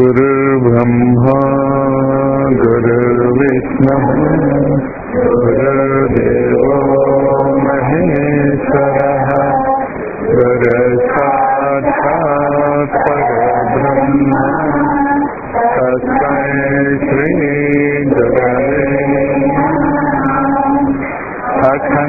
गुरुर्ब्रह्मा गुरुर्विष्णुः गुरुर्देवो महेश्वरः गुरुसाक्षात् परब्रह्म तस्मै श्रीगुरवे नमः।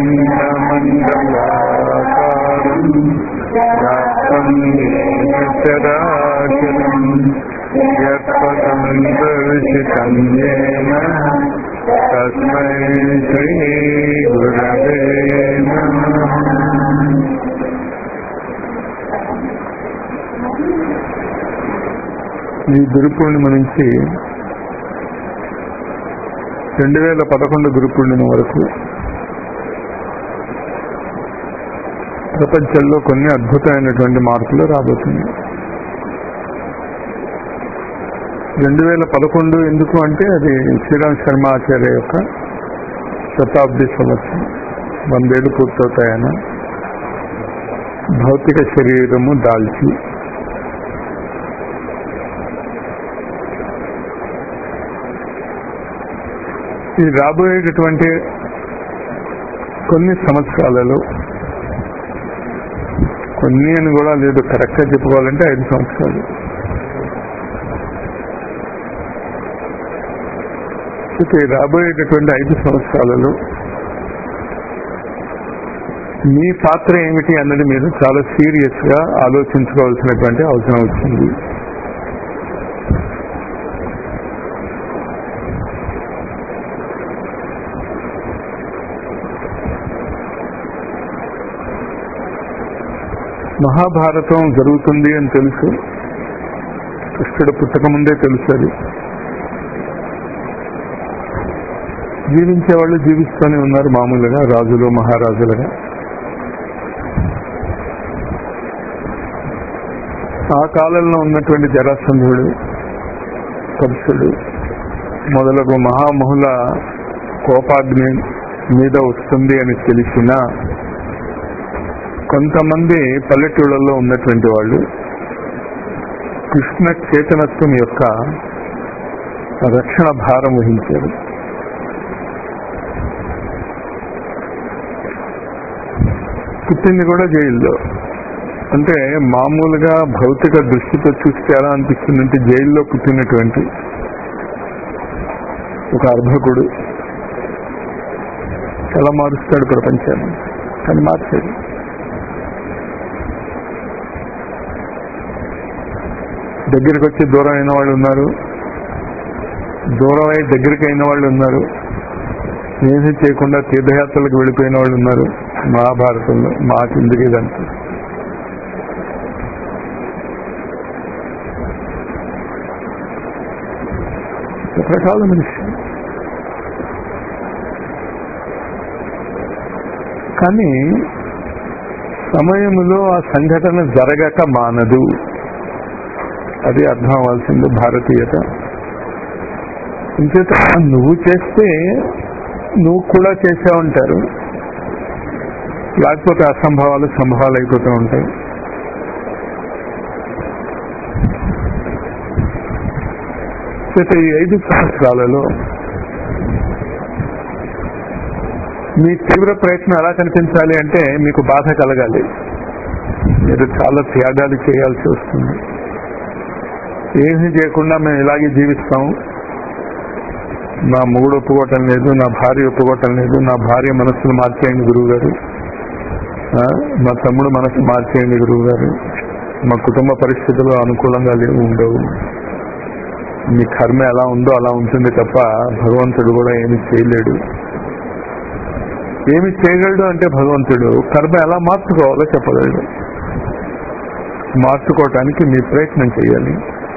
अखण्डमण्डलाकारम् व्याप्तं येन चराचरम् यत्पदं दर्शितं येन तस्मै श्रीगुरवे नमः। ఈ గురు పూర్ణిమ నుంచి 2011 గురు పూర్ణిమ వరకు ప్రపంచంలో కొన్ని అద్భుతమైనటువంటి మార్పులు రాబోతుంది. 2011 ఎందుకు అంటే అది శ్రీరామ్ శర్మ ఆచార్య యొక్క శతాబ్ది సంవత్సరం. 100 ఏళ్ళు పూర్తవుతాయన భౌతిక శరీరము దాల్చి ఈ రాబోయేటటువంటి కొన్ని సంవత్సరాలలో, కొన్ని అని కూడా లేదు, కరెక్ట్గా చెప్పుకోవాలంటే 5 సంవత్సరాలు, రాబోయేటటువంటి 5 సంవత్సరాలలో మీ పాత్ర ఏమిటి అన్నది మీరు చాలా సీరియస్ గా ఆలోచించుకోవాల్సినటువంటి అవసరం వచ్చింది. మహాభారతం జరుగుతుంది అని తెలుసు, కృష్ణుడు పుట్టక ముందే తెలుసు. అది జీవించేవాళ్ళు జీవిస్తూనే ఉన్నారు మామూలుగా, రాజులు మహారాజులుగా. ఆ కాలంలో ఉన్నటువంటి జరాసంధుడు, కంసుడు మొదలగు మహామహుల కోపాగ్ని మీద వస్తుంది అని తెలిసిన కొంతమంది పల్లెటూళ్ళలో ఉన్నటువంటి వాళ్ళు కృష్ణ చేతనత్వం యొక్క రక్షణ భారం వహించారు. పుట్టింది కూడా జైల్లో. అంటే మామూలుగా భౌతిక దృష్టితో చూస్తే ఎలా అనిపిస్తుందంటే, జైల్లో పుట్టినటువంటి ఒక అర్భకుడు ఎలా మారుస్తాడు ప్రపంచాన్ని, కానీ మార్చాడు. దగ్గరికి వచ్చి దూరం అయిన వాళ్ళు ఉన్నారు, దూరం అయి దగ్గరికి అయిన వాళ్ళు ఉన్నారు, ఏమీ చేయకుండా తీర్థయాత్రలకు వెళ్ళిపోయిన వాళ్ళు ఉన్నారు. మహాభారతంలో మాకు ఇందుకే దానికి రకరకాల మనిషి. కానీ సమయంలో ఆ సంఘటన జరగక మానదు, అది అర్థం అవ్వాల్సింది భారతీయత. ఇంకేత నువ్వు చేస్తే నువ్వు కూడా చేసే ఉంటారు, లేకపోతే అసంభవాలు సంభవాలు అయిపోతూ ఉంటాయి. ఈ 5 సంవత్సరాలలో మీ తీవ్ర ప్రయత్నం ఎలా కనిపించాలి అంటే, మీకు బాధ కలగాలి, మీరు చాలా త్యాగాలు చేయాల్సి వస్తుంది. ఏమీ చేయకుండా మేము ఇలాగే జీవిస్తాం, నా మొగుడు ఒప్పుకోవటం లేదు, నా భార్య ఒప్పుకోవటం లేదు, నా భార్య మనస్సును మార్చేయండి గురువు గారు, మా తమ్ముడు మనస్సు మార్చేయండి గురువు గారు, మా కుటుంబ పరిస్థితులు అనుకూలంగా ఉండవు, మీ కర్మ ఎలా ఉందో అలా ఉంటుంది తప్ప భగవంతుడు కూడా ఏమి చేయలేడు. ఏమి చేయగలడు అంటే భగవంతుడు కర్మ ఎలా మార్చుకోవాలో చెప్పగలడు. మార్చుకోవటానికి మీ ప్రయత్నం చేయాలి.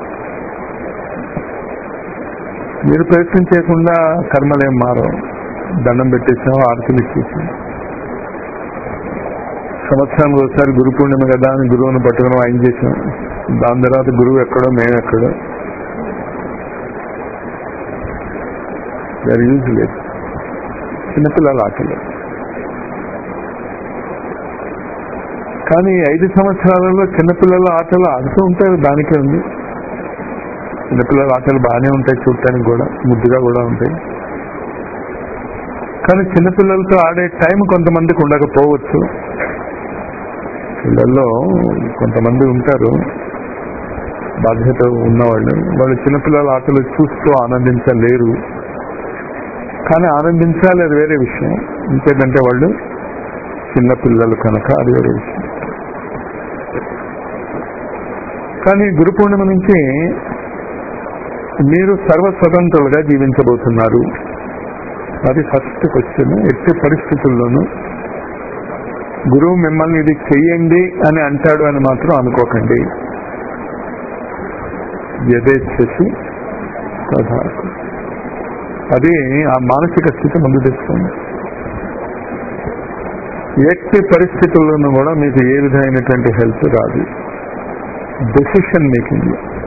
మీరు ప్రయత్నం చేయకుండా కర్మలేం మారవు. దండం పెట్టేసాం, ఆర్తులు ఇచ్చేసాం. సంవత్సరానికి ఒకసారి గురు పూర్ణిమ కదా అని గురువుని పట్టుకుని ఆయన చేసాం. దాని తర్వాత గురువు ఎక్కడో మేము ఎక్కడో, వెరీ యూజ్లెస్. చిన్నపిల్లల ఆటలు. కానీ 5 సంవత్సరాలలో చిన్నపిల్లల ఆటలు ఆడుతూ ఉంటారు, దానికే ఉంది. చిన్నపిల్లల ఆటలు బాగానే ఉంటాయి, చూడటానికి కూడా ముద్దుగా కూడా ఉంటాయి. కానీ చిన్నపిల్లలతో ఆడే టైం కొంతమందికి ఉండకపోవచ్చు. పిల్లల్లో కొంతమంది ఉంటారు బాధ్యత ఉన్నవాళ్ళు, వాళ్ళు చిన్నపిల్లల ఆటలు చూస్తూ ఆనందించలేరు. కానీ ఆనందించాలి, అది వేరే విషయం. ఇంకేంటంటే వాళ్ళు చిన్నపిల్లలు కనుక అది వేరే విషయం. కానీ గురు పూర్ణిమ నుంచి మీరు సర్వస్వతంత్రులుగా జీవించబోతున్నారు. అది ఫస్ట్ క్వశ్చన్. ఎట్టి పరిస్థితుల్లోనూ గురువు మిమ్మల్ని ఇది చెయ్యండి అని అంటాడు అని మాత్రం అనుకోకండి. యథేచ్ఛసి తథా. అది ఆ మానసిక స్థితి ముందు తెస్తుంది. ఎట్టి పరిస్థితుల్లోనూ కూడా మీకు ఏ విధమైనటువంటి హెల్ప్ రాదు. Decision making.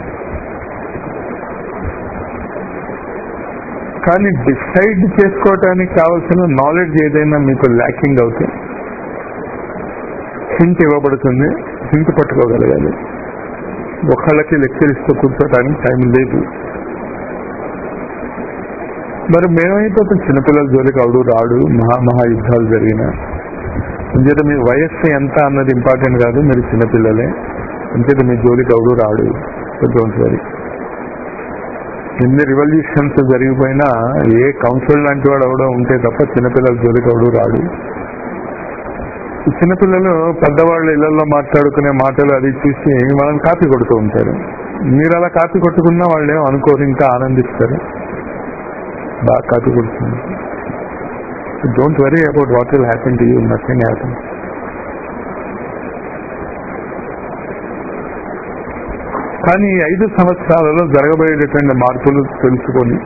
కానీ డిసైడ్ చేసుకోవటానికి కావాల్సిన నాలెడ్జ్ ఏదైనా మీకు ల్యాకింగ్ అవుతే హింట్ ఇవ్వబడుతుంది, హింట్ పట్టుకోగలగాలి. ఒకళ్ళకి లెక్చర్ ఇస్తూ కూర్చోటానికి టైం లేదు. మరి మేమైపోతాం, చిన్నపిల్లల జోలికి అవడు రాడు. మహాయుద్ధాలు జరిగిన అంచేత మీ వయస్సు ఎంత అన్నది ఇంపార్టెంట్ కాదు, మీరు చిన్నపిల్లలే. అంచేత మీ జోలికి అవడు రాడు. Don't worry. ఎన్ని రివల్యూషన్స్ జరిగిపోయినా ఏ కౌన్సిల్ లాంటి వాడు అవడం ఉంటే తప్ప చిన్నపిల్లల జోలికి అవడు రాడు. చిన్నపిల్లలు పెద్దవాళ్ళు ఇళ్లలో మాట్లాడుకునే మాటలు అది చూసి వాళ్ళని కాపీ కొడుతూ ఉంటారు. మీరు అలా కాపీ కొట్టుకున్నా వాళ్ళు ఏమో అనుకోరు, ఇంకా ఆనందిస్తారు. బాగా కాపీ కొడుతుంది. Don't worry about what will happen to you. Nothing happen. కానీ 5 సంవత్సరాలలో జరగబోయేటటువంటి మార్పులు తెలుసుకొని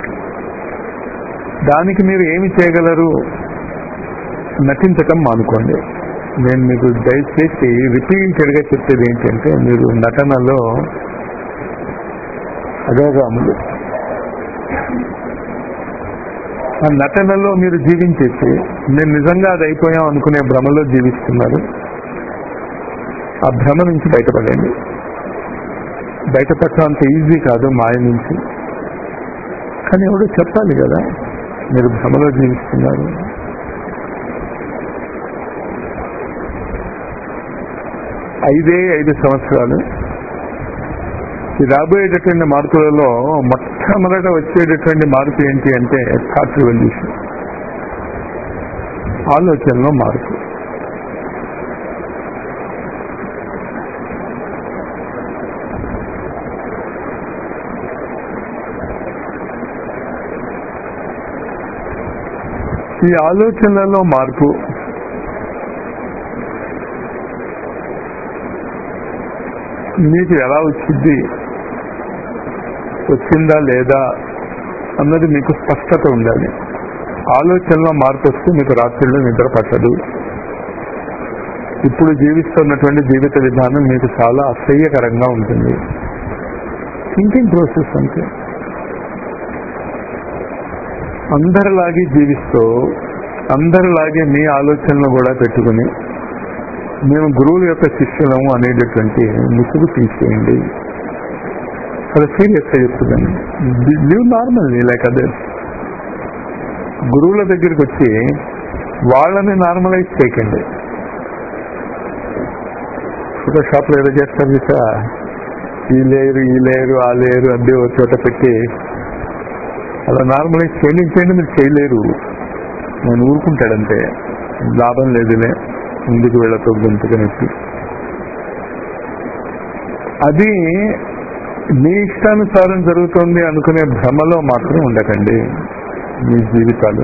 దానికి మీరు ఏమి చేయగలరు? నటించటం మానుకోండి. నేను మీకు దయచేసి రిపీటెడ్ గా చెప్పేది ఏంటంటే, మీరు నటనలో అగగాములు. ఆ నటనలో మీరు జీవించేసి నేను నిజంగా అది అయిపోయాం అనుకునే భ్రమలో జీవిస్తున్నారు. ఆ భ్రమ నుంచి బయటపడండి. బయటపడటం అంత ఈజీ కాదు మాయ నుంచి. కానీ ఎవడో చెప్పాలి కదా మీరు భ్రమలో జీవిస్తున్నారు. ఐదే 5 సంవత్సరాలు ఈ రాబోయేటటువంటి మార్పులలో మొట్టమొదట వచ్చేటటువంటి మార్పు ఏంటి అంటే థాట్ రివల్యూషన్, ఆలోచనలో మార్పు. ఈ ఆలోచనలలో మార్పు మీకు ఎలా వచ్చింది, వచ్చిందా లేదా అన్నది మీకు స్పష్టత ఉండాలి. ఆలోచనలో మార్పు వస్తే మీకు రాత్రిలో నిద్ర పట్టదు. ఇప్పుడు జీవిస్తున్నటువంటి జీవిత విధానం మీకు చాలా అసహ్యకరంగా ఉంటుంది. థింకింగ్ ప్రాసెస్ అంటే అందరిలాగే జీవిస్తూ అందరిలాగే మీ ఆలోచనలు కూడా పెట్టుకుని మేము గురువుల యొక్క శిష్యులము అనేటటువంటి ముసుగు తీసేయండి. అది సీరియస్గా చెప్తుందండి. Live normally like others. గురువుల దగ్గరికి వచ్చి వాళ్ళని నార్మలైజ్ చేయకండి. ఫోటో షాప్లో ఏదో చేస్తారు చూసా, ఈ లేరు ఆ లేరు అద్దె ఒక చోట పెట్టి అలా నార్మలైజ్ చేయండి. మీరు చేయలేరు. నేను ఊరుకుంటాడంటే లాభం లేదులే, ముందుకు వెళ్ళతో గొంతుకనెత్తి. అది మీ ఇష్టానుసారం జరుగుతుంది అనుకునే భ్రమలో మాత్రం ఉండకండి. మీ జీవితాలు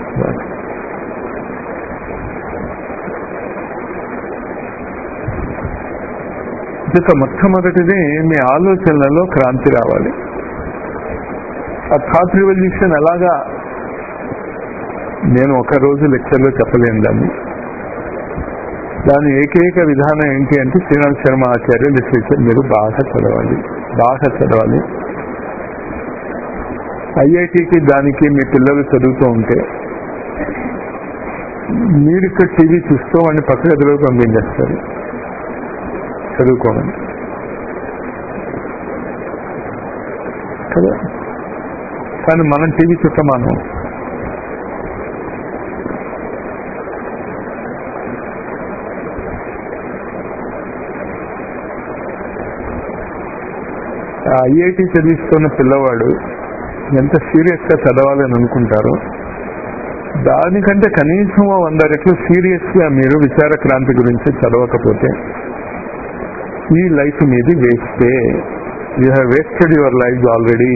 మొట్టమొదటిది మీ ఆలోచనలలో క్రాంతి రావాలి. ఆ థాట్ రివల్యూషన్ ఎలాగా నేను ఒక రోజు లెక్చర్లో చెప్పలేను. దాని ఏకైక విధానం ఏంటి అంటే శ్రీనాథ్ శర్మ ఆచార్య లిటరేచర్ మీరు బాగా చదవాలి. ఐఐటికి దానికి మీ పిల్లలు చదువుతూ ఉంటే మీరు ఇక్కడ టీవీ చూస్తూ వాడిని పక్క గదిలో పంపించేస్తారు చదువుకోమని. కదా. కానీ మనం టీవీ చుట్టమాను. ఐఐటి చదివిస్తున్న పిల్లవాడు ఎంత సీరియస్ గా చదవాలని అనుకుంటారో దానికంటే కనీసం 100 రెట్లు సీరియస్ గా మీరు విచార క్రాంతి గురించి చదవకపోతే ఈ లైఫ్ మీది వేస్తే you have wasted your life already.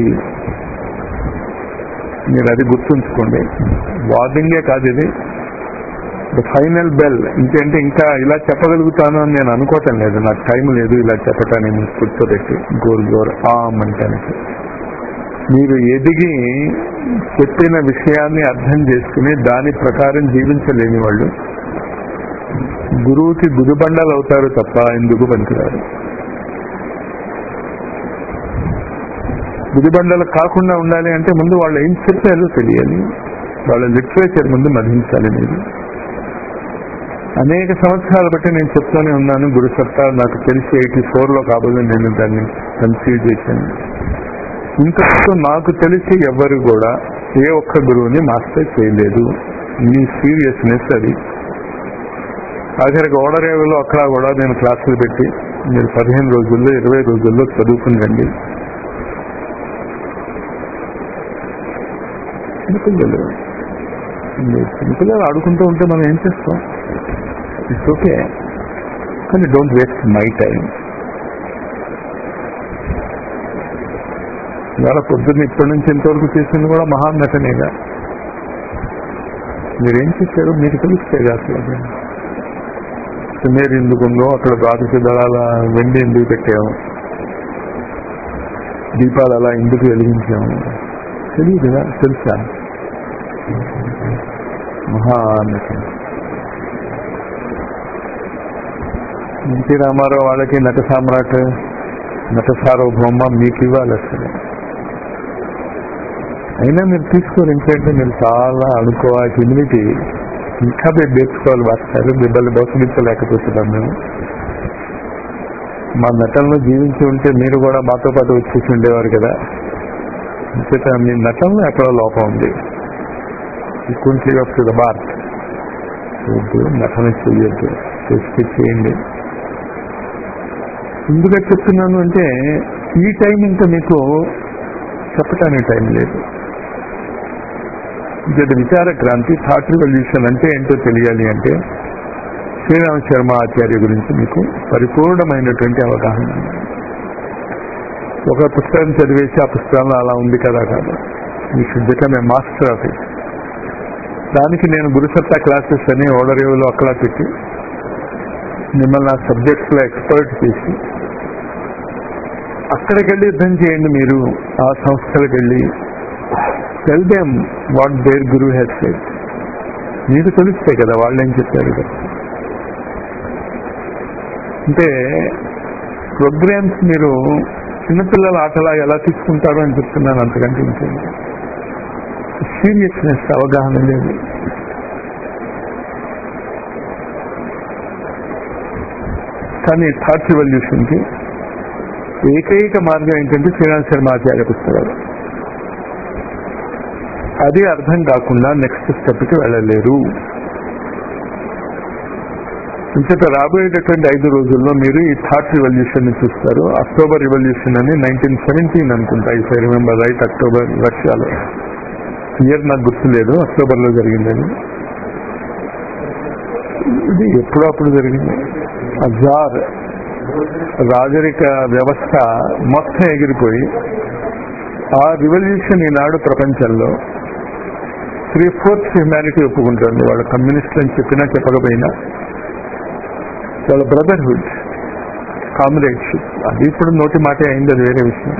మీరు అది గుర్తుంచుకోండి. వార్నింగే కాదు ఇది, ద ఫైనల్ బెల్. ఇంకేంటే ఇంకా ఇలా చెప్పగలుగుతాను అని నేను అనుకోవటం లేదు, నాకు టైం లేదు ఇలా చెప్పటానికి కూర్చోబెట్టి గోల్ గోర్ ఆమ్ అంటానికి. మీరు ఎదిగి చెప్పిన విషయాన్ని అర్థం చేసుకుని దాని ప్రకారం జీవించలేని వాళ్ళు గురువుకి గుదిబండలు అవుతారు తప్ప ఎందుకు పనికిరారు. గుదిబండలు కాకుండా ఉండాలి అంటే ముందు వాళ్ళు ఏం చెప్పారో తెలియాలి, వాళ్ళ లిటరేచర్ ముందు మధించాలి. మీరు అనేక సంవత్సరాల బట్టి నేను చెప్తూనే ఉన్నాను, గురు సత్తా నాకు తెలిసి 84లో కాబోదు నేను దాన్ని కన్సీవ్ చేశాను. ఇంతవరకు నాకు తెలిసి ఎవరు కూడా ఏ ఒక్క గురువుని మాస్టర్ చేయలేదు. ఈ సీరియస్నెస్ అది. ఆఖరికి ఓడరేవులో అక్కడ కూడా నేను క్లాసులు పెట్టి మీరు 15 రోజుల్లో 20 రోజుల్లో చదువుకుని రండి. చిన్నపిల్లలు చిన్నపిల్లలు ఆడుకుంటూ ఉంటే మనం ఏం చేస్తాం? ఇట్స్ ఓకే, కానీ డోంట్ వేస్ట్ మై టైం. ఇవాళ పొద్దున్న ఇప్పటి నుంచి ఇంతవరకు చేసింది కూడా మహానటనేగా. మీరేం చేశారు మీకు తెలుస్తేగా. అసలు మీరు ఎందుకుందో అక్కడ ద్వాదశ దళాల వెండి ఎందుకు పెట్టాము, దీపాలు అలా ఎందుకు వెలిగించాము తెలియదుగా. తెలుసా? మహానటన. ఎన్టీ రామారావు వాళ్ళకి నట సామ్రాట్, నట సార్వభౌమ మీకు ఇవ్వాలి అసలు. అయినా మీరు తీసుకోరు. ఎందుకంటే మీరు చాలా అనుకోవాలి, హ్యూమిలిటీ ఇంకా మీరు నేర్చుకోవాలి. మాస్టారు మిమ్మల్ని మోసగించలేకపోతున్నాం మేము. మా నటనలో జీవించి ఉంటే మీరు కూడా మాతో పాటు వచ్చేసి ఉండేవారు కదా. అంచేత మీ నటనలో ఎక్కడో లోపం ఉంది. కుంట్లీ ఆఫ్ ద బార్త్ నటన చెయ్యొద్దు, చేసి చేయండి. ఎందుకు చెప్తున్నాను అంటే ఈ టైం ఇంకా మీకు చెప్పటానికి టైం లేదు. ఇది విచార క్రాంతి, థాట్ రివల్యూషన్ అంటే ఏంటో తెలియాలి అంటే శ్రీరామ శర్మ ఆచార్య గురించి మీకు పరిపూర్ణమైనటువంటి అవగాహన. ఒక పుస్తకం చదివేసి ఆ పుస్తకంలో అలా ఉంది కదా కాదు, మీ should become a master of it. దానికి నేను గురుసత్తా క్లాసెస్ అని ఓడరేవులో అక్కడ పెట్టి మిమ్మల్ని ఆ సబ్జెక్ట్స్ లో ఎక్స్పర్ట్ చేసి అక్కడికి వెళ్ళి యుద్ధం చేయండి. మీరు ఆ సంస్థలకు వెళ్ళి tell them what their guru has said. మీకు తెలుస్తాయి కదా వాళ్ళు ఏం చెప్పారు కదా. అంటే ప్రోగ్రామ్స్ మీరు చిన్నపిల్లల ఆటలా ఎలా తీసుకుంటారో అని చెప్తున్నాను, అంతకంటే ఇంకేంటి. సీరియస్నెస్ అవగాహన లేదు. కానీ థాట్ రివల్యూషన్ కి ఏకైక మార్గం ఏంటంటే శ్రీరామ శర్మ ఆచార్య పుస్తకాలు. అది అర్థం కాకుండా నెక్స్ట్ స్టెప్ కి వెళ్ళలేరు. ఇంత రాబోయేటటువంటి 5 రోజుల్లో మీరు ఈ థాట్ రివల్యూషన్ ని చూస్తారు. అక్టోబర్ రివల్యూషన్ అని 1917 అనుకుంటా, if I remember right. October రష్యాలో, ఇయర్ నాకు గుర్తులేదు, అక్టోబర్ లో జరిగిందని. ఇది ఎప్పుడో అప్పుడు జరిగింది. జార్ రాజరిక వ్యవస్థ మొత్తం ఎగిరిపోయి ఆ రివల్యూషన్ ఈనాడు ప్రపంచంలో 3/4 హ్యుమానిటీ ఒప్పుకుంటుంది. వాళ్ళ కమ్యూనిస్టులు అని చెప్పినా చెప్పకపోయినా వాళ్ళ బ్రదర్హుడ్, కామ్రేడ్షిప్, అది ఇప్పుడు నోటి మాటే అయింది, అది వేరే విషయం.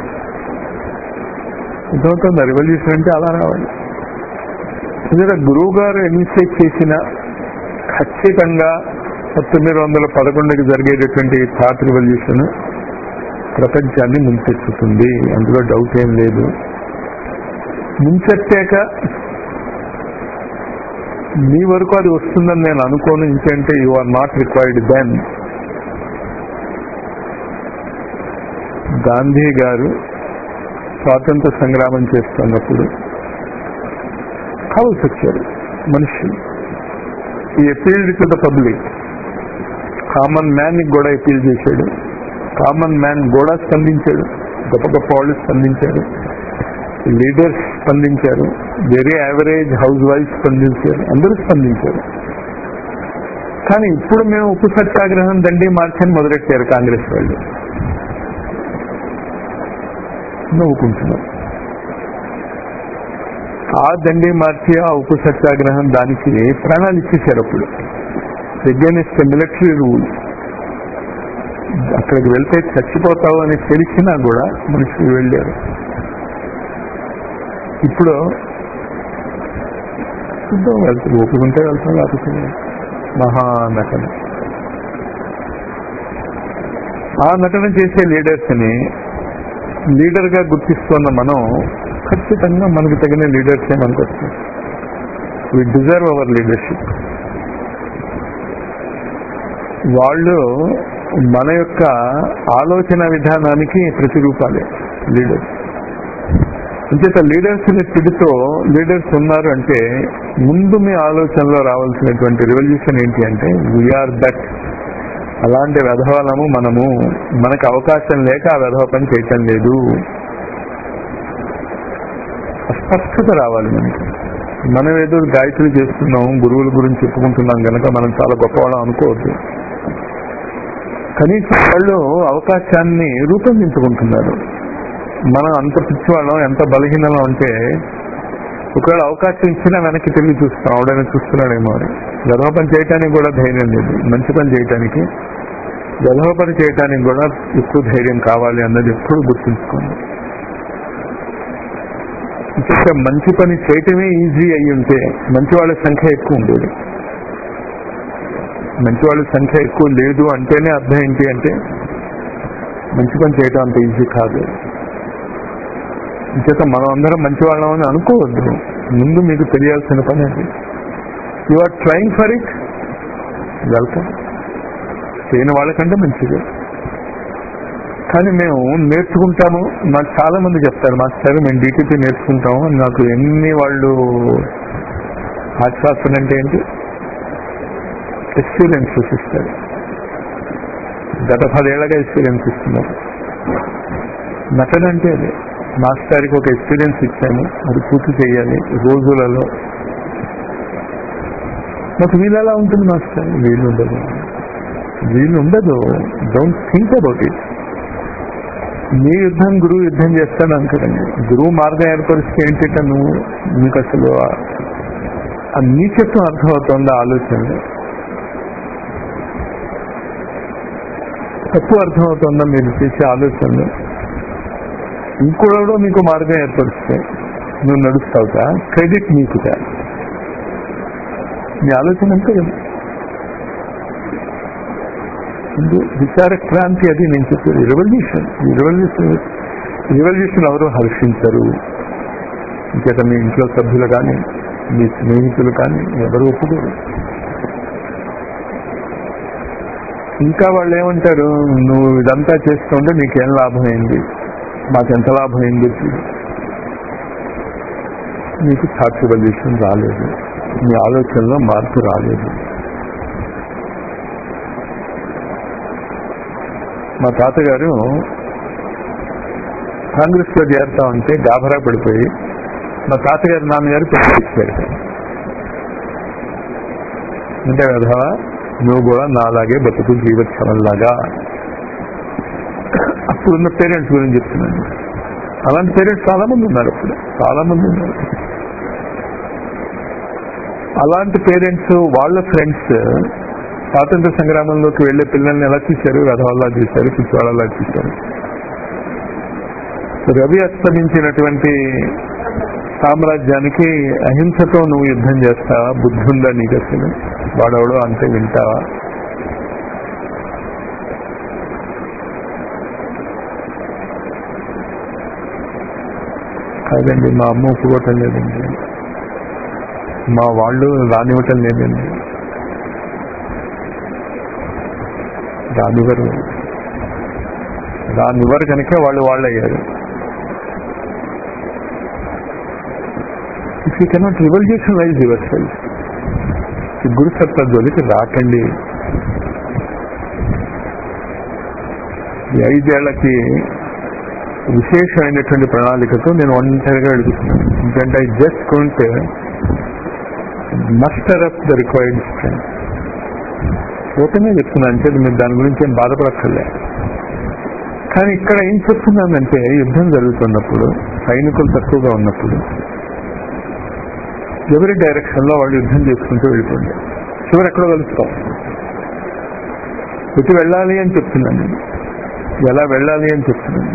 అర్థమవుతుంది. రివల్యూషన్ అంటే అలా రావాలి. ఎందుకంటే గురువు గారు ఇనిషియేట్ చేసిన ఖచ్చితంగా 1911కి జరిగేటటువంటి థాట్ రివల్యూషన్ ప్రపంచాన్ని ముంచెత్తుతుంది, అందులో డౌట్ ఏం లేదు. ముంచెత్తాక మీ వరకు అది వస్తుందని నేను అనుకోను. ఇంకంటే you are not required then. Gandhi garu స్వాతంత్ర సంగ్రామం చేస్తున్నప్పుడు కావాల్సి వచ్చారు మనుషులు. ఈ appealed to the public, common man కూడా అపీల్ చేశాడు. కామన్ మ్యాన్ కూడా స్పందించాడు, గొప్ప గొప్ప వాళ్ళు స్పందించారు, లీడర్స్ స్పందించారు, వెరీ యావరేజ్ హౌస్ వైఫ్ స్పందించారు, అందరూ స్పందించారు. కానీ ఇప్పుడు మేము ఉప్పు సత్యాగ్రహం దండి మార్చని మొదలెట్టారు కాంగ్రెస్ వాళ్ళు. నవ్వుకుంటున్నాం. ఆ దండి మార్చి ఆ ఉప్పు సత్యాగ్రహం దానికి ప్రాణాలు ఇచ్చేశారు. అప్పుడు అగైన్స్ట్ మిలిటరీ రూల్. అక్కడికి వెళ్తే చచ్చిపోతావు అని తెలిసినా కూడా మనుషులు వెళ్ళారు. ఇప్పుడు చూద్దాం, వెళ్తాం, ఒప్పుకుంటే వెళ్తాం, లేకపోతే మహానటన. ఆ నటన చేసే లీడర్స్ ని లీడర్ గా గుర్తిస్తున్న మనం ఖచ్చితంగా మనకు తగిన లీడర్సే మనకు వస్తాం. We deserve our leadership. వాళ్ళు మన యొక్క ఆలోచన విధానానికి ప్రతిరూపాలే లీడర్స్. అంచేత లీడర్స్ ని తిడుతూ లీడర్స్ ఉన్నారు అంటే ముందు మీ ఆలోచనలో రావాల్సినటువంటి రెవల్యూషన్ ఏంటి అంటే వీఆర్ దట్. అలాంటి వెధవలము మనము, మనకు అవకాశం లేక ఆ వెధవ పని చేయటం లేదు. స్పష్టత రావాలి మనకి. మనం ఏదో గాయత్రి చేస్తున్నాం, గురువుల గురించి చెప్పుకుంటున్నాం కనుక మనం చాలా గొప్పవాళ్ళం అనుకోవద్దు. కనీసం వాళ్ళు అవకాశాన్ని రూపొందించుకుంటున్నారు. మనం అంత పిచ్చివాళ్ళం, ఎంత బలహీనంలో ఉంటే ఒకవేళ అవకాశం ఇచ్చినా వెనక్కి తిరిగి చూస్తాం, ఆవిడైనా చూస్తున్నాడేమో అని. గర్వ పని చేయటానికి కూడా ధైర్యం లేదు. మంచి పని చేయటానికి, గర్వ పని చేయటానికి కూడా ఎక్కువ ధైర్యం కావాలి అన్నది ఎప్పుడు గుర్తుంచుకోండి. ఇంకా మంచి పని చేయటమే ఈజీ అయ్యి ఉంటే మంచి వాళ్ళ సంఖ్య ఎక్కువ ఉండేది. మంచి వాళ్ళ సంఖ్య ఎక్కువ లేదు అంటేనే అర్థం ఏంటి అంటే మంచి పని చేయటం అంత ఈజీ కాదు. ఇంకేత మనం అందరం మంచి వాళ్ళం అని అనుకోవద్దు. ముందు మీకు తెలియాల్సిన పని అది. You are trying for it, welcome. చేయని వాళ్ళకంటే మంచిది. కానీ మేము నేర్చుకుంటాము. నాకు చాలా మంది చెప్తారు, మాస్టర్ మేము డీటీపీ నేర్చుకుంటాము. నాకు ఎన్ని వాళ్ళు ఆశ్వాసన అంటే ఏంటి ఎక్స్పీరియన్సెస్ ఇస్తారు. గత 10 ఏళ్ళగా ఎక్స్పీరియన్స్ ఇస్తున్నారు. నటన అంటే అదే. మాస్టర్కి ఒక ఎక్స్పీరియన్స్ ఇచ్చాను, అది పూర్తి చేయాలి రోజులలో. నాకు వీళ్ళలా ఉంటుంది మాస్టర్, వీలు ఉండదు. Don't think about it. నీ యుద్ధం గురువు యుద్ధం చేస్తాడు అనుకోండి. గురువు మార్గం ఏర్పరిస్తే ఏంటంటే నువ్వు నీకు అసలు ఆ నీచత్వం అర్థమవుతుంది. ఆలోచనలు తప్పు అర్థమవుతుందా మీరు చేసే ఆలోచనలు? ఇంకోడో మీకు మార్గం ఏర్పరిస్తే నువ్వు నడుస్తావుతా, క్రెడిట్ నీకుతా. మీ ఆలోచన అంతే కదా. విచార క్రాంతి అది నేను చెప్పేది. రివల్యూషన్ ఎవరు హర్షించరు. ఇంకేత మీ ఇంట్లో సభ్యులు కానీ మీ స్నేహితులు కానీ ఎవరు ఒప్పుకోరు. ఇంకా వాళ్ళు ఏమంటారు, నువ్వు ఇదంతా చేస్తుంటే నీకేం లాభం అయింది, మాకెంత లాభం అయింది. నీకు థాట్ రివల్యూషన్ రాలేదు, మీ ఆలోచనలో మార్పు రాలేదు. మా తాతగారు కాంగ్రెస్ లో చేరుతా ఉంటే గాభరా పడిపోయి మా తాతగారు నాన్నగారు పెళ్లి. అంటే కదా, నువ్వు కూడా నాలాగే బతుకు జీవోత్సవంలాగా. అప్పుడున్న పేరెంట్స్ గురించి చెప్తున్నాను. అలాంటి పేరెంట్స్ చాలా మంది ఉన్నారు. అప్పుడు చాలా మంది ఉన్నారు. అలాంటి పేరెంట్స్ వాళ్ళ ఫ్రెండ్స్ స్వాతంత్ర సంగ్రామంలోకి వెళ్లే పిల్లల్ని ఎలా చూశారు? రథవల్లా చూశారు, పిచ్చివాళ్ళలా చూశారు. రవి అస్తమించినటువంటి సామ్రాజ్యానికి అహింసతో నువ్వు యుద్ధం చేస్తావా? బుద్ధి ఉందా నీకు అసలు? వాడెవడో అంతే వింటావా? కాదండి, మా అమ్మ ఒప్పుకోవటం లేదండి, మా వాళ్ళు రానివ్వటం లేదండి. రానివ్వరు కనుక వాళ్ళు అయ్యారు. If you cannot revolutionalise yourself, గురు సత్తా జోలికి రాకండి. ఈ 5 ఏళ్లకి విశేషమైనటువంటి ప్రణాళికతో నేను ఒంటరిగా వెళ్తున్నాను. ఎందుకంటే I just can't muster up the required strength. ఓపెన్గా చెప్తున్నాను, అంటే మీరు దాని గురించి ఏం బాధపడక్కర్లే. కానీ ఇక్కడ ఏం చెప్తున్నానంటే, యుద్ధం జరుగుతున్నప్పుడు, సైనికులు తక్కువగా ఉన్నప్పుడు ఎవరి డైరెక్షన్లో వాళ్ళు యుద్ధం చేసుకుంటూ వెళ్ళిపోండి. చివరి ఎక్కడో కలుస్తాం. ఎటు వెళ్ళాలి అని చెప్తున్నాను, ఎలా వెళ్ళాలి అని చెప్తున్నాను.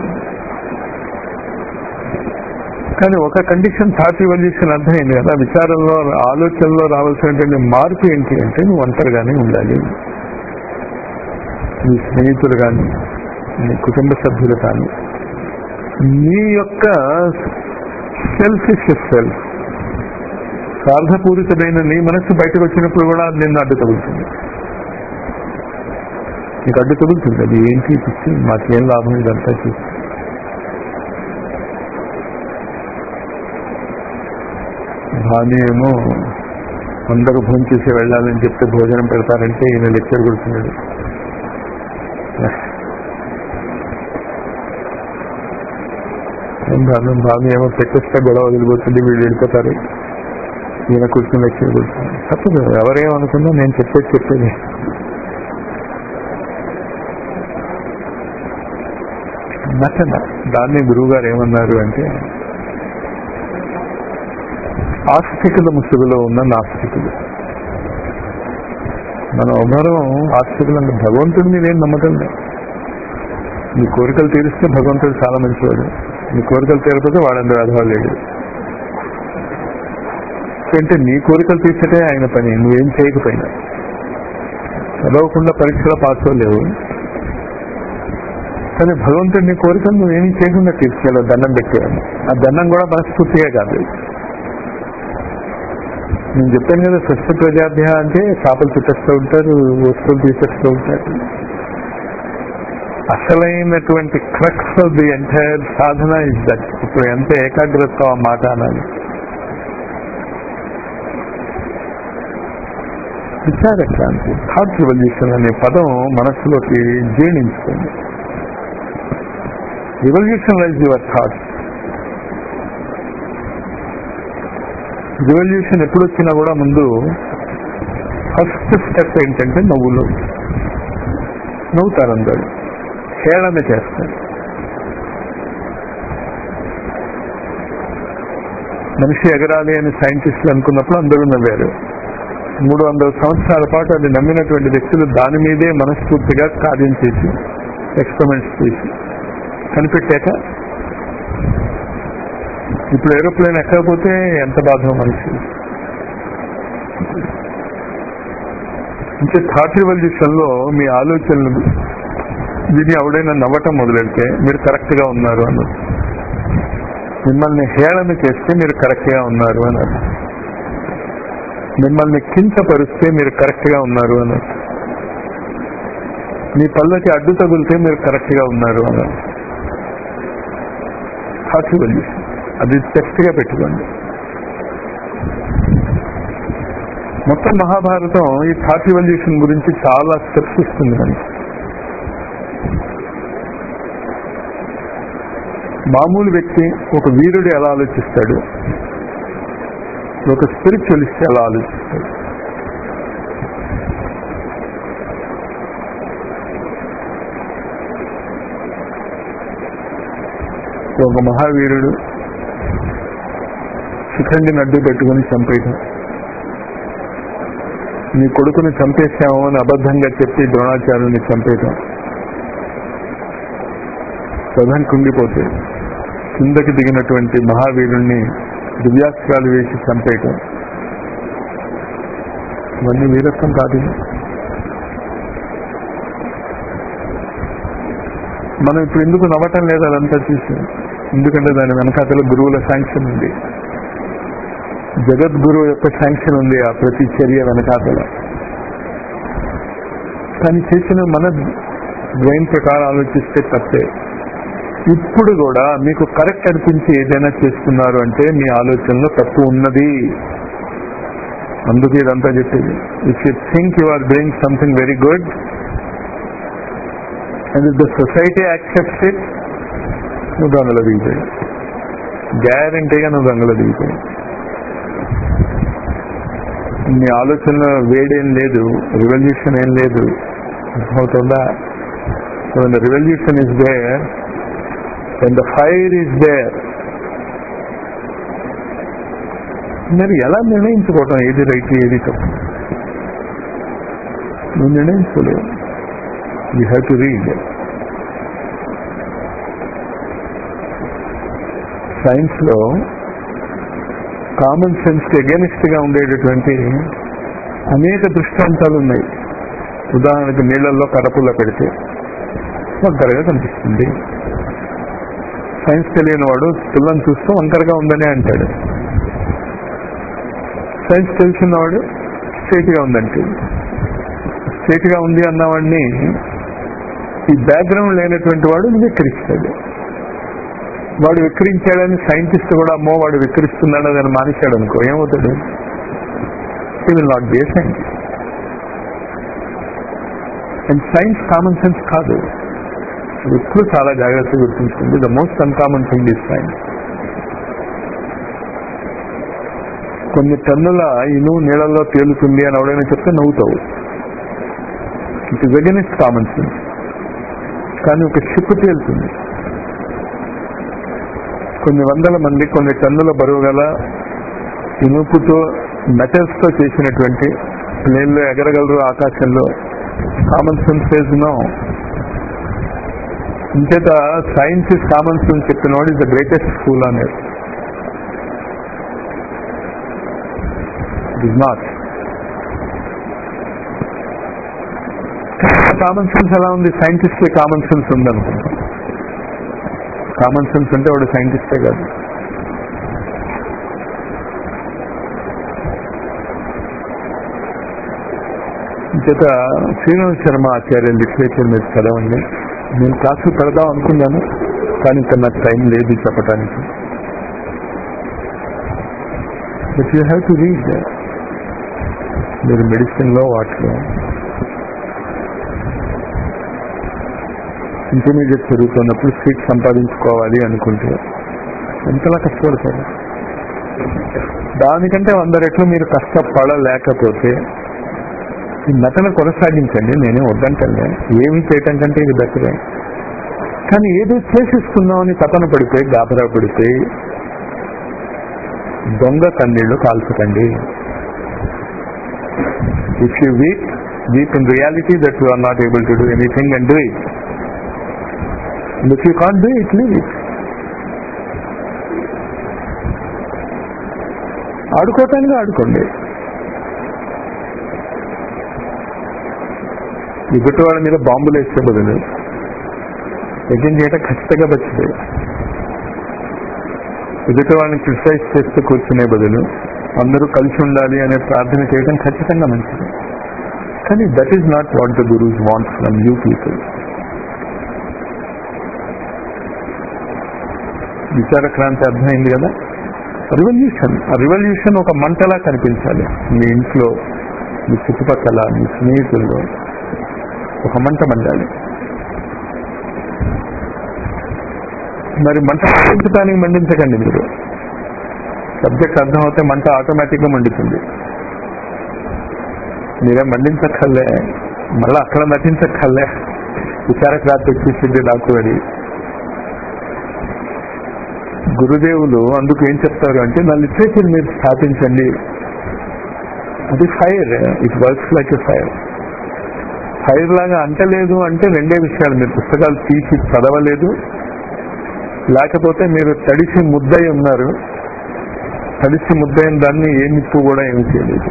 కానీ ఒక కండిషన్, థాట్ రివల్యూషన్ అర్థమైంది కదా. విచారంలో, ఆలోచనలో రావాల్సినటువంటి మార్పు ఏంటి అంటే, నువ్వు ఒంటరిగానే ఉండాలి. నీ స్నేహితులు కానీ, నీ కుటుంబ సభ్యులు కానీ, నీ యొక్క సెల్ఫిష్ సెల్ఫ్, స్వార్థపూరితమైన నీ మనస్సు బయటకు వచ్చినప్పుడు కూడా నిన్ను అడ్డు తగులుతుంది. నీకు అడ్డు తగులుతుంది. అది ఏంటి పిచ్చి, మాకేం లాభం ఇదంతా చూసి. భాని ఏమో అందరూ భోజనం చేసి వెళ్ళాలని చెప్తే భోజనం పెడతారంటే ఈయన లెక్చర్ కొడుతున్నాడు. భాని ఏమో పెట్టేస్తే గొడవ వదిలిపోతుంది, వీళ్ళు వెళ్ళిపోతారు, ఈయన కూర్చుని లెక్చర్ కొడుతున్నాడు. తప్పదు, ఎవరేమనుకున్నా నేను చెప్పేది. నచ్చన దాన్ని గురువు గారు ఏమన్నారు అంటే, ఆస్తికుల ముసుగులో ఉన్న నాస్తికులు. మనం ఎవరూ ఆస్తికులు అంటే భగవంతుడిని నేను నమ్మకం లేదు. నీ కోరికలు తీరిస్తే భగవంతుడు చాలా మంచివాడు, నీ కోరికలు తీరకపోతే వాడందరూ అధవాళ్ళు లేడు. అంటే నీ కోరికలు తీర్చటే ఆయన పని, నువ్వేం చేయకపోయినా. చదవకుండా పరీక్షలో పాస్ అవ్వలేవు, కానీ భగవంతుడు నీ కోరికలు నువ్వేమీ చేయకుండా తీర్చేయాలి. దండం పెట్టేయాలి. ఆ దండం కూడా మనస్ఫూర్తిగా కాదు. నేను చెప్పాను కదా, స్వచ్ఛ ప్రజాభ్య అంటే చేపలు చుట్టేస్తూ ఉంటారు, వస్తువులు తీసేస్తూ ఉంటారు. అసలైనటువంటి క్రక్స్ ఆఫ్ ది ఎంటైర్ సాధన ఇస్ దట్. ఇప్పుడు ఎంత ఏకాగ్రతతో ఆ మాట అనాలి. విచారక్రాంతి, థాట్ రివల్యూషన్ అనే పదం మనస్సులోకి జీర్ణించుకోండి. Revolutionalise your thoughts. రివల్యూషన్ ఎప్పుడు వచ్చినా కూడా ముందు ఫస్ట్ స్టెప్ ఏంటంటే నవ్వుతారు అందరూ, హేళన చేస్తారు. మనిషి ఎగరాలి అని సైంటిస్టులు అనుకున్నప్పుడు అందరూ నవ్వారు. 300 సంవత్సరాల పాటు అది నమ్మినటువంటి వ్యక్తులు దాని మీదే మనస్ఫూర్తిగా కార్యం చేసి, ఎక్స్పెరిమెంట్స్ చేసి కనిపెట్టాక ఇప్పుడు ఏరోప్లేన్ ఎక్కకపోతే ఎంత బాధ మనిషి. అంటే థాట్ రివల్యూషన్ లో మీ ఆలోచనలు విని ఎవడైనా నవ్వటం మొదలెడితే మీరు కరెక్ట్ గా ఉన్నారు అన్నారు. మిమ్మల్ని హేళన చేస్తే మీరు కరెక్ట్ గా ఉన్నారు అన్నారు. మిమ్మల్ని కించపరిస్తే మీరు కరెక్ట్ గా ఉన్నారు అన్నారు. మీ పళ్ళకి అడ్డు తగులితే మీరు కరెక్ట్ గా ఉన్నారు అన్నారు. థాట్ రివల్యూషన్ అది టెక్స్ట్ గా పెట్టుకోండి. మొత్తం మహాభారతం ఈ థాట్ రివల్యూషన్ గురించి చాలా స్టెప్స్ ఇస్తుంది మనకి. మామూలు వ్యక్తి, ఒక వీరుడు ఎలా ఆలోచిస్తాడు, ఒక స్పిరిచువలిస్ట్ ఎలా ఆలోచిస్తాడు. ఒక మహావీరుడు శిఖండిని అడ్డు పెట్టుకుని చంపేయటం, నీ కొడుకుని చంపేశాము అని అబద్ధంగా చెప్పి ద్రోణాచార్యుని చంపేయటం, ప్రధాని కుంగిపోతే కిందకి దిగినటువంటి మహావీరుణ్ణి దివ్యాస్త్రాలు వేసి చంపేయటం, ఇవన్నీ వీరత్వం కాదు. మనం ఇప్పుడు ఎందుకు నవ్వటం లేదు అదంతా చూసి? ఎందుకంటే దాని వెనకాతల గురువుల శాంక్షన్ ఉంది, జగద్గురువు యొక్క శాంక్షన్ ఉంది ఆ ప్రతి చర్య వెనకాతల. కానీ చేసిన మన బ్రెయిన్ ప్రకారం ఆలోచిస్తే తప్పే. ఇప్పుడు కూడా మీకు కరెక్ట్ అనిపించి ఏదైనా చేస్తున్నారు అంటే మీ ఆలోచనలో తప్పు ఉన్నది. అందుకే ఇదంతా చెప్పేది. If you think you are doing something very good and if the society accepts it, నువ్వు దొంగలో దిగిపోయి, గ్యారంటీగా నువ్వు దొంగలో దిగిపోయి. నీ ఆలోచనలో వేడేం లేదు, రివల్యూషన్ ఏం లేదు. అవుతుందా? When the revolution is there, when the fire is there, మీరు ఎలా నిర్ణయించుకోవటం ఏది రైట్ ఏది తప్పు? నువ్వు నిర్ణయించుకోలేవు. You have to read. Science లో కామన్ సెన్స్ కి అగెనిస్ట్ గా ఉండేటటువంటి అనేక దృష్టాంతాలు ఉన్నాయి. ఉదాహరణకు నీళ్లలో కరపుల్ల పెడితే వంకరగా కనిపిస్తుంది. సైన్స్ తెలియని వాడు పిల్లని చూస్తూ వంకరగా ఉందనే అంటాడు. సైన్స్ తెలిసినవాడు స్ట్రైట్ గా ఉందంటే, స్ట్రైట్ గా ఉంది అన్నవాడిని ఈ బ్యాక్గ్రౌండ్ లేనటువంటి వాడు వికరిస్తాడు. వాడు వికరించాడని సైంటిస్ట్ కూడా అమ్మో వాడు వికరిస్తున్నాడు అని మానేశాడు అనుకో, ఏమవుతాడు? He will not be a scientist. And science common sense కాదు. ఎప్పుడు చాలా జాగ్రత్తగా గుర్తుంచుకుంది. The most uncommon thing is science. కొన్ని టన్నుల ఇనుము నీళ్ళల్లో తేలుతుంది అని ఎవడైనా చెప్తే నవ్వుతావు. It is against common sense. కానీ ఒక షిప్ తేలుతుంది. కొన్ని వందల మంది కొన్ని టన్నుల బరువు గల ఇనుపుతో మెటల్స్ తో చేసినటువంటి ప్లేన్లో ఎగరగలరు ఆకాశంలో. Common sense says no. ఇంచేత సైన్స్ ఇస్ కామన్ సెన్స్ చెప్పిన వాడు is the greatest fool on earth. It is not. Common sense ఎలా ఉంది? సైంటిస్ట్ కి కామన్ సెన్స్ ఉందనుకుంటాం. కామన్ సెన్స్ అంటే వాడు సైంటిస్టే కాదు. చేత శ్రీనివాస్ శర్మ ఆచార్య లిటరేచర్ మీద చదవండి. నేను క్లాసులు పెడదాం అనుకున్నాను, కానీ ఇక్కడ నాకు టైం లేదు చెప్పడానికి. But you have to read. మీరు మెడిసిన్లో వాటిలో ఇంటర్మీడియట్ చదువుతున్నప్పుడు సీట్ సంపాదించుకోవాలి అనుకుంటే ఎంతలా కష్టపడతారు? దానికంటే 100 రెట్లు మీరు కష్టపడలేకపోతే ఈ నటన కొనసాగించండి. నేనే వద్దంటే ఏమి చేయటం కంటే ఇది బెటరే. కానీ ఏదో చేసిస్తున్నామని తపన పడిపోయి గాబరా పడిపోయి దొంగ కన్నీళ్లు కాల్చకండి. If you weep in reality that you are not able to do anything and do it. If you can't do it, leave it. ఆడుకోవటానికి ఆడుకోండి. ఎదుటి వాళ్ళ మీద బాంబులు వేసే బదులు యజ్ఞం చేయటం ఖచ్చితంగా మంచిది. ఎదుటి వాళ్ళని క్రిటిసైజ్ చేస్తూ కూర్చునే బదులు అందరూ కలిసి ఉండాలి అనే ప్రార్థన చేయడం ఖచ్చితంగా మంచిది. కానీ that is not what the gurus want from you people. విచార క్రాంతి అర్థమైంది కదా? రివల్యూషన్. ఆ రివల్యూషన్ ఒక మంటలా కనిపించాలి. మీ ఇంట్లో, మీ చుట్టుపక్కల, మీ స్నేహితుల్లో ఒక మంట మండాలి. మరి మంట మండించడానికి మండించకండి. మీరు సబ్జెక్ట్ అర్థమవుతే మంట ఆటోమేటిక్గా మండుతుంది. మీరేం మండించక్కర్లే, మళ్ళీ అక్కడ నటించక్కర్లే. విచార క్రాంతి వచ్చేసింది నాకు అని. గురుదేవులు అందుకు ఏం చెప్తారు అంటే, నా లిటరేచర్ మీరు స్థాపించండి. అది fire. It works like a fire. Fire లాగా అంటలేదు అంటే రెండే విషయాలు: మీరు పుస్తకాలు తీసి చదవలేదు, లేకపోతే మీరు తడిసి ముద్దయి ఉన్నారు. తడిసి ముద్దయిన దాన్ని ఏ నిప్పు కూడా ఏమి చేయలేదు.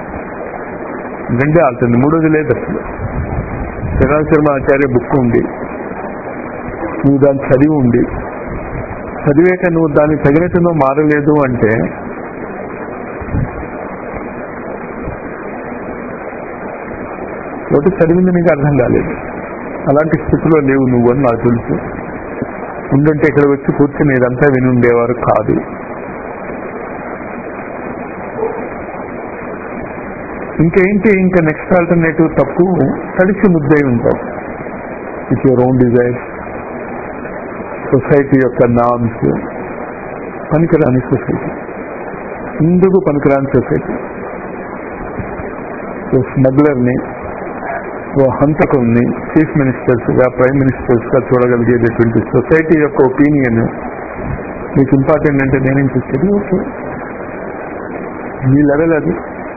రెండే ఆల్తుంది, మూడోది లేదు అసలు. శ్రీనివాస్ శర్మ ఆచార్య బుక్ ఉంది, నువ్వు దాన్ని చదివి ఉండి చదివేక నువ్వు దాన్ని తగినట్టుగా మారలేదు అంటే ఒకటి చదివింది నీకు అర్థం కాలేదు. అలాంటి స్థితిలో లేవు నువ్వు అని నాకు తెలుసు. ఉండుంటే ఇక్కడ వచ్చి కూర్చుని ఇదంతా విని ఉండేవారు కాదు. ఇంకేంటి, ఇంకా నెక్స్ట్ ఆల్టర్నేటివ్ తప్పు, తడిసి ముద్దై ఉంటాం with your own desires, society యొక్క నామ్స్. పనికిరాని సొసైటీ, ఇందుకు పనికిరాని సొసైటీ. ఓ స్మగ్లర్ని, ఓ హంతకుల్ని చీఫ్ మినిస్టర్స్గా, ప్రైమ్ మినిస్టర్స్గా చూడగలిగేటటువంటి సొసైటీ యొక్క ఒపీనియన్ మీకు ఇంపార్టెంట్ అంటే నేనేం చెప్పేది, ఓకే మీ లెవెల్ అది.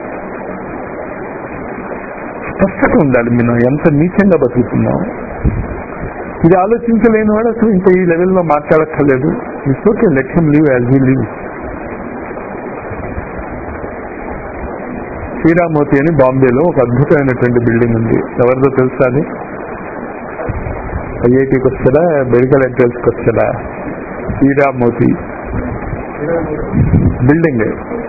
స్పష్టత ఉండాలి, మనం ఎంత నీచంగా బతుకుతున్నాం. ఇది ఆలోచించలేని వాడు అసలు ఇంకా ఈ లెవెల్లో మాట్లాడక్కర్లేదు. It's okay, let him live as he live. Sriramamurthy అని బాంబేలో ఒక అద్భుతమైనటువంటి బిల్డింగ్ ఉంది. ఎవరిదో తెలుసా అది? ఐఐటికి వచ్చారా, మెడికల్ ఎంట్రన్స్కి వచ్చారా? శ్రీరామూర్తి బిల్డింగ్.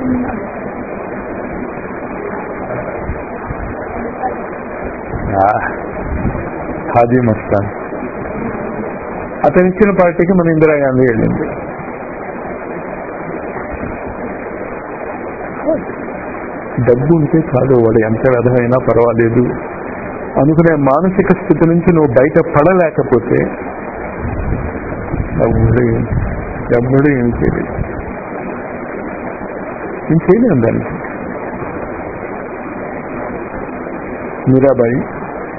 హాజీ మస్తాన్ అతను ఇచ్చిన పార్టీకి మన ఇందిరాగాంధీ వెళ్ళింది. డబ్బు ఉంటే చాలు, వాడు ఎంత వ్యధమైనా పర్వాలేదు అనుకునే మానసిక స్థితి నుంచి నువ్వు బయట పడలేకపోతే ఎవడు ఏం చేయలేదు. నేను చేయలేను దానికి. మీరాబాయి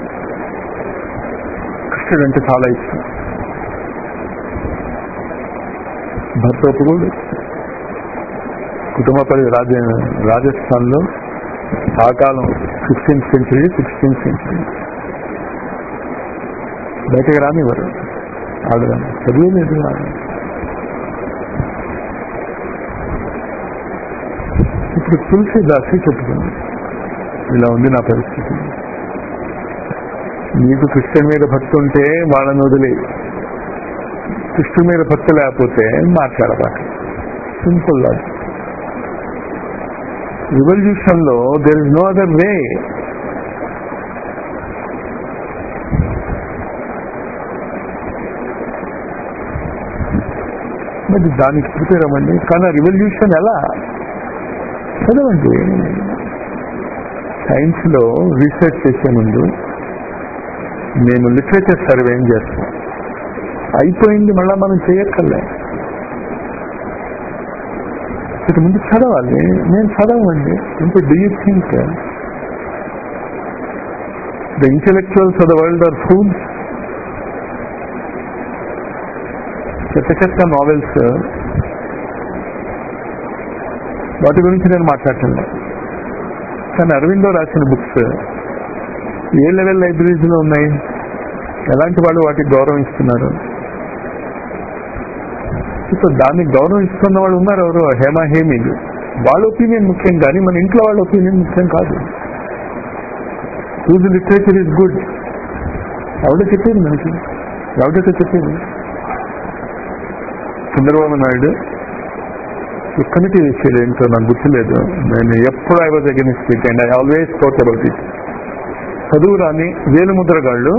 కృష్ణుడు అంటే చాలా ఇష్టం. భర్త ఒప్పుకోడు. కుటుంబ రాజస్థాన్లో ఆ కాలం 15th century 16th century బయటకు రానివ్వరు. ఆడదాన్ని చదివేలేదు. ఇప్పుడు తులసిదాసి చెప్పుకుంది, ఇలా ఉంది నా పరిస్థితి. నీకు కృష్ణుడి మీద భక్తి ఉంటే వాళ్ళని వదిలే, కృష్ణుడి మీద భక్తి లేకపోతే మాట్లాడబాక. Simple logic. రివల్యూషన్ లో there is no other way. మరి దానికి ప్రిపేర్ అవ్వండి. కానీ రివల్యూషన్ ఎలా చదవండి. సైన్స్ లో రీసెర్చ్ చేసే ముందు నేను లిటరేచర్ సర్వే ఏం చేస్తాను. అయిపోయింది, మళ్ళా మనం చేయక్కర్లే. ఇక ముందు చదవాలి. నేను చదవండి. అంటే do you think the intellectuals of the world are fools? చెత్త చెత్త నావెల్స్ వాటి గురించి నేను మాట్లాడతాను. కానీ అరవిందో రాసిన బుక్స్ ఏ లెవెల్ లైబ్రరీస్లో ఉన్నాయి, ఎలాంటి వాళ్ళు వాటికి గౌరవం ఇస్తున్నారు? ఇప్పుడు దానికి గౌరవం ఇస్తున్న వాళ్ళు ఉన్నారు. ఎవరు? హేమా హేమీలు. వాళ్ళ ఒపీనియన్ ముఖ్యం, కానీ మన ఇంట్లో వాళ్ళ ఒపీనియన్ ముఖ్యం కాదు. Whose literature is good. ఎవడో చెప్పేది మనకి, ఎవరితో చెప్పేది? చంద్రబాబు నాయుడు కమిటీ వేసేది ఏంటో నాకు గుర్తులేదు. నేను ఎప్పుడు I was against it and I always talk about it. చదువు రాని వేలుముద్రగాళ్ళు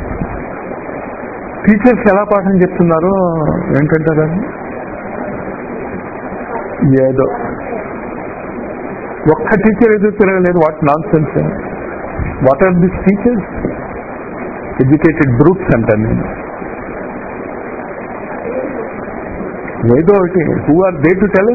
టీచర్స్ ఎలా పాఠం చెప్తున్నారో ఏంటంటారు. ఏదో ఒక్క టీచర్ ఎదురు తిరగలేదు. What nonsense. What are this teachers? Educated brutes అంటాను నేను. ఏదో ఒకటి. Who are they to tell?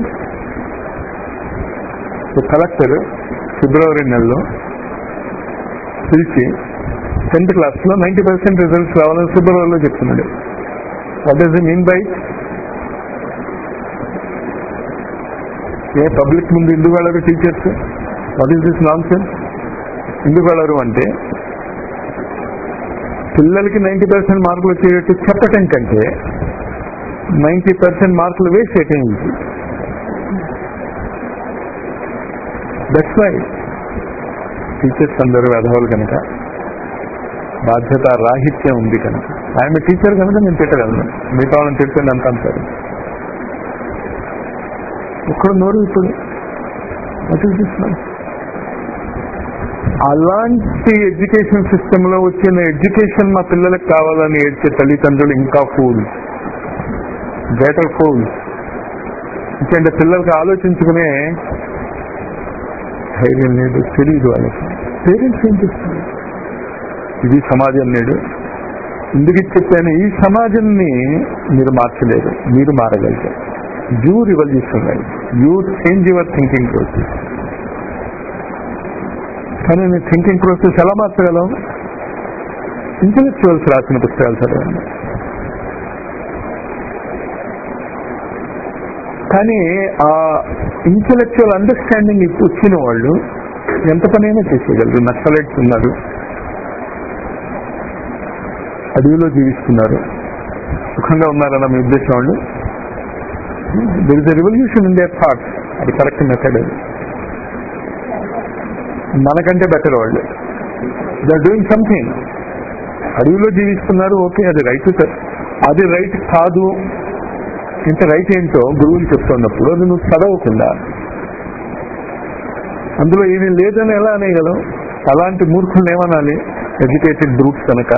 Collector ఫిబ్రవరి నెలలో పిలిచి 10th class లో 90% రిజల్ట్స్ రావాలని ఫిబ్రవరిలో చెప్తున్నాడు. What does he mean by? ఏ పబ్లిక్ ముందు ఎందుకు వెళ్ళరు teachers? What is this nonsense? ఎందుకు వెళ్ళరు అంటే పిల్లలకి 90% మార్కులు వచ్చేటట్టు చెప్పటం కంటే 90% మార్కులు వేస్ట్ చేయటం ఇది. దట్స్ వై టీచర్స్ అందరూ వెధవలు కనుక, బాధ్యత రాహిత్యం ఉంది కనుక. ఆయన టీచర్ కనుక నేను తిట్టగలను, మిగతా వాళ్ళని తిట్టండి అంత అంటారు. ఇక్కడ నోరు ఇప్పుడు అలాంటి ఎడ్యుకేషన్ సిస్టమ్ లో వచ్చిన ఎడ్యుకేషన్ మా పిల్లలకు కావాలని ఏడ్చే తల్లిదండ్రులు ఇంకా ఫూల్. Greater fools. ఇంకంటే పిల్లలకి ఆలోచించుకునే ధైర్యం లేదు, తెలియదు వాళ్ళకి. పేరెంట్స్ ఏం చేస్తారు? ఇది సమాజం నేడు. ఎందుకు చెప్పాను, ఈ సమాజాన్ని మీరు మార్చలేరు, మీరు మారగలుగుతారు. You revolution life, you change your thinking process. కానీ నేను థింకింగ్ ప్రాసెస్ ఎలా మార్చగలం? ఇంటెలెక్చువల్స్ రాసిన పుస్తకాలు చదవండి. కానీ ఆ ఇంటెలెక్చువల్ అండర్స్టాండింగ్ వచ్చిన వాళ్ళు ఎంత పనైనా చేసేయగలరు. నక్సలైట్స్ ఉన్నారు, అడవిలో జీవిస్తున్నారు, సుఖంగా ఉన్నారన్న మీ ఉద్దేశం వాళ్ళు. There is a revolution in their thoughts. అది కరెక్ట్ మెథడ్. అది మనకంటే బెటర్ వాళ్ళు. They are doing something. అడవిలో జీవిస్తున్నారు, ఓకే, అది రైట్ సార్. అది రైట్ కాదు ఇంకా రైట్ ఏంటో గురువులు చెప్తున్నప్పుడు అది నువ్వు చదవకుండా అందులో ఏమీ లేదని ఎలా అనేయగలవు? అలాంటి మూర్ఖులను ఏమనాలి? ఎడ్యుకేటెడ్ గ్రూప్స్ కనుక.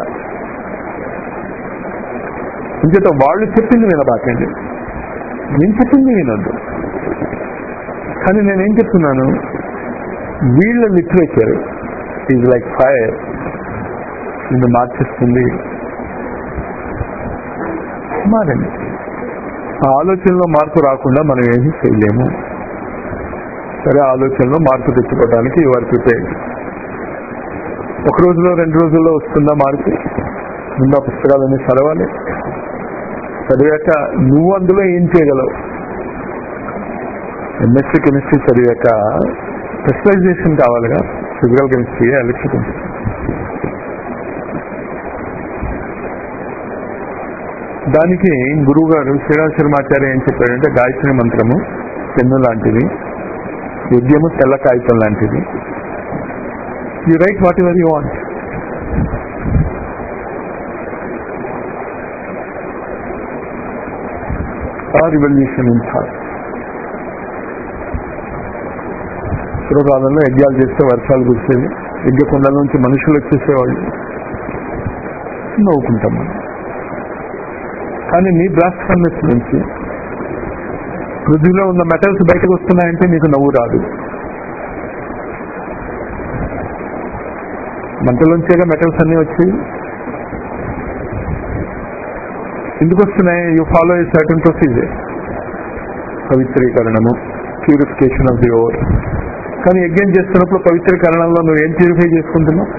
ఇంకేత వాళ్ళు చెప్పింది వినబాకండి, నేను చెప్పింది వినొద్దు. కానీ నేనేం చెప్తున్నాను, వీళ్ళ లిటరేచర్ ఈజ్ లైక్ ఫైర్, నిన్ను మార్చేస్తుంది. మారండి. ఆ ఆలోచనలో మార్పు రాకుండా మనం ఏమీ చేయలేము. సరే, ఆలోచనలో మార్పు తెచ్చుకోవడానికి యు ఆర్ ప్రిపేర్డ్. ఒక రోజులో 2 రోజుల్లో వస్తుందా మార్పు? ముందు ఆ పుస్తకాలన్నీ చదవాలి. చదివాక నువ్వు అందులో ఏం చేయగలవు? ఎంఎస్సీ కెమిస్ట్రీ చదివాక స్పెషలైజేషన్ కావాలిగా, ఫిజికల్ కెమిస్ట్రీ, ఎలక్ట్రికల్. దానికి గురువు గారు శ్రీరామ శర్మాచార్య ఏం చెప్పాడంటే, గాయత్రి మంత్రము పెన్ను లాంటిది, యజ్ఞము తెల్ల కాగితం లాంటిది. You write whatever you want. Revolution in thought. పూర్వకాలంలో యజ్ఞాలు చేస్తే వర్షాలు కురిసేవి, యజ్ఞకుండాల నుంచి మనుషులు వచ్చేసేవాళ్ళు, నవ్వుకుంటాం. కానీ నీ బ్లాస్ట్ ఫర్నెస్ నుంచి పృథ్వీలో ఉన్న మెటల్స్ బయటకు వస్తున్నాయంటే నీకు నవ్వు రాదు. మంటలోంచేగా మెటల్స్ అన్నీ వచ్చాయి. ఎందుకు వస్తున్నాయి? You follow a certain procedure, పవిత్రీకరణము, ప్యూరిఫికేషన్ ఆఫ్ ది ఓర్. కానీ యజ్ఞం చేస్తున్నప్పుడు పవిత్రీకరణలో నువ్వు ఏం ప్యూరిఫై చేసుకుంటున్నావు?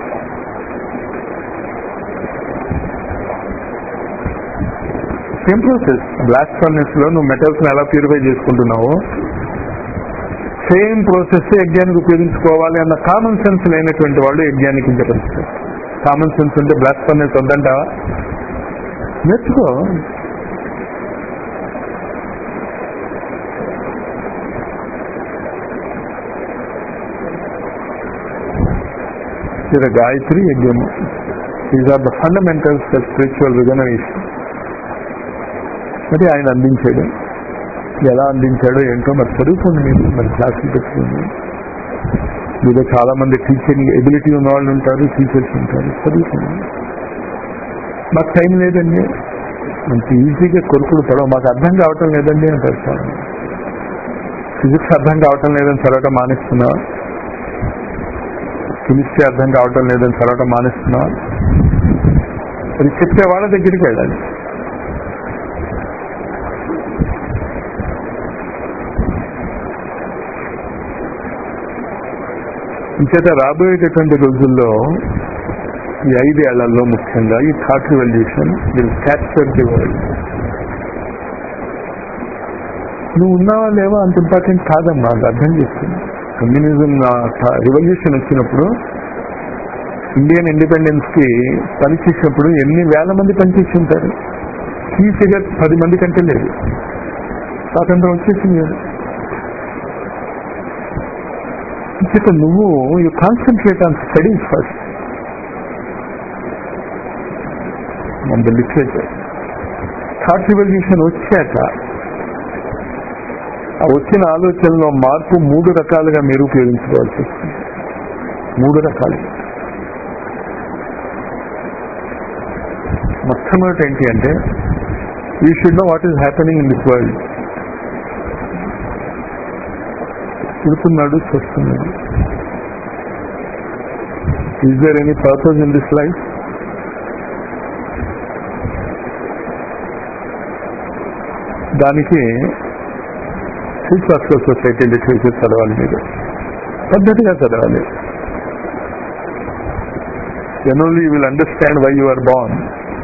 Same process. బ్లాస్ట్ ఫర్నెస్ లో నువ్వు మెటల్స్ ఎలా ప్యూరిఫై చేసుకుంటున్నావో సేమ్ ప్రాసెస్ యజ్ఞానికి ఉపయోగించుకోవాలి అన్న కామన్ సెన్స్ లేనటువంటి వాళ్ళు యజ్ఞానికి ఇంతపరుస్తారు. కామన్ సెన్స్ ఉంటే బ్లాస్ట్ ఫర్నెస్ వద్దంటావా? నేర్చుకో. గాయత్రి, యజ్ఞము, these are the fundamentals of spiritual regeneration. మరి ఆయన అందించాడు. ఎలా అందించాడో ఏంటో మరి చదువుకోండి. మీరు మరి క్లాసులు పెట్టుకోండి. మీలో చాలా మంది టీచింగ్ ఎబిలిటీ ఉన్న వాళ్ళు ఉంటారు, టీచర్స్ ఉంటారు. చదువుకోండి. మాకు టైం లేదండి, మంచి ఈజీగా కొరుకులు పడవు, మాకు అర్థం కావటం లేదండి అంటారు చాలా. ఫిజిక్స్ అర్థం కావటం లేదని చదవటం మానేస్తున్నావా? కెమిస్ట్రీ అర్థం కావటం లేదని చదవటం మానేస్తున్నావా? అది చెప్పే వాళ్ళ దగ్గరికి వెళ్ళాలి. ఇంచేత రాబోయేటటువంటి రోజుల్లో ఈ 5 ఏళ్లలో ముఖ్యంగా ఈ thought revolution will capture the world. నువ్వు ఉన్నావా లేవా అంత ఇంపార్టెంట్ కాదమ్మా, అది అర్థం చేస్తుంది. కమ్యూనిజం రివల్యూషన్ వచ్చినప్పుడు, ఇండియన్ ఇండిపెండెన్స్ కి పనిచేసినప్పుడు ఎన్ని వేల మంది పనిచేసి ఉంటారు. ఈ ఫిగర్ 10 మంది కంటే లేదు. స్వాతంత్రం వచ్చేసింది కదా. నువ్వు you concentrate on studies first and the literature. Thought revolution వచ్చాక ఆ వచ్చిన ఆలోచనలో మార్పు 3 రకాలుగా మీరు ఉపయోగించుకోవాల్సి వస్తుంది. 3 రకాలు. మొట్టమొదటి ఏంటి అంటే we should know what is happening in this world. పుడుతున్నాడు, చూస్తున్నాడు. Is there any purpose in this life? దానికి ఫిలాసఫికల్ సొసైటీ లిటరేచర్ చదవాలి, మీరు పద్ధతిగా చదవాలి. Then only you will understand why you are born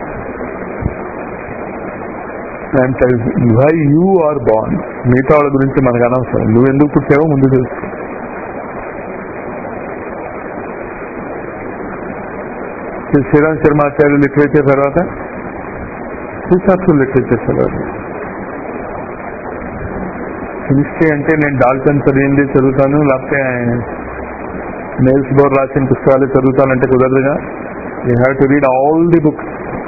and why you are born. మిగతా వాళ్ళ గురించి మనకు అనవసరం. నువ్వు ఎందుకు పుట్టావో ముందు తెలుసు. శ్రీరామ్ శర్మాచార్య లిటరేచర్ తర్వాత ఫిలాసఫికల్ లిటరేచర్ చదవాలి. హిస్టరీ అంటే నేను డాల్టన్ చదివింది చదువుతాను, లేకపోతే నేల్స్ బోర్ రాసిన పుస్తకాలు చదువుతానంటే కుదరదుగా. You have to read all the books.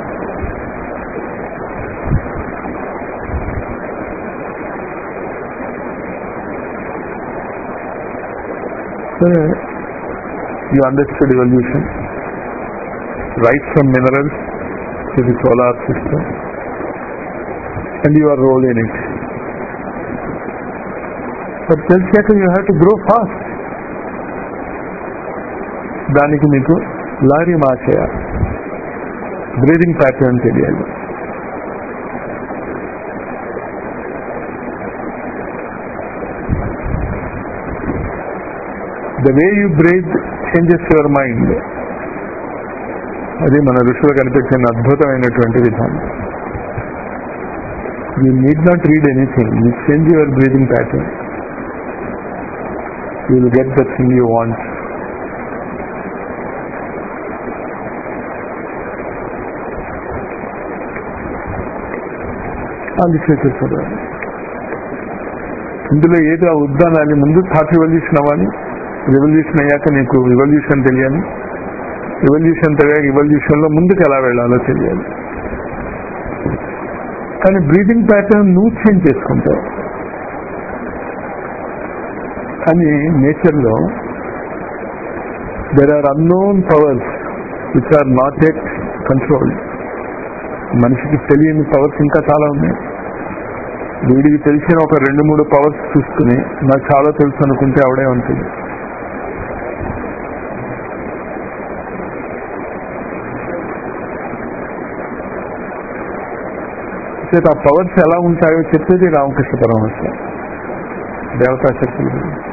You understood evolution, right from minerals to the solar system, and your role in it. But తెలిసాక you have to grow fast. దానికి మీకు లారీ మాచయ బ్రీదింగ్ ప్యాటర్న్ తెలియాలి. The way you breathe changes your mind. అది మన ఋషులు కనిపించిన అద్భుతమైనటువంటి విధానం. You need not read anything. You change your breathing pattern. You will get the thing you want. Literature చదవాలి. ఇందులో ఏదో ఉద్దానాన్ని ముందు థాట్ రివల్యూషన్ అవ్వాలి. రివల్యూషన్ అయ్యాక నీకు రివల్యూషన్ తెలియాలి. రివల్యూషన్ తెలియక రివల్యూషన్ లో ముందుకు ఎలా వెళ్ళాలో తెలియాలి. కానీ బ్రీదింగ్ ప్యాటర్న్ నువ్వు చేంజ్ చేసుకుంటావు. కానీ నేచర్ లో there are unknown powers which are not at controlled. మనిషికి తెలియని పవర్స్ ఇంకా చాలా ఉన్నాయి. వీడికి తెలిసిన ఒక 2-3 పవర్స్ చూసుకుని నాకు చాలా తెలుసు అనుకుంటే ఆవిడే ఉంటుంది. ఆ పవర్స్ ఎలా ఉంటాయో చెప్పేది రామకృష్ణ పరమహంస. దేవతా శక్తులు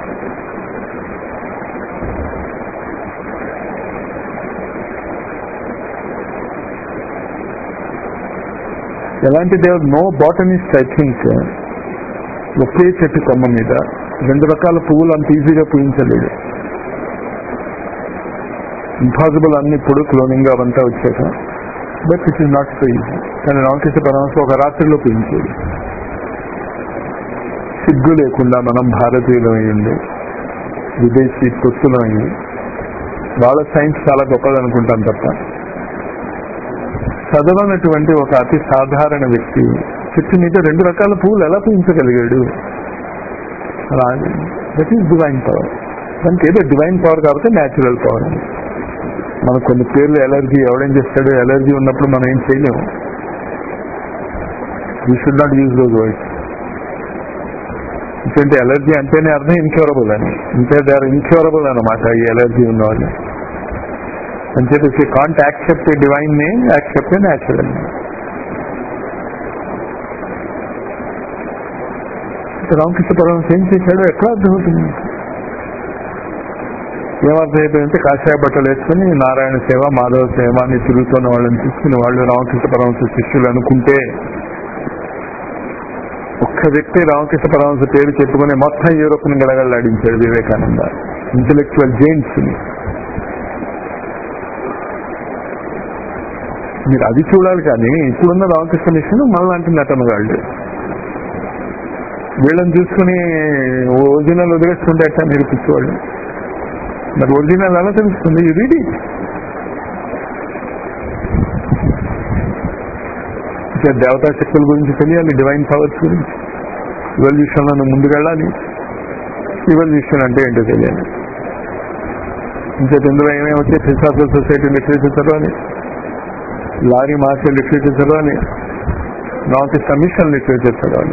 ఎలాంటి దేవుడు? నో బాటనిస్ట్ ఐ థింక్ ఒకే చెట్టు కొమ్మ మీద 2 రకాల పువ్వులు అంత ఈజీగా పూయించలేడు. ఇంపాసిబుల్ అన్ని ఇప్పుడు క్లోనింగ్ అవంతా వచ్చాక. But it is not so easy. కానీ రామకృష్ణ పరమహంస ఒక రాత్రిలో పూయించేది. సిగ్గు లేకుండా మనం భారతీయులం అయ్యింది, విదేశీ పొత్తులం అయ్యి వాళ్ళ సైన్స్ చాలా గొప్పదనుకుంటాం తప్ప చదవనటువంటి ఒక అతి సాధారణ వ్యక్తి చెట్టు మీద 2 రకాల పువ్వులు ఎలా పూయించగలిగాడు? That is divine power. దానికి ఏదో డివైన్ పవర్ కాబట్టి న్యాచురల్ పవర్. మనకు కొన్ని పేర్లు ఎలర్జీ ఎవడేం చేస్తాడు? ఎలర్జీ ఉన్నప్పుడు మనం ఏం చేయలేము. You should not use those words. ఎందుకంటే ఎలర్జీ అంటేనే అర్థం ఇన్క్యూరబుల్ అని. అంటే దే ఆర్ ఇన్క్యూరబుల్ అనమాట ఈ ఎలర్జీ ఉన్న వాళ్ళు. అని చెప్పేసి can't accept a divine name, accept a natural name. Ramakrishna Paramahamsa ఏం చేశాడో ఎట్లా అర్థమవుతుంది? ఏమర్థమైపోయిందంటే కాషాయ బట్టలు వేసుకుని నారాయణ సేవ, మాధవ సేవ అని తిరుగుతున్న వాళ్ళని తీసుకుని వాళ్ళు రామకృష్ణ పరమహంస శిష్యులు అనుకుంటే, ఒక్క వ్యక్తి రామకృష్ణ పరమహంస పేరు చెప్పుకుని మొత్తం యూరోప్ని గడగడలాడించాడు వివేకానంద. ఇంటెలెక్చువల్ జెయింట్స్ ని. మీరు అది చూడాలి. కానీ ఇప్పుడున్న రామకృష్ణ మిషన్ మనలాంటి నటనగాళ్ళు. వీళ్ళని చూసుకుని ఒరిజినల్ వదిలేస్తుంటే అట్లా మీరు పిచ్చివాళ్ళు. మరి ఒరిజినల్ ఎలా తెలుస్తుంది? ఇది దేవతా శక్తుల గురించి తెలియాలి, డివైన్ పవర్స్ గురించి. ఇవల్యూషన్ లో ముందుకెళ్ళాలి. ఇవల్యూషన్ అంటే ఏంటో తెలియాలి. ఇంకేత ఇందులో ఏమేమి వచ్చే ఫిలాసఫికల్ సొసైటీ లిటరేచర్ చదవాలి, లారీ మాస్టర్ లిటరేచర్ చదవాలి, నాట్ కమిషన్ లిటరేచర్ చదవాలి.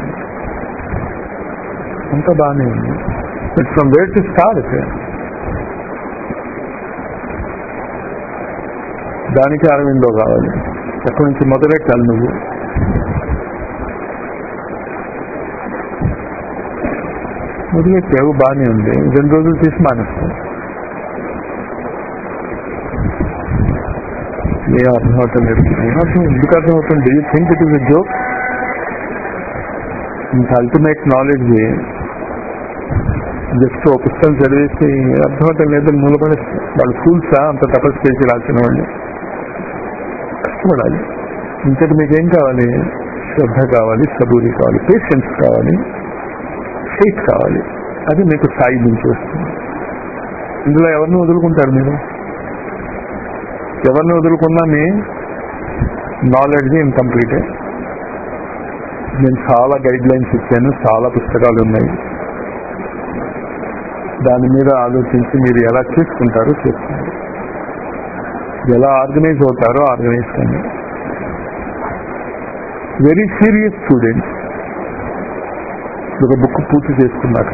అంత బాగానే ఉంది. It's from where to start. దానికి అరవిందో కావాలి. ఎక్కడి నుంచి మొదలెట్టాలి నువ్వు? మొదలెట్టావు, బాగానే ఉంది. 2 రోజులు తీసి మానేస్తావు. ఏ అర్థం అవుతుంది? ఎందుకు అర్థం అవుతుంది? You think it is a joke? ఇంత అల్టిమేట్ నాలెడ్జ్ జస్ట్ ఒక పుస్తకం చదివేసి అర్థమవుతాం లేదని మూలపడేస్తారు. వాళ్ళు ఫూల్సా అంత తపస్సు చేసి రాసిన వాళ్ళు? కష్టపడాలి. ఇంతటి మీకేం కావాలి? శ్రద్ధ కావాలి, సబూరి కావాలి, పేషెన్స్ కావాలి, ఫెయిత్ కావాలి. అది మీకు స్థాయి నుంచి వస్తుంది. ఇందులో ఎవరిని వదులుకుంటారు మీరు? ఎవరిని వదులుకున్నా మీ నాలెడ్జ్ ఇన్కంప్లీటే. నేను చాలా గైడ్ లైన్స్ ఇచ్చాను, చాలా పుస్తకాలు ఉన్నాయి. దాని మీద ఆలోచించి మీరు ఎలా చేసుకుంటారో చేసుకోండి, ఎలా ఆర్గనైజ్ అవుతారో ఆర్గనైజ్ కండి. వెరీ సీరియస్ స్టూడెంట్స్ ఒక బుక్ పూర్తి చేసుకున్నాక,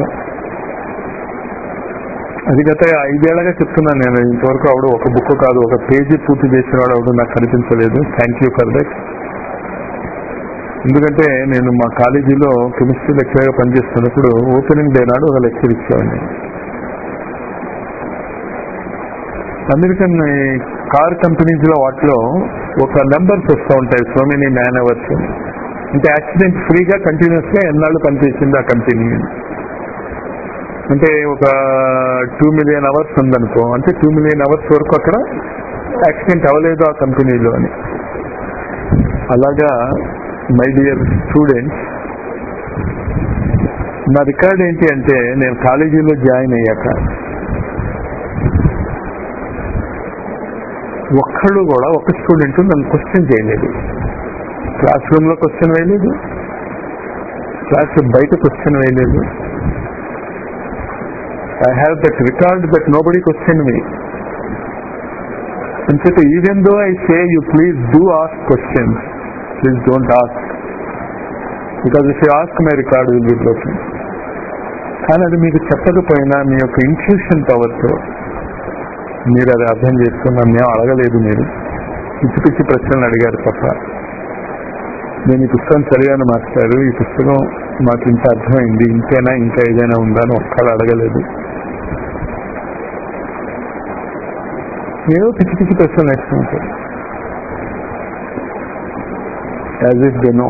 అది గత 5 ఏళ్లగా చెప్తున్నాను నేను, ఇంతవరకు ఆవిడ ఒక బుక్ కాదు, ఒక పేజీ పూర్తి చేసిన వాడు ఆవిడ నాకు కనిపించలేదు. Thank you for that. ఎందుకంటే నేను మా కాలేజీలో కెమిస్ట్రీ లెక్చరర్గా పనిచేస్తున్నప్పుడు ఓపెనింగ్ డే నాడు ఒక లెక్చర్ ఇచ్చేవాడిని. అమెరికన్ కార్ కంపెనీస్ లో వాటిలో ఒక నెంబర్స్ వస్తూ ఉంటాయి, సో మెనీ మ్యాన్ అవర్స్. అంటే యాక్సిడెంట్ ఫ్రీగా కంటిన్యూస్ గా ఎన్నాళ్ళు పనిచేసింది ఆ కంపెనీ. అంటే ఒక 2 మిలియన్ అవర్స్ ఉందనుకో, అంటే 2 మిలియన్ అవర్స్ వరకు అక్కడ యాక్సిడెంట్ అవ్వలేదు ఆ కంపెనీలో అని. అలాగా మై డియర్ స్టూడెంట్స్, నా రికార్డ్ ఏంటి అంటే, నేను కాలేజీలో జాయిన్ అయ్యాక ఒక్కళ్ళు కూడా ఒక స్టూడెంట్ నన్ను క్వశ్చన్ చేయలేదు. క్లాస్ రూమ్ లో క్వశ్చన్ వేయలేదు, క్లాస్ బయట క్వశ్చన్ వేయలేదు. I have that record that nobody question me. అంచేత even though I say you please do ask questions, please don't ask, because if you ask my record will be broken. కానీ అది మీకు చెప్పకపోయినా మీ యొక్క intuition పవర్తో మీరు అది అర్థం చేసుకున్నా. మేము అడగలేదు, మీరు పిచ్చి పిచ్చి ప్రశ్నలు అడిగారు తప్ప. నేను ఈ పుస్తకం చదివాను మాస్టారు, ఈ పుస్తకం మాకు ఇంత అర్థమైంది, ఇంతేనా ఇంకా ఏదైనా ఉందా అని ఒక్కళ్ళు అడగలేదు. ఏదో పిచ్చి పిచ్చి ప్రశ్నలు నేర్చుకుంటారు, యాజ్ ఇఫ్ దే నో.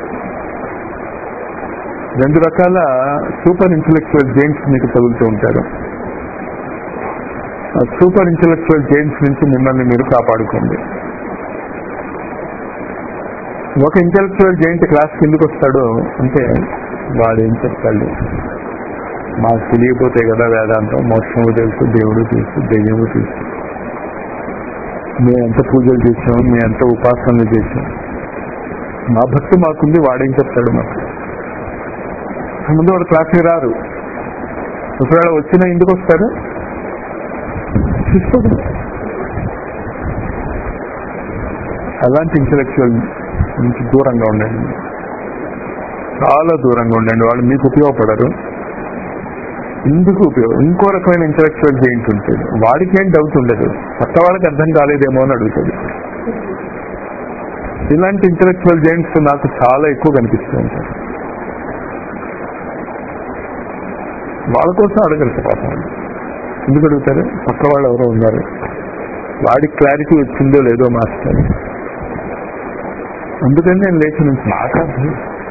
2 రకాల సూపర్ ఇంటెలెక్చువల్ జైంట్స్ మీకు తగులుతూ ఉంటారు. ఆ సూపర్ ఇంటెలెక్చువల్ జైంట్స్ నుంచి మిమ్మల్ని మీరు కాపాడుకోండి. ఒక ఇంటెలెక్చువల్ జైంట్ క్లాస్ కిందకు వస్తాడు అంటే వాడు ఏం చెప్తాడు, మాకు తెలియపోతే కదా వేదాంతం, మోక్షము తెలుసు, దేవుడు తెలుసు, దెయ్యము తెలుసు, మేము ఎంత పూజలు చేసాం, మేము ఎంత ఉపాసనలు చేసాం, మా భక్తి మాకుంది, వాడేం చెప్తాడు మాకు? ముందు వాడు క్లాస్కి రారు. ఒకవేళ వచ్చినా ఎందుకు వస్తారు? అలాంటి ఇంటెలెక్చువల్ నుంచి దూరంగా ఉండండి, చాలా దూరంగా ఉండండి. వాళ్ళు మీకు ఉపయోగపడరు. ఎందుకు ఉపయోగం? ఇంకో రకమైన ఇంటెలెక్చువల్ జైంట్ ఉంటుంది, వాడికి ఏం డౌట్ ఉండదు, కొత్త వాళ్ళకి అర్థం కాలేదేమో అని అడుగుతుంది. ఇలాంటి ఇంటెలెక్చువల్ జైంట్స్ నాకు చాలా ఎక్కువ కనిపిస్తూ ఉంటాయి. వాళ్ళ కోసం అడగరు పాపం. ఎందుకు అడుగుతారు? పక్క వాళ్ళు ఎవరో ఉన్నారు, వాడికి క్లారిటీ వచ్చిందో లేదో మాస్టర్. అందుకని నేను లేచి నుంచి మాట్లాడు.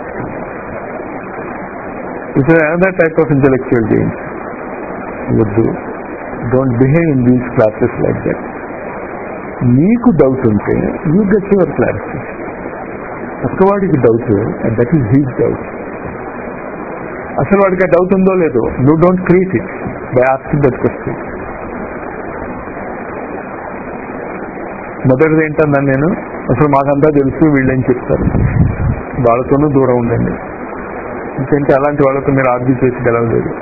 It's another type of intellectual game. వద్దు, don't behave in these classes like that. నీకు డౌట్ ఉంటే యూ గెట్ యువర్ క్లారిటీ. పక్కవాడికి doubt, that is his doubt. అసలు వాడికి ఆ డౌట్ ఉందో లేదో, you don't create it by asking that question. మొదటిది ఏంటన్నాను నేను, అసలు మాకంతా తెలుసు, వీళ్ళేం చెప్తారు, వాళ్ళతోనూ దూరం ఉండండి. ఇంకేంటి అలాంటి వాళ్ళతో మీరు ఆర్గ్యూ చేసి గెలవలేదు.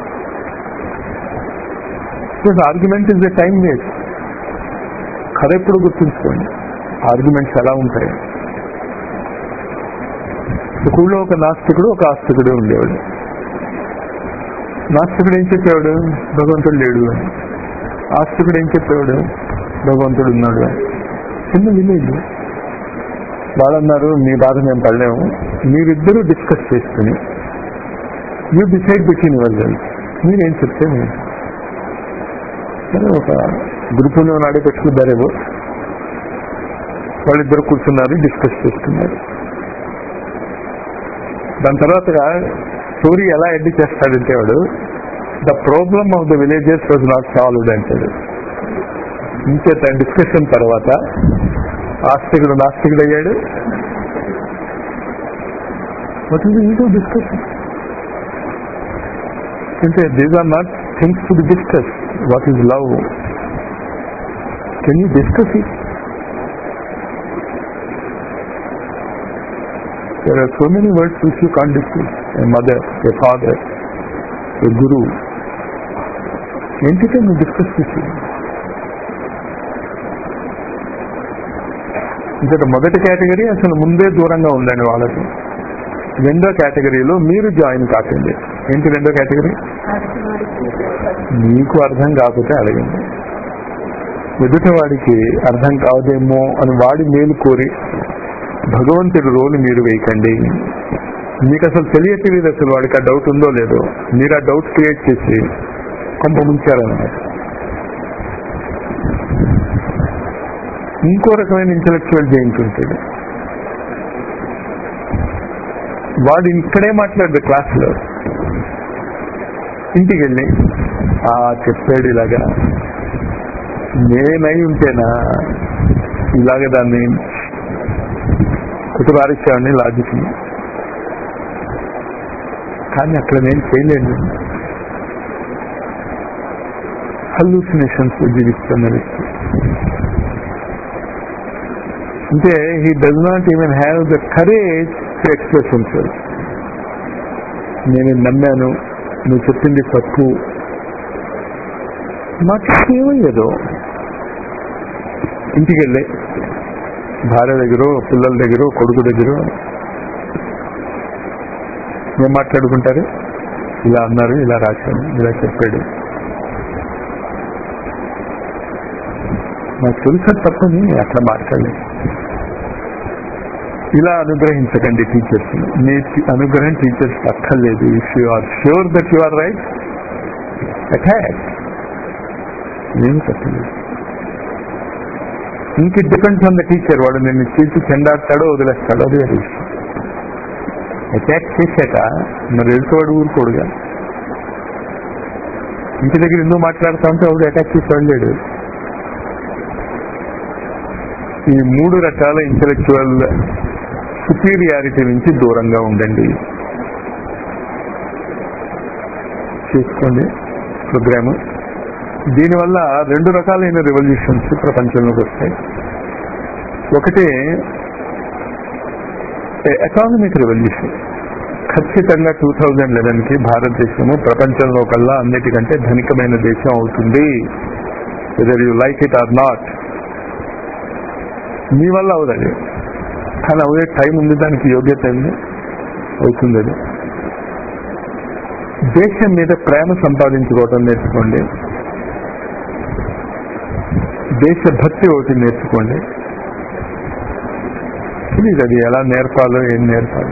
Argument is a time waste. కథ ఎప్పుడు గుర్తుంచుకోండి, ఆర్గ్యుమెంట్స్ ఎలా ఉంటాయి. ఊళ్ళో ఒక నాస్తికుడు ఒక ఆస్తికుడు ఉండేవాడు. నాస్తికుడు ఏం చెప్పేవాడు? భగవంతుడు లేడు అని. ఆస్తికుడు ఏం చెప్పేవాడు? భగవంతుడు ఉన్నాడు అని. చిన్న విలేజ్. వాళ్ళన్నారు మీ బాధ మేము పడలేము, మీరిద్దరూ డిస్కస్ చేసుకుని you decide between yourself, మీరేం చెప్తే నేను. సరే, ఒక గ్రూపులో నాడే పెట్టుకున్నారేమో, వాళ్ళిద్దరు కూర్చున్నారు, డిస్కస్ చేస్తున్నారు. దాని తర్వాత స్టోరీ ఎలా ఎండ్ చేస్తాడంటే వాడు, the problem of the villages was not solved అంటాడు. ఇంచేత డిస్కషన్ తర్వాత ఆస్తికుడు నాస్తికుడు అయ్యాడు. What is the use of discussion? అంటే these are not things to be discuss. What is love? Can you discuss it? There are so many words which you can't discuss. A mother, a father, a guru. Entity you discuss with you. ఇంకా మొదటి category అసలు ముందే దూరంగా ఉండండి వాళ్ళకి. రెండో కేటగిరీలో మీరు జాయిన్ కాకండి. ఏంటి రెండో కేటగిరీ? మీకు అర్థం కాకపోతే అడగండి. ఎదుటి వాడికి అర్థం కాదేమో అని వాడి మేలు కోరి భగవంతుడి రోలు మీరు వేయకండి. మీకు అసలు తెలియదు అసలు వాడికి ఆ డౌట్ ఉందో లేదో, మీరు ఆ డౌట్ క్రియేట్ చేసి కొంప ముంచారన్నమాట. ఇంకో రకమైన ఇంటలెక్చువల్ జైంట్ ఉంటాడు. వాడు ఇక్కడే మాట్లాడు క్లాస్లో, ఇంటికి వెళ్ళి చెప్పాడు ఇలాగా, నేనై ఉంటేనా ఇలాగ దాన్ని కుటుంబారిచ్చాడిని లాజిక్. కానీ అక్కడ నేను చేయలేను. హల్యూసినేషన్స్ జీవిస్తున్న వ్యక్తి అంటే he does not even have the courage to express himself. నేను నమ్మాను, నువ్వు చెప్పింది తప్పు, మాకు ఏమయ్యేదో. ఇంటికి వెళ్ళి భార్య దగ్గర, పిల్లల దగ్గర, కొడుకు దగ్గర ఏం మాట్లాడుకుంటారు? ఇలా అన్నారు, ఇలా రాశాను, ఇలా చెప్పాడు, నాకు తెలుసా తప్పని అట్లా మాట్లాడలేదు. ఇలా అనుగ్రహించకండి టీచర్స్. మీ అనుగ్రహం టీచర్స్ అక్కర్లేదు. If you are sure that you are right, attack. ఏమి తప్పలేదు. ఇంక it depends on the teacher. వాడు నిన్ను చేసి చెండాడతాడో వదిలేస్తాడో అది వేరే విషయం. అటాక్ చేశాక మరి ఎదుటివాడు ఊరుకోడుగా. ఇంటి దగ్గర ఎందుకు మాట్లాడుతూ ఉంటే వాడు అటాక్ చేసి వెళ్ళలేడు. ఈ మూడు రకాల ఇంటెలెక్చువల్ సుపీరియారిటీ నుంచి దూరంగా ఉండండి. చేసుకోండి ప్రోగ్రాము. దీనివల్ల రెండు రకాలైన రెవల్యూషన్స్ ప్రపంచంలోకి వస్తాయి. ఒకటి ఎకానమిక్ రెవల్యూషన్. ఖచ్చితంగా 2011కి భారతదేశము ప్రపంచంలో కల్లా అన్నిటికంటే ధనికమైన దేశం అవుతుంది. Whether you like it or not. మీ వల్ల అవుతుంది, కానీ అవే టైం ఉంది, దానికి యోగ్యత ఉంది, అవుతుంది. అది దేశం మీద ప్రేమ సంపాదించుకోవటం నేర్చుకోండి. దేశభక్తి ఒకటి నేర్చుకోండి. తెలియదు అది ఎలా నేర్పాలో, ఏం నేర్పాలి.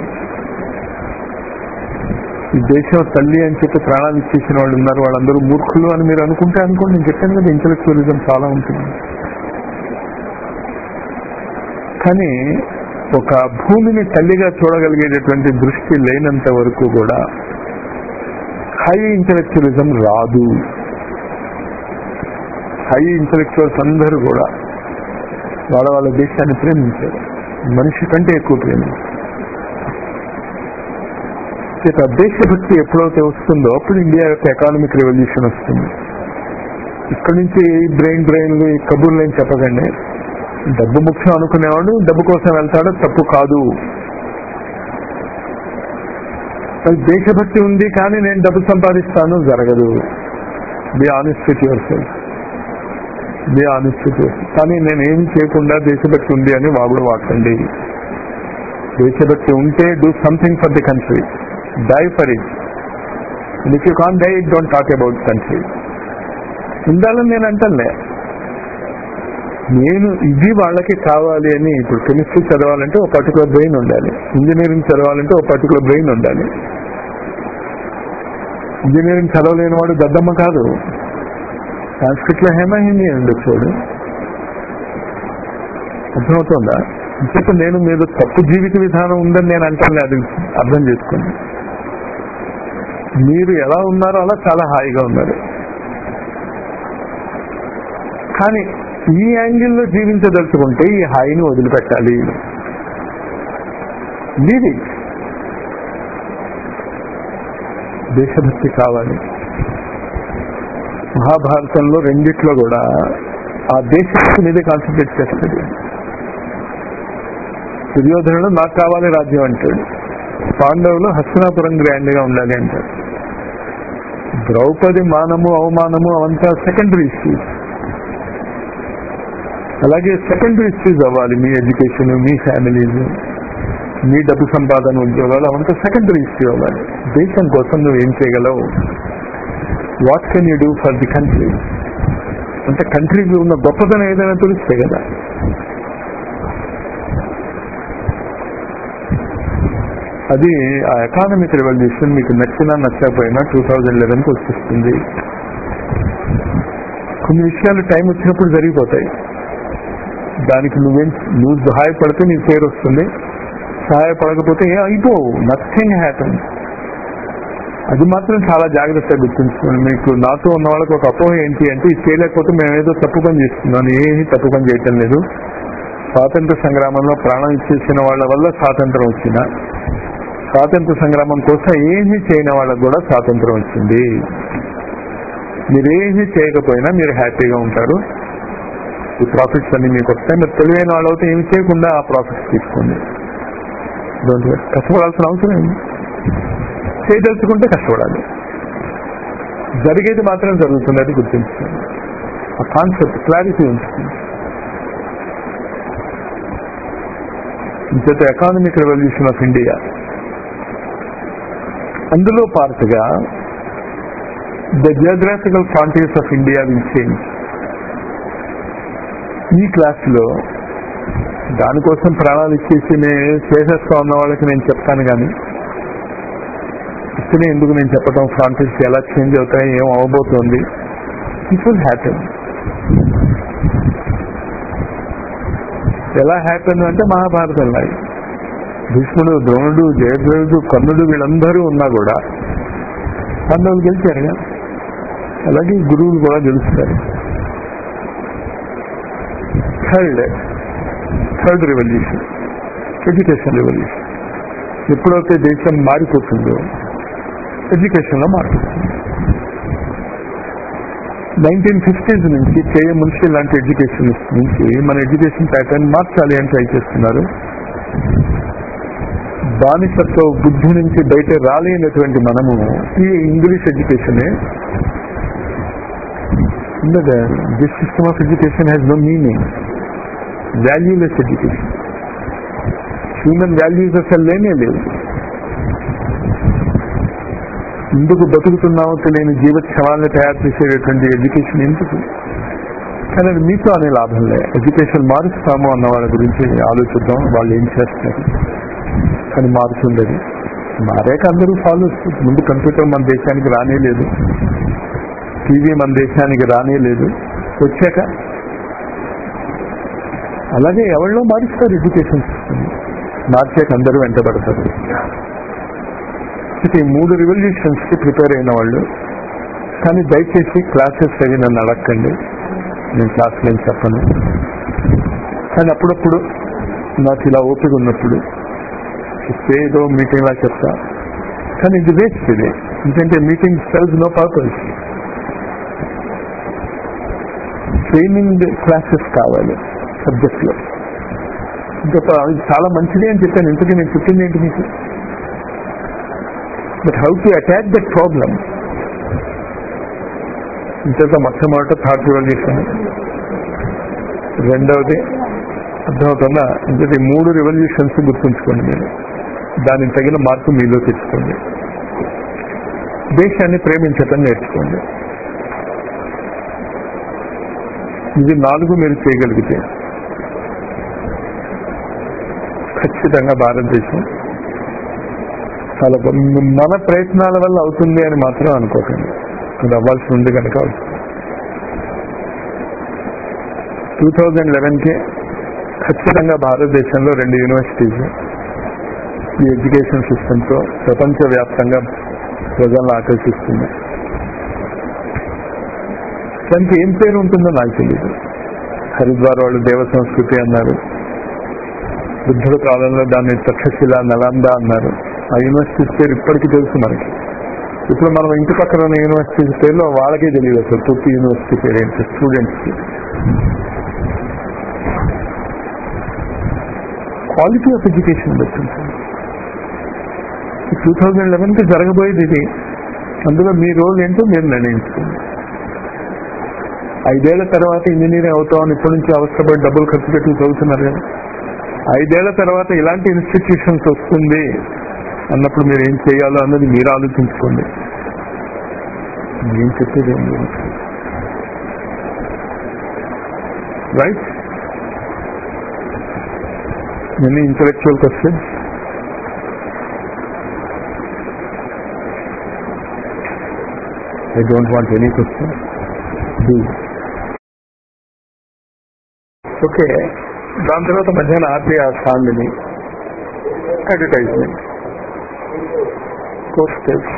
ఈ దేశం తల్లి అని చెప్పి ప్రాణాలు ఇచ్చేసిన వాళ్ళు ఉన్నారు, వాళ్ళందరూ మూర్ఖులు అని మీరు అనుకుంటే అనుకోండి. నేను చెప్పాను కదా, ఇంటెలెక్చువలిజం చాలా ఉంటుంది. కానీ ఒక భూమిని తల్లిగా చూడగలిగేటటువంటి దృష్టి లేనంత వరకు కూడా హై ఇంటెలెక్చువలిజం రాదు. హై ఇంటెలెక్చువల్స్ అందరూ కూడా వాళ్ళ దేశాన్ని ప్రేమించారు, మనిషి కంటే ఎక్కువ ప్రేమించారు. దేశభక్తి ఎప్పుడైతే వస్తుందో అప్పుడు ఇండియా యొక్క ఎకానమిక్ రెవల్యూషన్ వస్తుంది. ఇక్కడి నుంచి బ్రెయిన్లు ఈ కబుర్లు ఏం చెప్పకండి. డబ్బు ముఖ్యం అనుకునేవాడు డబ్బు కోసం వెళ్తాడో తప్పు కాదు. దేశభక్తి ఉంది కానీ నేను డబ్బు సంపాదిస్తాను జరగదు. Be honest with yourself. Be honest with yourself. కానీ నేనేమి చేయకుండా దేశభక్తి ఉంది అని వాగుడు వాకండి. దేశభక్తి ఉంటే do something for the country, die for it. If you can't die it, don't talk about country. ఉండాలని నేను అంటలే, నేను ఇది వాళ్ళకి కావాలి అని. ఇప్పుడు కెమిస్ట్రీ చదవాలంటే ఒక పర్టికులర్ బ్రెయిన్ ఉండాలి, ఇంజనీరింగ్ చదవాలంటే ఒక పర్టికులర్ బ్రెయిన్ ఉండాలి. ఇంజనీరింగ్ చదవలేని వాడు దద్దమ్మ కాదు. సంస్కృత్ లో హేమహిందీ ఎందుకు చూడు, అర్థమవుతుందా? ఇంకొక నేను మీద తప్పు జీవిత విధానం ఉందని నేను అంటాను, అది అర్థం చేసుకోండి. మీరు ఎలా ఉన్నారో అలా చాలా హాయిగా ఉన్నారు, కానీ ఈ యాంగిల్లో జీవించదలుచుకుంటే ఈ హాయిని వదిలిపెట్టాలి. మీది దేశభక్తి కావాలి. మహాభారతంలో రెండిట్లో కూడా ఆ దేశభక్తి మీదే కాన్సన్ట్రేట్ చేస్తుంది. దుర్యోధనుడు నాకు కావాలి రాజ్యం అంటాడు, పాండవులు హస్తినాపురం గ్రాండ్ గా ఉండాలి అంటారు. ద్రౌపది మానము అవమానము అవంతా సెకండరీ ఇష్యూస్. అలాగే సెకండరీ ఇష్యూస్ అవ్వాలి. మీ ఎడ్యుకేషన్, మీ ఫ్యామిలీస్, మీ డబ్బు సంపాదన, ఉద్యోగాలు అవంతా సెకండరీ ఇష్యూ అవ్వాలి. దేశం కోసం నువ్వు ఏం చేయగలవు, what can you do for the country అంటే కంట్రీకి ఉన్న గొప్పతనం ఏదైనా తెలిస్తే కదా. అది ఆ ఎకానమిక్ రెవల్యూషన్ మీకు నచ్చినా నచ్చకపోయినా 2011కి వచ్చేస్తుంది. కొన్ని విషయాలు టైం వచ్చినప్పుడు జరిగిపోతాయి. దానికి నువ్వు సహాయపడితే నీకు పేరు వస్తుంది, సహాయపడకపోతే అయిపోవు, నథింగ్ హ్యాపన్. అది మాత్రం చాలా జాగ్రత్తగా గుర్తుంచుకోండి. మీకు నాతో ఉన్న వాళ్ళకి ఒక అపోహ ఏంటి అంటే, ఇది చేయలేకపోతే మేము ఏదో తప్పు పని చేస్తున్నాను. ఏమీ తప్పు పని చేయటం లేదు. స్వాతంత్ర సంగ్రామంలో ప్రాణం ఇచ్చేసిన వాళ్ళ వల్ల స్వాతంత్రం వచ్చిన, స్వాతంత్ర సంగ్రామం కోసం ఏమీ చేయని వాళ్ళకు కూడా స్వాతంత్రం వచ్చింది. మీరేమీ చేయకపోయినా మీరు హ్యాపీగా ఉంటారు. ఈ ప్రాఫిట్స్ అన్ని మీకు వస్తాయి. మీరు తెలివైన వాళ్ళు అయితే ఏమి చేయకుండా ఆ ప్రాఫిట్స్ తీసుకోండి. కష్టపడాల్సిన అవసరం ఏంటి? చేయదలుచుకుంటే కష్టపడాలి. జరిగేది మాత్రం జరుగుతుంది, అది గుర్తించుకోండి. ఆ కాన్సెప్ట్ క్లారిటీ ఉంటుంది. ఇంత ఎకానమిక్ రెవల్యూషన్ ఆఫ్ ఇండియా, అందులో పార్ట్గా the geographical frontiers of India will change. ఈ క్లాస్లో దానికోసం ప్రాణాలు ఇచ్చేసి నేను చేసేస్తా ఉన్న వాళ్ళకి నేను చెప్తాను, కానీ ఇస్తేనే ఎందుకు నేను చెప్పటం, ఫ్రాంటియర్స్ ఎలా చేంజ్ అవుతాయి, ఏం అవబోతోంది. It will happen. ఎలా హ్యాపెన్ అంటే మహాభారతం లాగా భీష్ముడు, ద్రోణుడు, జయద్రథుడు, కర్ణుడు వీళ్ళందరూ ఉన్నా కూడా పాండవులు గెలిచారుగా. అలాగే గురువులు కూడా గెలుస్తారు. Third revolution, education revolution. ఎప్పుడైతే దేశం మారిపోతుందో ఎడ్యుకేషన్ లో మారిపోతుంది. 1950s నుంచి కేఏ మున్షి లాంటి ఎడ్యుకేషన్ నుంచి మన ఎడ్యుకేషన్ ప్యాటర్న్ మార్చాలి అని ట్రై చేస్తున్నారు. బానిసత్వ బుద్ధి నుంచి బయట రాలేనటువంటి మనము ఈ ఇంగ్లీష్ ఎడ్యుకేషనే, this system of education has no meaning, valueless education. Human values అసలు లేనే లేవు. ఎందుకు బతుకుతున్నామో తెలియని జీవోత్సవాలను తయారు చేసేటటువంటి ఎడ్యుకేషన్ ఎందుకు? కానీ అది మీతో అనే లాభం లే. ఎడ్యుకేషన్ మారుస్తాము అన్న వాళ్ళ గురించి ఆలోచిద్దాం, వాళ్ళు ఏం చేస్తారు. కానీ మారుతుంది. అది మారాక అందరూ ఫాలో. ముందు కంప్యూటర్ మన దేశానికి రానే లేదు, టీవీ మన దేశానికి రానే లేదు, వచ్చాక అలాగే ఎవరిలో మారుస్తారు ఎడ్యుకేషన్ సిస్టమ్. మార్చాక అందరూ వెంటబడతారు. ఈ 3 రివల్యూషన్స్ కి ప్రిపేర్ అయిన వాళ్ళు. కానీ దయచేసి క్లాసెస్ అవి నన్ను అడగండి, నేను క్లాసులు ఏం చెప్పను. కానీ అప్పుడప్పుడు నాకు ఇలా ఓపిక ఉన్నప్పుడు ఏదో మీటింగ్ లా చెప్తా. కానీ ఇది వేస్ట్. ఇది ఎందుకంటే meeting serves no purpose. Training classes కావాలి సబ్జెక్ట్ లో. ఇంకా చాలా మంచిది అని చెప్పాను. ఇంతకీ నేను చెప్పింది ఏంటి మీకు? But how to attack that problem. ఇంత మొట్టమొదట థాట్ రివల్యూషన్, రెండవది అర్థమవుతుందా? అంటే 3 రెవల్యూషన్స్ గుర్తుంచుకోండి మీరు. దానికి తగిన మార్పు మీలో తెచ్చుకోండి. దేశాన్ని ప్రేమించటం నేర్చుకోండి. ఇది 4 మీరు చేయగలిగితే ఖచ్చితంగా భారతదేశం చాలా మన ప్రయత్నాల వల్ల అవుతుంది అని మాత్రం అనుకోకండి. అది అవ్వాల్సి ఉంది కనుక అవుతుంది. 2011కి ఖచ్చితంగా భారతదేశంలో 2 యూనివర్సిటీస్ ఈ ఎడ్యుకేషన్ సిస్టంతో ప్రపంచవ్యాప్తంగా ప్రజలను ఆకర్షిస్తుంది. దానికి ఏం పేరు ఉంటుందో నాకు తెలియదు. హరిద్వార్ వాళ్ళు దేవ సంస్కృతి అన్నారు, బుద్ధుల కాలంలో దాన్ని తక్షశిల, నలంద అన్నారు. ఆ యూనివర్సిటీస్ పేరు ఇప్పటికీ తెలుసు మనకి. ఇప్పుడు మనం ఇంటి పక్కన ఉన్న యూనివర్సిటీస్ పేర్లో వాళ్ళకే తెలియదు అసలు తొట్టి యూనివర్సిటీ పేరు ఏంటి స్టూడెంట్స్కి. క్వాలిటీ ఆఫ్ ఎడ్యుకేషన్ పెట్టింది. 2011కి జరగబోయేది ఇది. అందులో మీ రోల్ ఏంటో మీరు నిర్ణయించుకోండి. 5 ఏళ్ల తర్వాత ఇంజనీరింగ్ అవుతామని ఇప్పటి నుంచి అవసరపడి డబ్బులు ఖర్చు పెట్టి చదువుతున్నారు కదా. 5 ఏళ్ల తర్వాత ఇలాంటి ఇన్స్టిట్యూషన్స్ వస్తుంది అన్నప్పుడు మీరు ఏం చేయాలో అన్నది మీరు ఆలోచించుకోండి. నేను చెప్పేది ఏం లేదు. రైట్? ఎన్ని intellectual questions? I don't want any questions. Okay. దాని తర్వాత మధ్యాహ్నం ఆర్టీ సాంగ్ని advertisement posters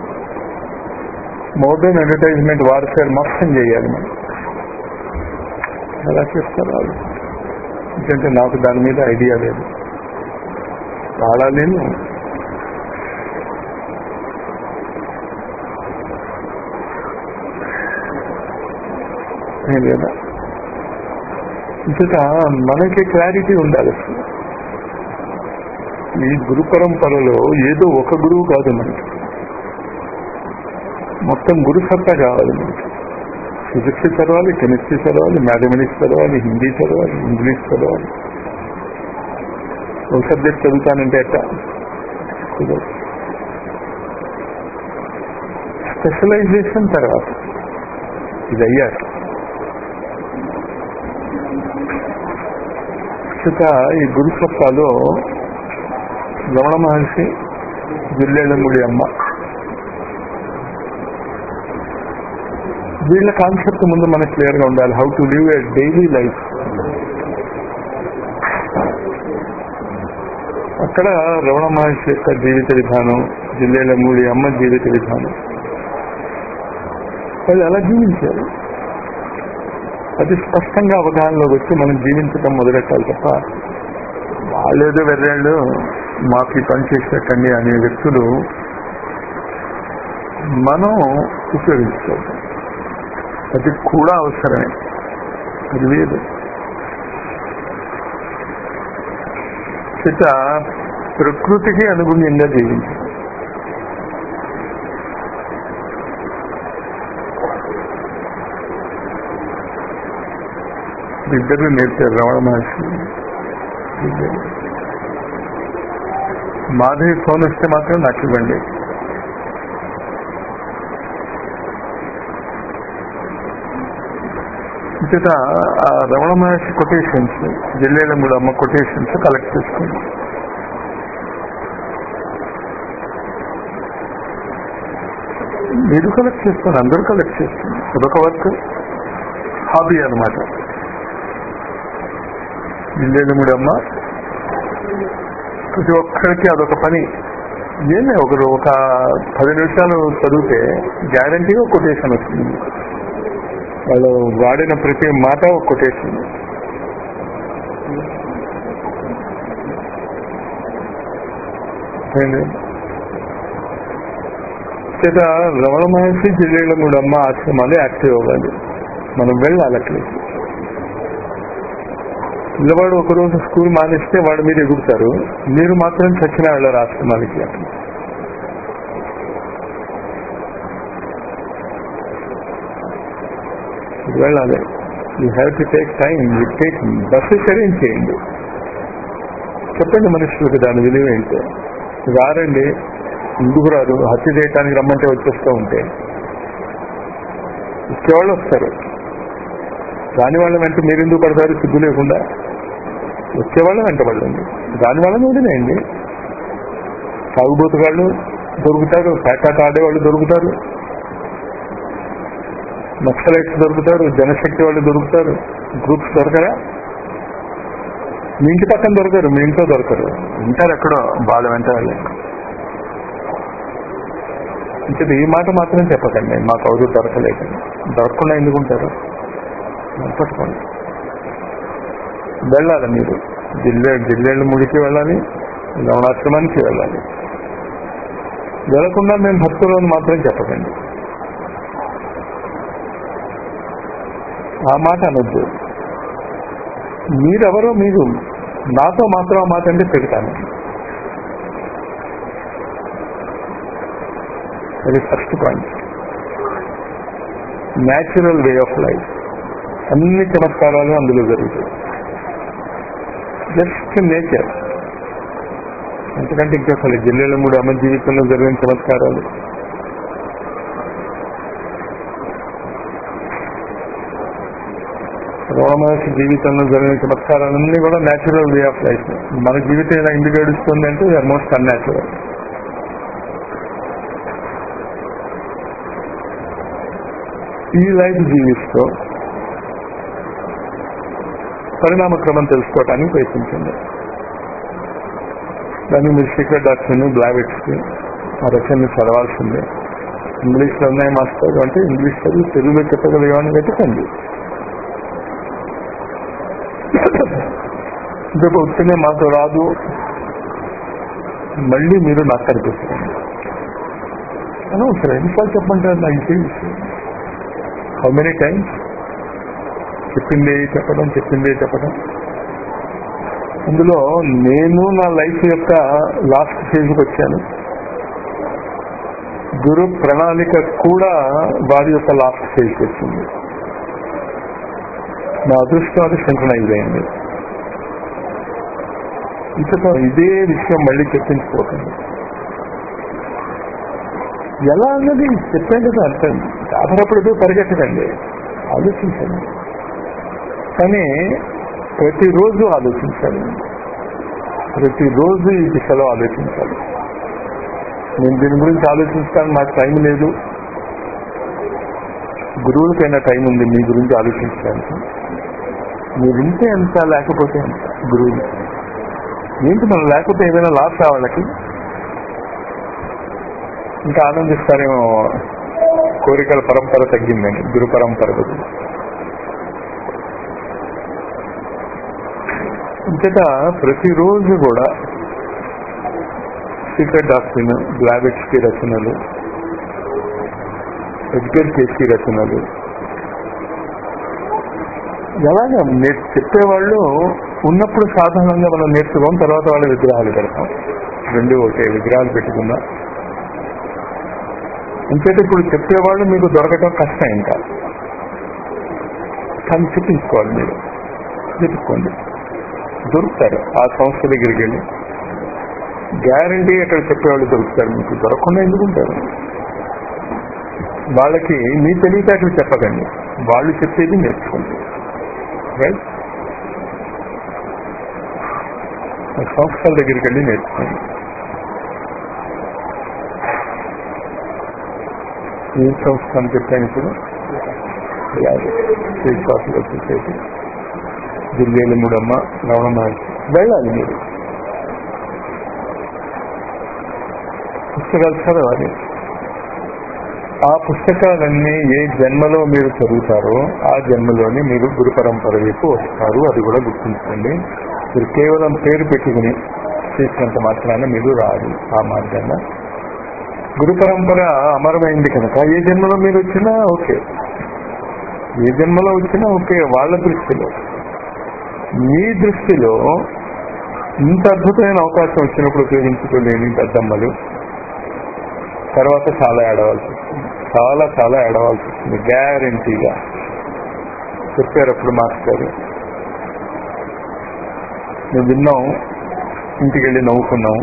modern advertisement warfare మొత్తం చేయాలి మనం. ఎలా చేస్తారు వాళ్ళు? ఎందుకంటే నాకు దాని మీద ఐడియా లేదు, వాడాలేను. లేదా ఇంకా మనకి క్లారిటీ ఉండాలి. ఈ గురు పరంపరలో ఏదో ఒక గురువు కాదు మనకి, మొత్తం గురు సత్తా కావాలి మనకి. ఫిజిక్స్ చదవాలి, కెమిస్ట్రీ చదవాలి, మ్యాథమెటిక్స్ చదవాలి, హిందీ చదవాలి, ఇంగ్లీష్ చదవాలి. ఒక సబ్జెక్ట్ చదువుతానంటే ఎట్లా కుదరదు. స్పెషలైజేషన్ తర్వాత ఇది అయ్యాక ఈ గురు సత్తాలో రమణ మహర్షి, జిల్లేళ్ళముడి అమ్మ, వీళ్ళ కాన్సెప్ట్ ముందు మనకు క్లియర్ గా ఉండాలి. How to live a daily life. అక్కడ రమణ మహర్షి యొక్క జీవిత విధానం, జిల్లేళ్ళముడి అమ్మ జీవిత విధానం, వాళ్ళు ఎలా జీవించారు అది స్పష్టంగా అవగాహనలోకి వచ్చి మనం జీవించడం మొదలెట్టాలి తప్ప వాళ్ళేదో వెర్రాళ్ళు మాకు ఈ పని చేసేటండి అనే వ్యక్తులు మనం ఉపయోగించుకోవాలి. అది కూడా అవసరమే, అది లేదు. ప్రకృతికి అనుగుణ్యంగా జీవించాలి. ఇద్దరు నేర్చారు రమణ మహర్షి. మాధవి ఫోన్ వస్తే మాత్రం నాకు ఇవ్వండి. ఇంత ఆ రమణ మహర్షి కొటేషన్స్, జిల్లేళ్ళముడి అమ్మ కొటేషన్స్ కలెక్ట్ చేసుకోండి. మీరు కలెక్ట్ చేసుకోండి, అందరూ కలెక్ట్ చేసుకోండి. అదొక వర్క్, హాబీ అనమాట. జిల్లేళ్ళముడి అమ్మ ప్రతి ఒక్కరికి అదొక పని. ఏమే ఒకరు ఒక 10 నిమిషాలు చదివితే గ్యారంటీగా కొటేషన్ వస్తుంది. వాళ్ళు వాడిన ప్రతి మాట ఒక కొటేషన్. చేత రమణ మహర్షి, జిల్లేళ్ళముడి అమ్మ ఆశ్రమాలు యాక్టివ్ అవ్వాలి. మనం వెళ్ళాలి అక్కడికి. పిల్లవాడు ఒకరోజు స్కూల్ మానేస్తే వాడు మీరు ఎగురుతారు, మీరు మాత్రం చచ్చిన వెళ్ళారు ఆశ్రమాలకి. వెళ్ళాలి. You have to take time. You take buses arrange చేయండి. చెప్పండి మనుషులకు దాని విలువ ఏంటో. రారండి, ఎందుకు రాదు? హత్య చేయడానికి రమ్మంటే వచ్చేస్తూ ఉంటే వచ్చేవాళ్ళు వస్తారు. రాని వాళ్ళ వెంట మీరు ఎందుకు పడతారు సిగ్గు లేకుండా? వచ్చేవాళ్ళం వెంటబడండి, రాని వాళ్ళని వదిలేయండి. తాగుబోతుగాళ్ళు దొరుకుతారు, పేకాట ఆడేవాళ్ళు దొరుకుతారు, నక్సలైట్స్ దొరుకుతారు, జనశక్తి వాళ్ళు దొరుకుతారు. గ్రూప్స్ దొరకరా? మీ ఇంటి పక్కన దొరకరు, మీ ఇంట్లో దొరకరు, ఉంటారు ఎక్కడో వాళ్ళ వెంట వాళ్ళు. అంటే ఈ మాట మాత్రం చెప్పకండి మాకు ఎవరు దొరకలేదని. దొరకకుండా ఎందుకుంటారు? పట్టుకోండి. వెళ్ళాలి మీరు జిల్లేళ్ళ ముడికి వెళ్ళాలి, లవణాశ్రమానికి వెళ్ళాలి. వెళ్లకుండా మేము భక్తులను మాత్రం చెప్పకండి. ఆ మాట అనొద్దు. మీరెవరో మీరు నాతో మాత్రం ఆ మాట అంటే పెడతాను. అది first point. Natural way of life. అన్ని చమత్కారాలు అందులో జరుగుతాయి. Just nature. ఎందుకంటే ఇంకా అసలు జిల్లేల మూడు అమ్మ జీవితంలో జరిగిన చమత్కారాలు. రమణ జీవితంలో జరిగిన చమత్కారాలన్నీ కూడా న్యాచురల్ వే ఆఫ్ లైఫ్. మన జీవితం ఇలా ఎందుకు గడుస్తుంది అంటే దే ఆర్ మోస్ట్ అన్యాచురల్. ఈ లైఫ్ జీవిస్తూ పరిణామ క్రమం తెలుసుకోవటానికి ప్రయత్నించండి. దాన్ని మీరు సీక్రెట్ డాక్టర్ బ్లావెట్స్కి ఆ రచనని చదవాల్సిందే. ఇంగ్లీష్లో ఉన్నాయి మాస్టర్ అంటే ఇంగ్లీష్ చదివి తెలుగులో చెప్పగలిగామని వెతకండి. ఇంకొక ఉత్తనే మాకు రాదు మళ్ళీ మీరు నాకు కనిపిస్తుంది అనవసరం. ఎన్నిసార్లు చెప్పమంటారు నాకు తెలిసి. హౌ మెనీ టైమ్స్ చెప్పిందే చెప్పడం. అందులో నేను నా లైఫ్ యొక్క లాస్ట్ ఫేజ్కి వచ్చాను. గురు ప్రణాళిక కూడా వారి యొక్క లాస్ట్ ఫేజ్కి వచ్చింది. నా అదృష్టం అది సింక్రనైజ్ అయింది. ఇంతతో ఇదే విషయం మళ్ళీ చెప్పించుకోకండి. ఎలా అన్నది చెప్పాను కదా అర్థం. ఆధారపడితే పరిగెట్టకండి, ఆలోచించండి. కానీ ప్రతిరోజు ఆలోచించాలి. ప్రతిరోజు ఈ దిశలో ఆలోచించాలి. నేను దీని గురించి ఆలోచించడానికి నాకు టైం లేదు. గురువులకైనా టైం ఉంది మీ గురించి ఆలోచించడానికి. మీరు వింటే ఎంత, లేకపోతే ఎంత. గురువులు ఏంటి మనం లేకపోతే ఏదైనా లాస్ వాళ్ళకి ఇంకా ఆనందిస్తారేమో. కోరికల పరంపర తగ్గిందని గురు పరంపర బదులు. ఇంతట ప్రతిరోజు కూడా సీక్రెట్ డాక్టర్, బ్లావెట్స్కి రచనలు, ఎడ్గర్ కేస్కి రచనలు, ఎలాగా చెప్పేవాళ్ళు ఉన్నప్పుడు సాధారణంగా మనం నేర్చుకోం. తర్వాత వాళ్ళ విగ్రహాలు పెడతాం. రెండు ఒకే విగ్రహాలు పెట్టుకున్నా. ఇంకైతే ఇప్పుడు చెప్పేవాళ్ళు మీకు దొరకటం కష్టం. ఇంకా కానీ చెప్పించుకోవాలి. మీరు చెప్పుకోండి, దొరుకుతారు. ఆ సంస్థ దగ్గరికి వెళ్ళి గ్యారంటీ అక్కడ చెప్పేవాళ్ళు దొరుకుతారు. మీకు దొరకకుండా ఎందుకుంటారు? వాళ్ళకి మీ తెలివితేటలు చెప్పకండి, వాళ్ళు చెప్పేది నేర్చుకోండి. రైట్? సంస్థల దగ్గరికి వెళ్ళి నేర్చుకోండి. ఏ సంస్థ అని చెప్పాను ఇప్పుడు? వచ్చేసేది జిల్లేల మూడమ్మ రమణ మహర్షి. వెళ్ళాలి మీరు, పుస్తకాలు చదవాలి. ఆ పుస్తకాలన్నీ ఏ జన్మలో మీరు చదువుతారో ఆ జన్మలోనే మీరు గురు పరంపర వైపు వస్తారు. అది కూడా గుర్తుంచుకోండి. మీరు కేవలం పేరు పెట్టుకుని చేసినంత మాత్రాన మీరు రాదు ఆ మార్గంగా. గురు పరంపర అమరమైంది కనుక ఏ జన్మలో మీరు వచ్చినా ఓకే, ఏ జన్మలో వచ్చినా ఓకే. వాళ్ళ దృష్టిలో, మీ దృష్టిలో ఇంత అద్భుతమైన అవకాశం వచ్చినప్పుడు ఉపయోగించుకోలేని పెద్దమ్మలు తర్వాత చాలా ఏడవాల్సి వస్తుంది. చాలా ఏడవాల్సి వస్తుంది గ్యారంటీగా. చెప్పారు అప్పుడు మాస్టర్. మేము విన్నాం, ఇంటికి వెళ్ళి నవ్వుకున్నాం.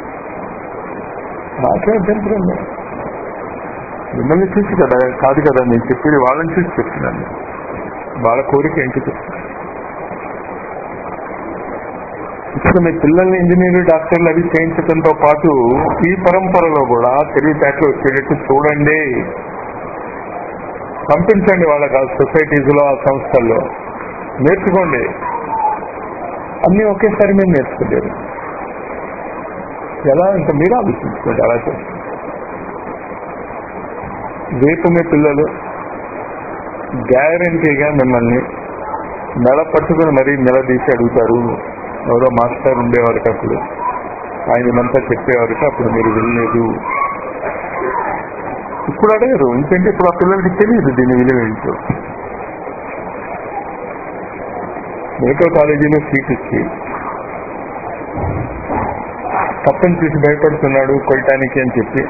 నాకే అభ్యంతరం లేదు. మిమ్మల్ని చూసి కదా కాదు కదా నేను చెప్పేది, వాళ్ళని చూసి చెప్తున్నాను. వాళ్ళ కోరిక ఏంటి చెప్తున్నాను. ఇప్పుడు మీ పిల్లల్ని ఇంజనీర్ డాక్టర్లు అవి చేయించడంతో పాటు ఈ పరంపరలో కూడా తెలివితేటలు వచ్చేటట్టు చూడండి, పంపించండి వాళ్ళకి ఆ సొసైటీస్లో, ఆ సంస్థల్లో నేర్చుకోండి. అన్నీ ఒకేసారి మీరు నేర్చుకోలేరు. ఎలా ఇంకా మీరు ఆలోచించుకోండి. అలా చేస్తారు. రేపు మీ పిల్లలు గ్యారంటీగా మిమ్మల్ని మెడ పట్టుకుని మరీ నిలదీసి అడుగుతారు. ఎవరో మాస్టర్ ఉండేవారికి అప్పుడు ఆయనంతా చెప్పేవారికి అప్పుడు మీరు వెళ్ళలేదు. ఇప్పుడు అడగరు, ఎందుకంటే ఇప్పుడు ఆ పిల్లలకి తెలియదు దీని విలువ ఏంటో. మెడికల్ కాలేజీలో సీట్ ఇచ్చి పక్కన చూసి భయపడుతున్నాడు కొట్టడానికి అని చెప్పి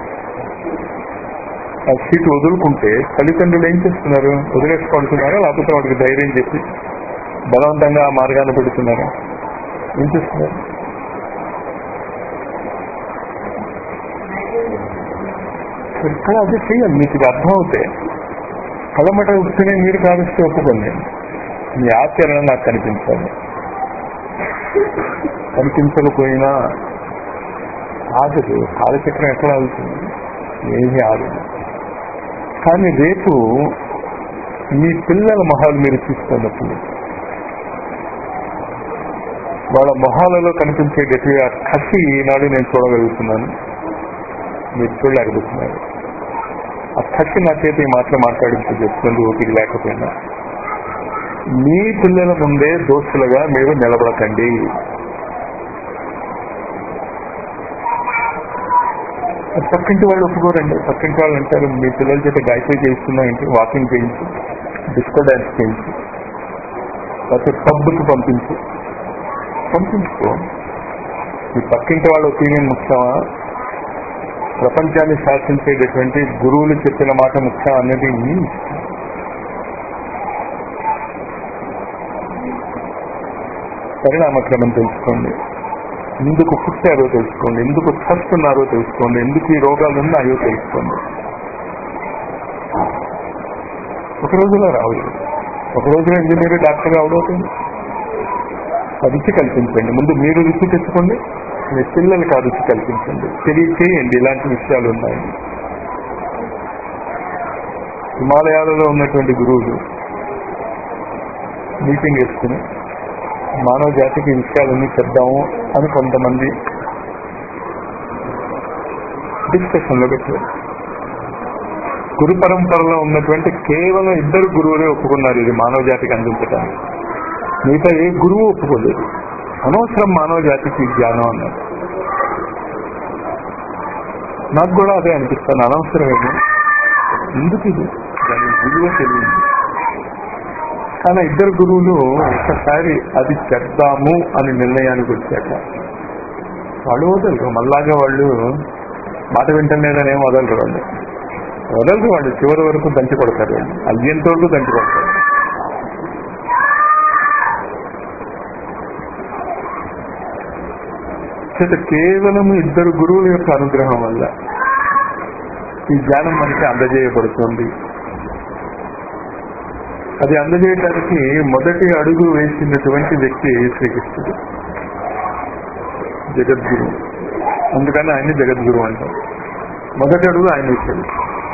ఆ సీటు వదులుకుంటే తల్లిదండ్రులు ఏం చేస్తున్నారు? వదిలేసుకుంటున్నారా, లేకపోతే వాడికి ధైర్యం చెప్పి బలవంతంగా ఆ మార్గాన్ని పెడుతున్నారా? ఏం చేస్తున్నారు? ఇక్కడ అది చెయ్యాలి. మీకు ఇది అర్థం అవుతాయి. కలమట వస్తేనే మీరు కావిస్తే ఒప్పుకోండి. మీ ఆచరణ నాకు కనిపించాలి. కనిపించకపోయినా ఆగదు. కాలచక్రం ఎక్కడ ఆగుతుంది? ఏమీ ఆగదు. కానీ రేపు మీ పిల్లల మొహాలు మీరు చూస్తున్నప్పుడు వాళ్ళ మొహాలలో కనిపించేటట్టు ఆ కసి ఈనాడు నేను చూడగలుగుతున్నాను, మీరు చూడలేకపోతున్నారు. ఆ కసి నా చేతి ఈ మాటలు మాట్లాడించి చెప్తుంది ఓపిక లేకపోయినా. మీ పిల్లల ముందే దోస్తులుగా మీరు నిలబడకండి. పక్కింటి వాళ్ళు ఒప్పుకోరండి. పక్కింటి వాళ్ళు అంటారు మీ పిల్లల చేత గాయత్రి చేయిస్తున్నా ఏంటి, వాకింగ్ చేయించు, డిస్కో డాన్స్ చేయించు, లేకపోతే పబ్కి పంపించుకో. ఈ పక్కింటి వాళ్ళ ఒపీనియన్ ముఖ్యమా, ప్రపంచాన్ని శాసించేటటువంటి గురువులు చెప్పిన మాట ముఖ్యం అనేది మీ ఇష్టం. పరిణామక్రమం తెలుసుకోండి, ఎందుకు పుట్టారో తెలుసుకోండి, ఎందుకు చస్తున్నారో తెలుసుకోండి, ఎందుకు ఈ రోగాలు ఉన్నాయో తెలుసుకోండి. ఒక రోజులో రావు. ఒక రోజులో ఇంజనీర్ డాక్టర్ అవడవుతుంది. రుచి కల్పించండి. ముందు మీరు రుచి తెచ్చుకోండి, మీ పిల్లలకి ఆ రుచి కల్పించండి. తెలియచేయండి ఇలాంటి విషయాలు ఉన్నాయి. హిమాలయాలలో ఉన్నటువంటి గురువులు మీటింగ్ వేసుకుని మానవ జాతికి విషయాలన్నీ చెప్దాము అని కొంతమంది డిస్కషన్లో పెట్టారు. గురు పరంపరలో ఉన్నటువంటి కేవలం 2 గురువులే ఒప్పుకున్నారు ఇది మానవ జాతికి అందించడానికి. మిగతా ఏ గురువు ఒప్పుకోలేదు. అనవసరం మానవ జాతికి జ్ఞానం అన్నారు. నాకు కూడా అదే అనిపిస్తాను, అనవసరమేమో, ఎందుకు ఇది దాని విలువ తెలియదు. కానీ 2 గురువులు ఒక్కసారి అది చెప్దాము అని నిర్ణయానికి వచ్చాక వాళ్ళు వదలరు. మళ్ళాగా వాళ్ళు మాట వింటలేదనేం వదలరు. వాళ్ళు చివరి వరకు దంచి కొడతారు. అయ్యేంత వరకు దంచి కొడతారు. కేవలం 2 గురువుల యొక్క అనుగ్రహం వల్ల ఈ జ్ఞానం మనకి అందజేయబడుతుంది. అది అందజేయడానికి మొదటి అడుగు వేసినటువంటి వ్యక్తి శ్రీకృష్ణుడు, జగద్గురు. అందుకని ఆయన్ని జగద్గురు అంటారు. మొదటి అడుగు ఆయన వేశాడు.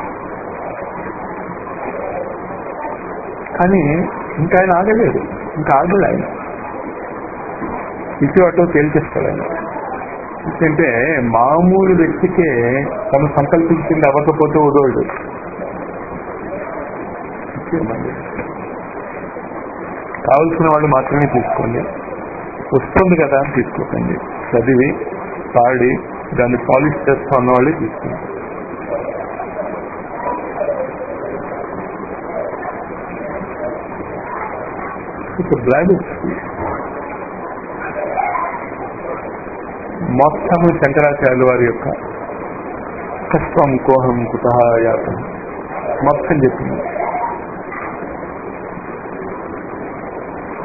కానీ ఇంకా ఆయన ఆగలేదు. ఇంకా ఆగలేదు ఆయన. ఇటు అటు తేల్చేస్తాడు ఆయన. ఎందుకంటే మామూలు వ్యక్తికే తను సంకల్పించింది అవ్వకపోతే వదలడు. కావలసిన వాళ్ళు మాత్రమే తీసుకోండి. వస్తుంది కదా అని తీసుకోకండి. చదివి పాడి దాన్ని పాలిష్ చేస్తా ఉన్న వాళ్ళే తీసుకోండి. బ్లాగ్ మొత్తము శంకరాచార్యుల వారి యొక్క కష్టం కోహం కుతయాతం మొత్తం చెప్పింది.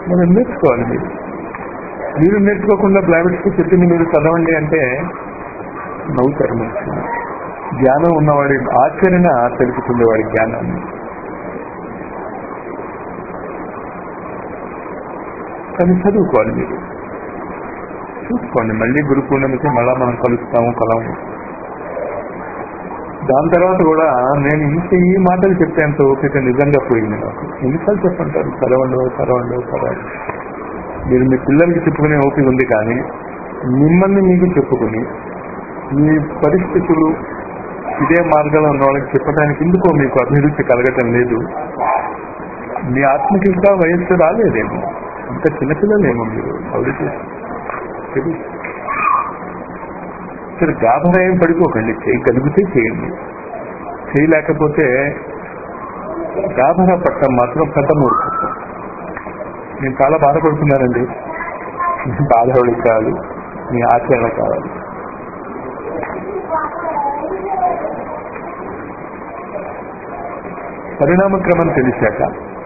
మనం నేర్చుకోవాలి. మీరు నేర్చుకోకుండా ప్రైవేట్స్కి చెప్పింది మీరు చదవండి అంటే నవ్వుతారు మనిషి. జ్ఞానం ఉన్నవాడి ఆచరణ తెలుపుతుంది వాడి జ్ఞానాన్ని. కానీ చదువుకోవాలి. మీరు చూసుకోండి. మళ్ళీ గురు పూర్ణిమకి మళ్ళా మనం కలము. దాని తర్వాత కూడా నేను ఇంత ఈ మాటలు చెప్పేంత ఓపిక నిజంగా పోయింది నాకు. ఎన్నిసార్లు చెప్పంటారు చదవండి. మీరు మీ పిల్లలకి చెప్పుకునే ఓపిక ఉంది, కానీ మిమ్మల్ని మీకు చెప్పుకుని మీ పరిస్థితులు ఇదే మార్గంలో ఉన్న వాళ్ళకి చెప్పడానికి ఎందుకో మీకు అభివృద్ధి కలగటం లేదు. మీ ఆత్మకి ఇంకా వయస్సు రాలేదేమో, ఇంకా చిన్నపిల్లలేమో మీరు అభివృద్ధి. సరే, గాభరాయం పడిపోకండి. చేయగలిగితే చేయండి, చేయలేకపోతే గాభరా పట్టడం మాత్రం పెద్ద మూర్ఖత్వం. నేను చాలా బాధపడుతున్నానండి. బాధపడి కాదు, మీ ఆచరణ కావాలి. పరిణామ క్రమం తెలిసాక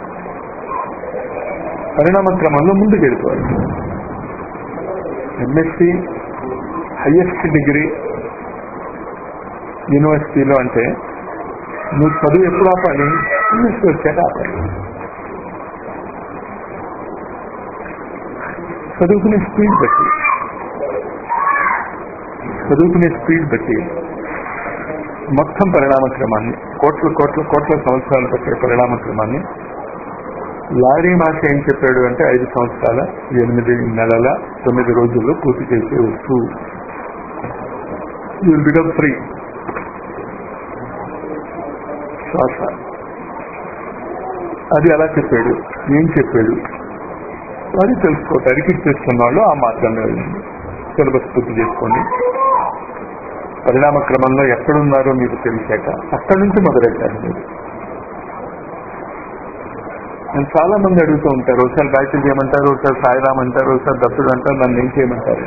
పరిణామ క్రమంలో ముందుకు వెళ్ళిపోవాలి. ఎంఎస్సి హైయెస్ట్ డిగ్రీ యూనివర్సిటీలో అంటే నువ్వు చదువు ఎప్పుడు ఆపాలి? యూనివర్సిటీ వచ్చాక ఆపాలి. చదువుకునే స్పీడ్ బట్టి మొత్తం పరిణామ క్రమాన్ని, కోట్ల సంవత్సరాలు పట్టే పరిణామ క్రమాన్ని లారీ మాస్ ఏం చెప్పాడు అంటే 5 సంవత్సరాల 8 నెలల 9 రోజుల్లో పూర్తి చేసేవచ్చు. You will become free. శ్వాస అది అలా చెప్పాడు. ఏం చెప్పాడు అది తెలుసుకోవటానికి చేస్తున్న వాళ్ళు ఆ మార్గంలో వెళ్ళండి. సిలబస్ పూర్తి చేసుకోండి. పరిణామ క్రమంలో ఎక్కడున్నారో మీకు తెలిసాక అక్కడి నుంచి మొదలెట్టారు మీరు. నేను చాలా మంది అడుగుతూ ఉంటారు, ఒకసారి గాయత్రి చేయమంటారు, ఒకసారి సాయిరామ్ అంటారు, ఒకసారి దత్తుడు అంటారు, నన్ను ఏం చేయమంటారు.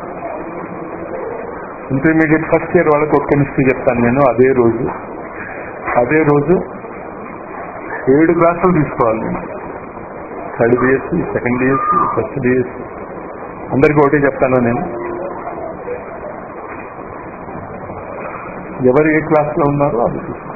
ఇంటర్మీడియట్ ఫస్ట్ ఇయర్ వాళ్ళకి ఒక కెమిస్ట్రీ చెప్తాను నేను. అదే రోజు 7 క్లాసులు తీసుకోవాలి నేను. Third BSc, second BSc, first BSc అందరికీ ఒకటే చెప్తాను నేను. ఎవరు ఏ క్లాస్లో ఉన్నారో అది తీసుకోండి.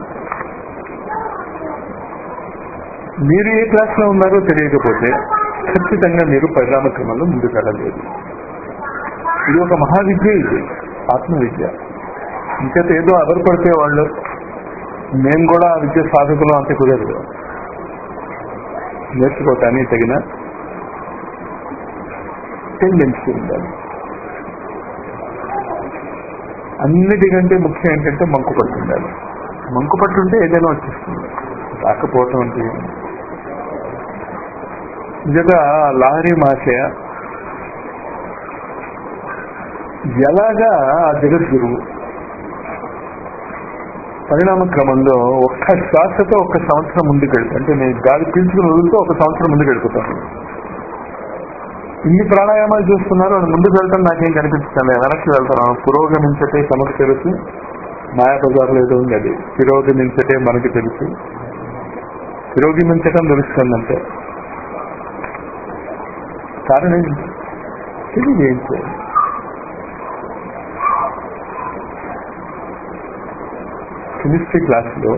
మీరు ఏ క్లాస్లో ఉన్నారో తెలియకపోతే ఖచ్చితంగా మీరు పరిణామ క్రమంలో ముందుకు వెళ్ళలేదు. ఇది ఒక మహావిద్య, ఇది ఆత్మవిద్య. ఇంకైతే ఏదో ఆధారపడితే వాళ్ళు మేము కూడా ఆ విద్య సాధకులు అంతే కుదరదు. నేర్చుకోవటానికి తగిన టెండెన్సీ ఉండాలి. అన్నిటికంటే ముఖ్యం ఏంటంటే మంకు పట్టుండాలి. మంకు పట్టుంటే ఏదైనా వచ్చేస్తుంది. రాకపోవటం అంటే నిజంగా లాహరి మహాశయ ఎలాగా ఆ జగద్గురువు పరిణామ క్రమంలో ఒక్క శ్వాసతో 1 సంవత్సరం ముందుకు వెళ్తా, అంటే నేను గాలి పీల్చుకుని వదులుతూ 1 సంవత్సరం ముందుకు వెళ్ళిపోతాను. ఇన్ని ప్రాణాయామాలు చూస్తున్నారు, అది ముందుకు వెళ్తాను నాకేం కనిపించలేదు. వెనక్కి వెళ్తాను. పురోగమించటే తమకు తెలుసు, మాయాబజార్లో ఏదో ఉంది అది. పురోగమించటే మనకి తెలుసు. పురోగమించటం తెలుస్తుందంటే కారణం ఇది ఏం చేయాలి? కెమిస్ట్రీ క్లాసులో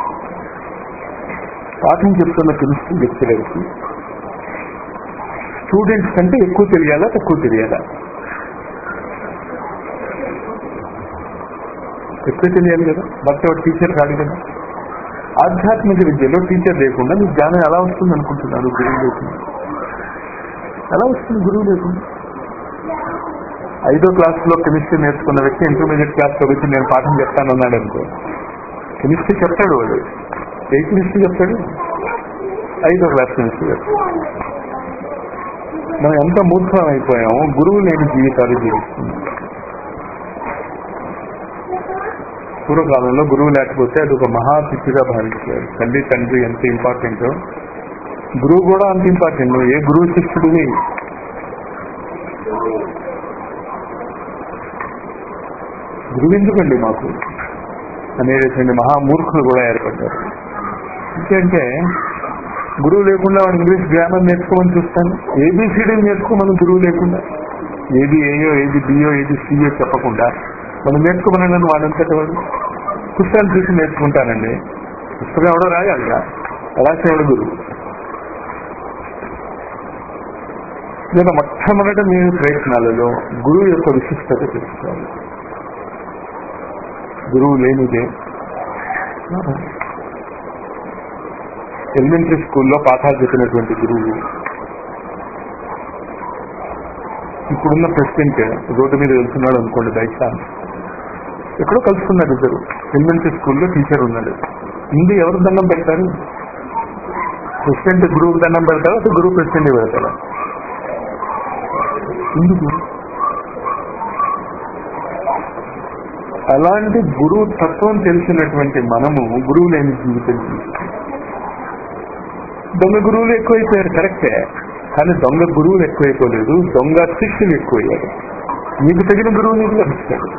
పాఠం చెప్తున్న కెమిస్ట్రీ లెక్చరర్కి స్టూడెంట్స్ కంటే ఎక్కువ తెలియాలా తక్కువ తెలియాలా? ఎక్కువ తెలియాలి కదా, బట్ టీచర్ కాదు కదా. ఆధ్యాత్మిక విద్యలో టీచర్ లేకుండా మీకు జ్ఞానం ఎలా వస్తుంది అనుకుంటున్నారు? గురువు లేకుండా ఎలా వస్తుంది? గురువు లేకుండా 5వ క్లాసులో కెమిస్ట్రీ నేర్చుకున్న వ్యక్తి ఇంటర్మీడియట్ క్లాస్లో వచ్చి నేను పాఠం చెప్తాను అన్నాడు అనుకో, కెమిస్ట్రీ చెప్తాడు వాడు. ఏ కెమిస్ట్రీ చెప్తాడు? 5వ క్లాస్ కెమిస్ట్రీ చెప్తాడు. మనం ఎంత మూర్ఖం అయిపోయాము, గురువు లేని జీవితాలు జీవిస్తున్నాం. పూర్వకాలంలో గురువు లేకపోతే అది ఒక మహాపిచ్చిగా భావించారు. తల్లి తండ్రి ఎంత ఇంపార్టెంటో గురువు కూడా అంత ఇంపార్టెంట్. ఏ గురువు శిష్యుడిని గురువు ఎందుకండి మాకు అనేటువంటి మహామూర్ఖులు కూడా ఏర్పడ్డారు. ఎందుకంటే గురువు లేకుండా వాడు ఇంగ్లీష్ గ్రామర్ నేర్చుకోమని చూస్తాను. ఏబిసిడీలు నేర్చుకోమని గురువు లేకుండా, ఏది ఏయో ఏది బియో ఏది సియో చెప్పకుండా మనం నేర్చుకోమని వాడంతటి వాడు పుస్తకాలు చూసి నేర్చుకుంటానండి. పుస్తకం ఎవడో రాయాలిగా, రాసేవాడు గురువు. నేను మొట్టమొదట మీ ప్రయత్నాలలో గురువు యొక్క విశిష్టత తెలుసుకోవాలి. గురువు లేనిదే ఎలిమెంటరీ స్కూల్లో పాఠాలు చెప్పినటువంటి గురువు ఇప్పుడున్న ప్రెసిడెంట్ రోడ్డు మీద వెళ్తున్నాడు అనుకోండి, బయట ఎక్కడో కలుసుకున్నాడు ఇద్దరు. ఎలిమెంటరీ స్కూల్లో టీచర్ ఉన్నాడు. ముందు ఎవరు దండం పెడతారు? ప్రెసిడెంట్ గురువుకు దండం పెడతారా, అసలు గురువు ప్రెసిడెంట్ పెడతారా? ఎందుకు? అలాంటి గురువు తత్వం తెలిసినటువంటి మనము గురువు లేని జీవితం. దొంగ గురువులు ఎక్కువైపోయారు, కరెక్టే. కానీ దొంగ గురువులు ఎక్కువైపోలేదు, దొంగ శిష్యులు ఎక్కువయ్యారు. నీకు తగిన గురువు నీకు లభిస్తాడు.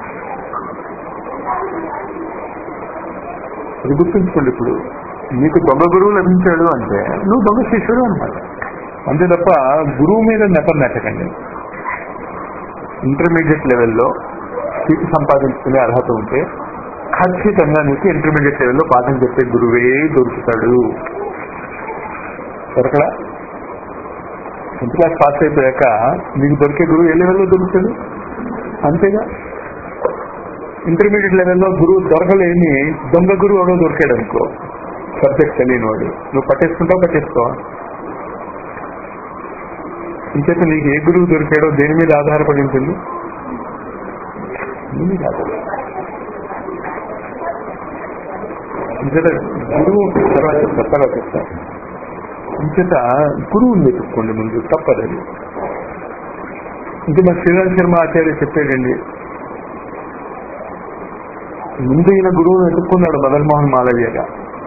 అది గుర్తుంచుకోండి. ఇప్పుడు నీకు దొంగ గురువు లభించాడు అంటే నువ్వు దొంగ శిష్యుడు అనమాట. అంతే తప్ప గురువు మీద నెట్టకండి. ఇంటర్మీడియట్ లెవెల్లో సీటు సంపాదించుకునే అర్హత ఉంటే ఖచ్చితంగా నీకు ఇంటర్మీడియట్ లెవెల్లో పాఠం చెప్పే గురువే దొరుకుతాడు. దొరకడా? 10th క్లాస్ పాస్ అయిపోయాక మీకు దొరికే గురువు ఏ లెవెల్లో దొరుకుతుంది? అంతేగా. ఇంటర్మీడియట్ లెవెల్లో గురువు దొరకలేని దొంగ గురువు ఎవడో దొరికాడు అనుకో, సబ్జెక్ట్ తెలియని వాడు, నువ్వు పట్టేసుకోవా? ఇంకేత నీకు ఏ గురువు దొరికాడో దేని మీద ఆధారపడి ఉంటుంది? ఇంకేత గురువు తర్వాత చెప్తాను. ఇంకేత గురువుని వెతుక్కోండి ముందు, తప్పదని. ఇంకా మన శ్రీరామ్ శర్మ ఆచార్య చెప్పాడండి, ముందు ఈయన గురువుని వెతుక్కున్నాడు మదన్ మోహన్ మాలవ్యగా.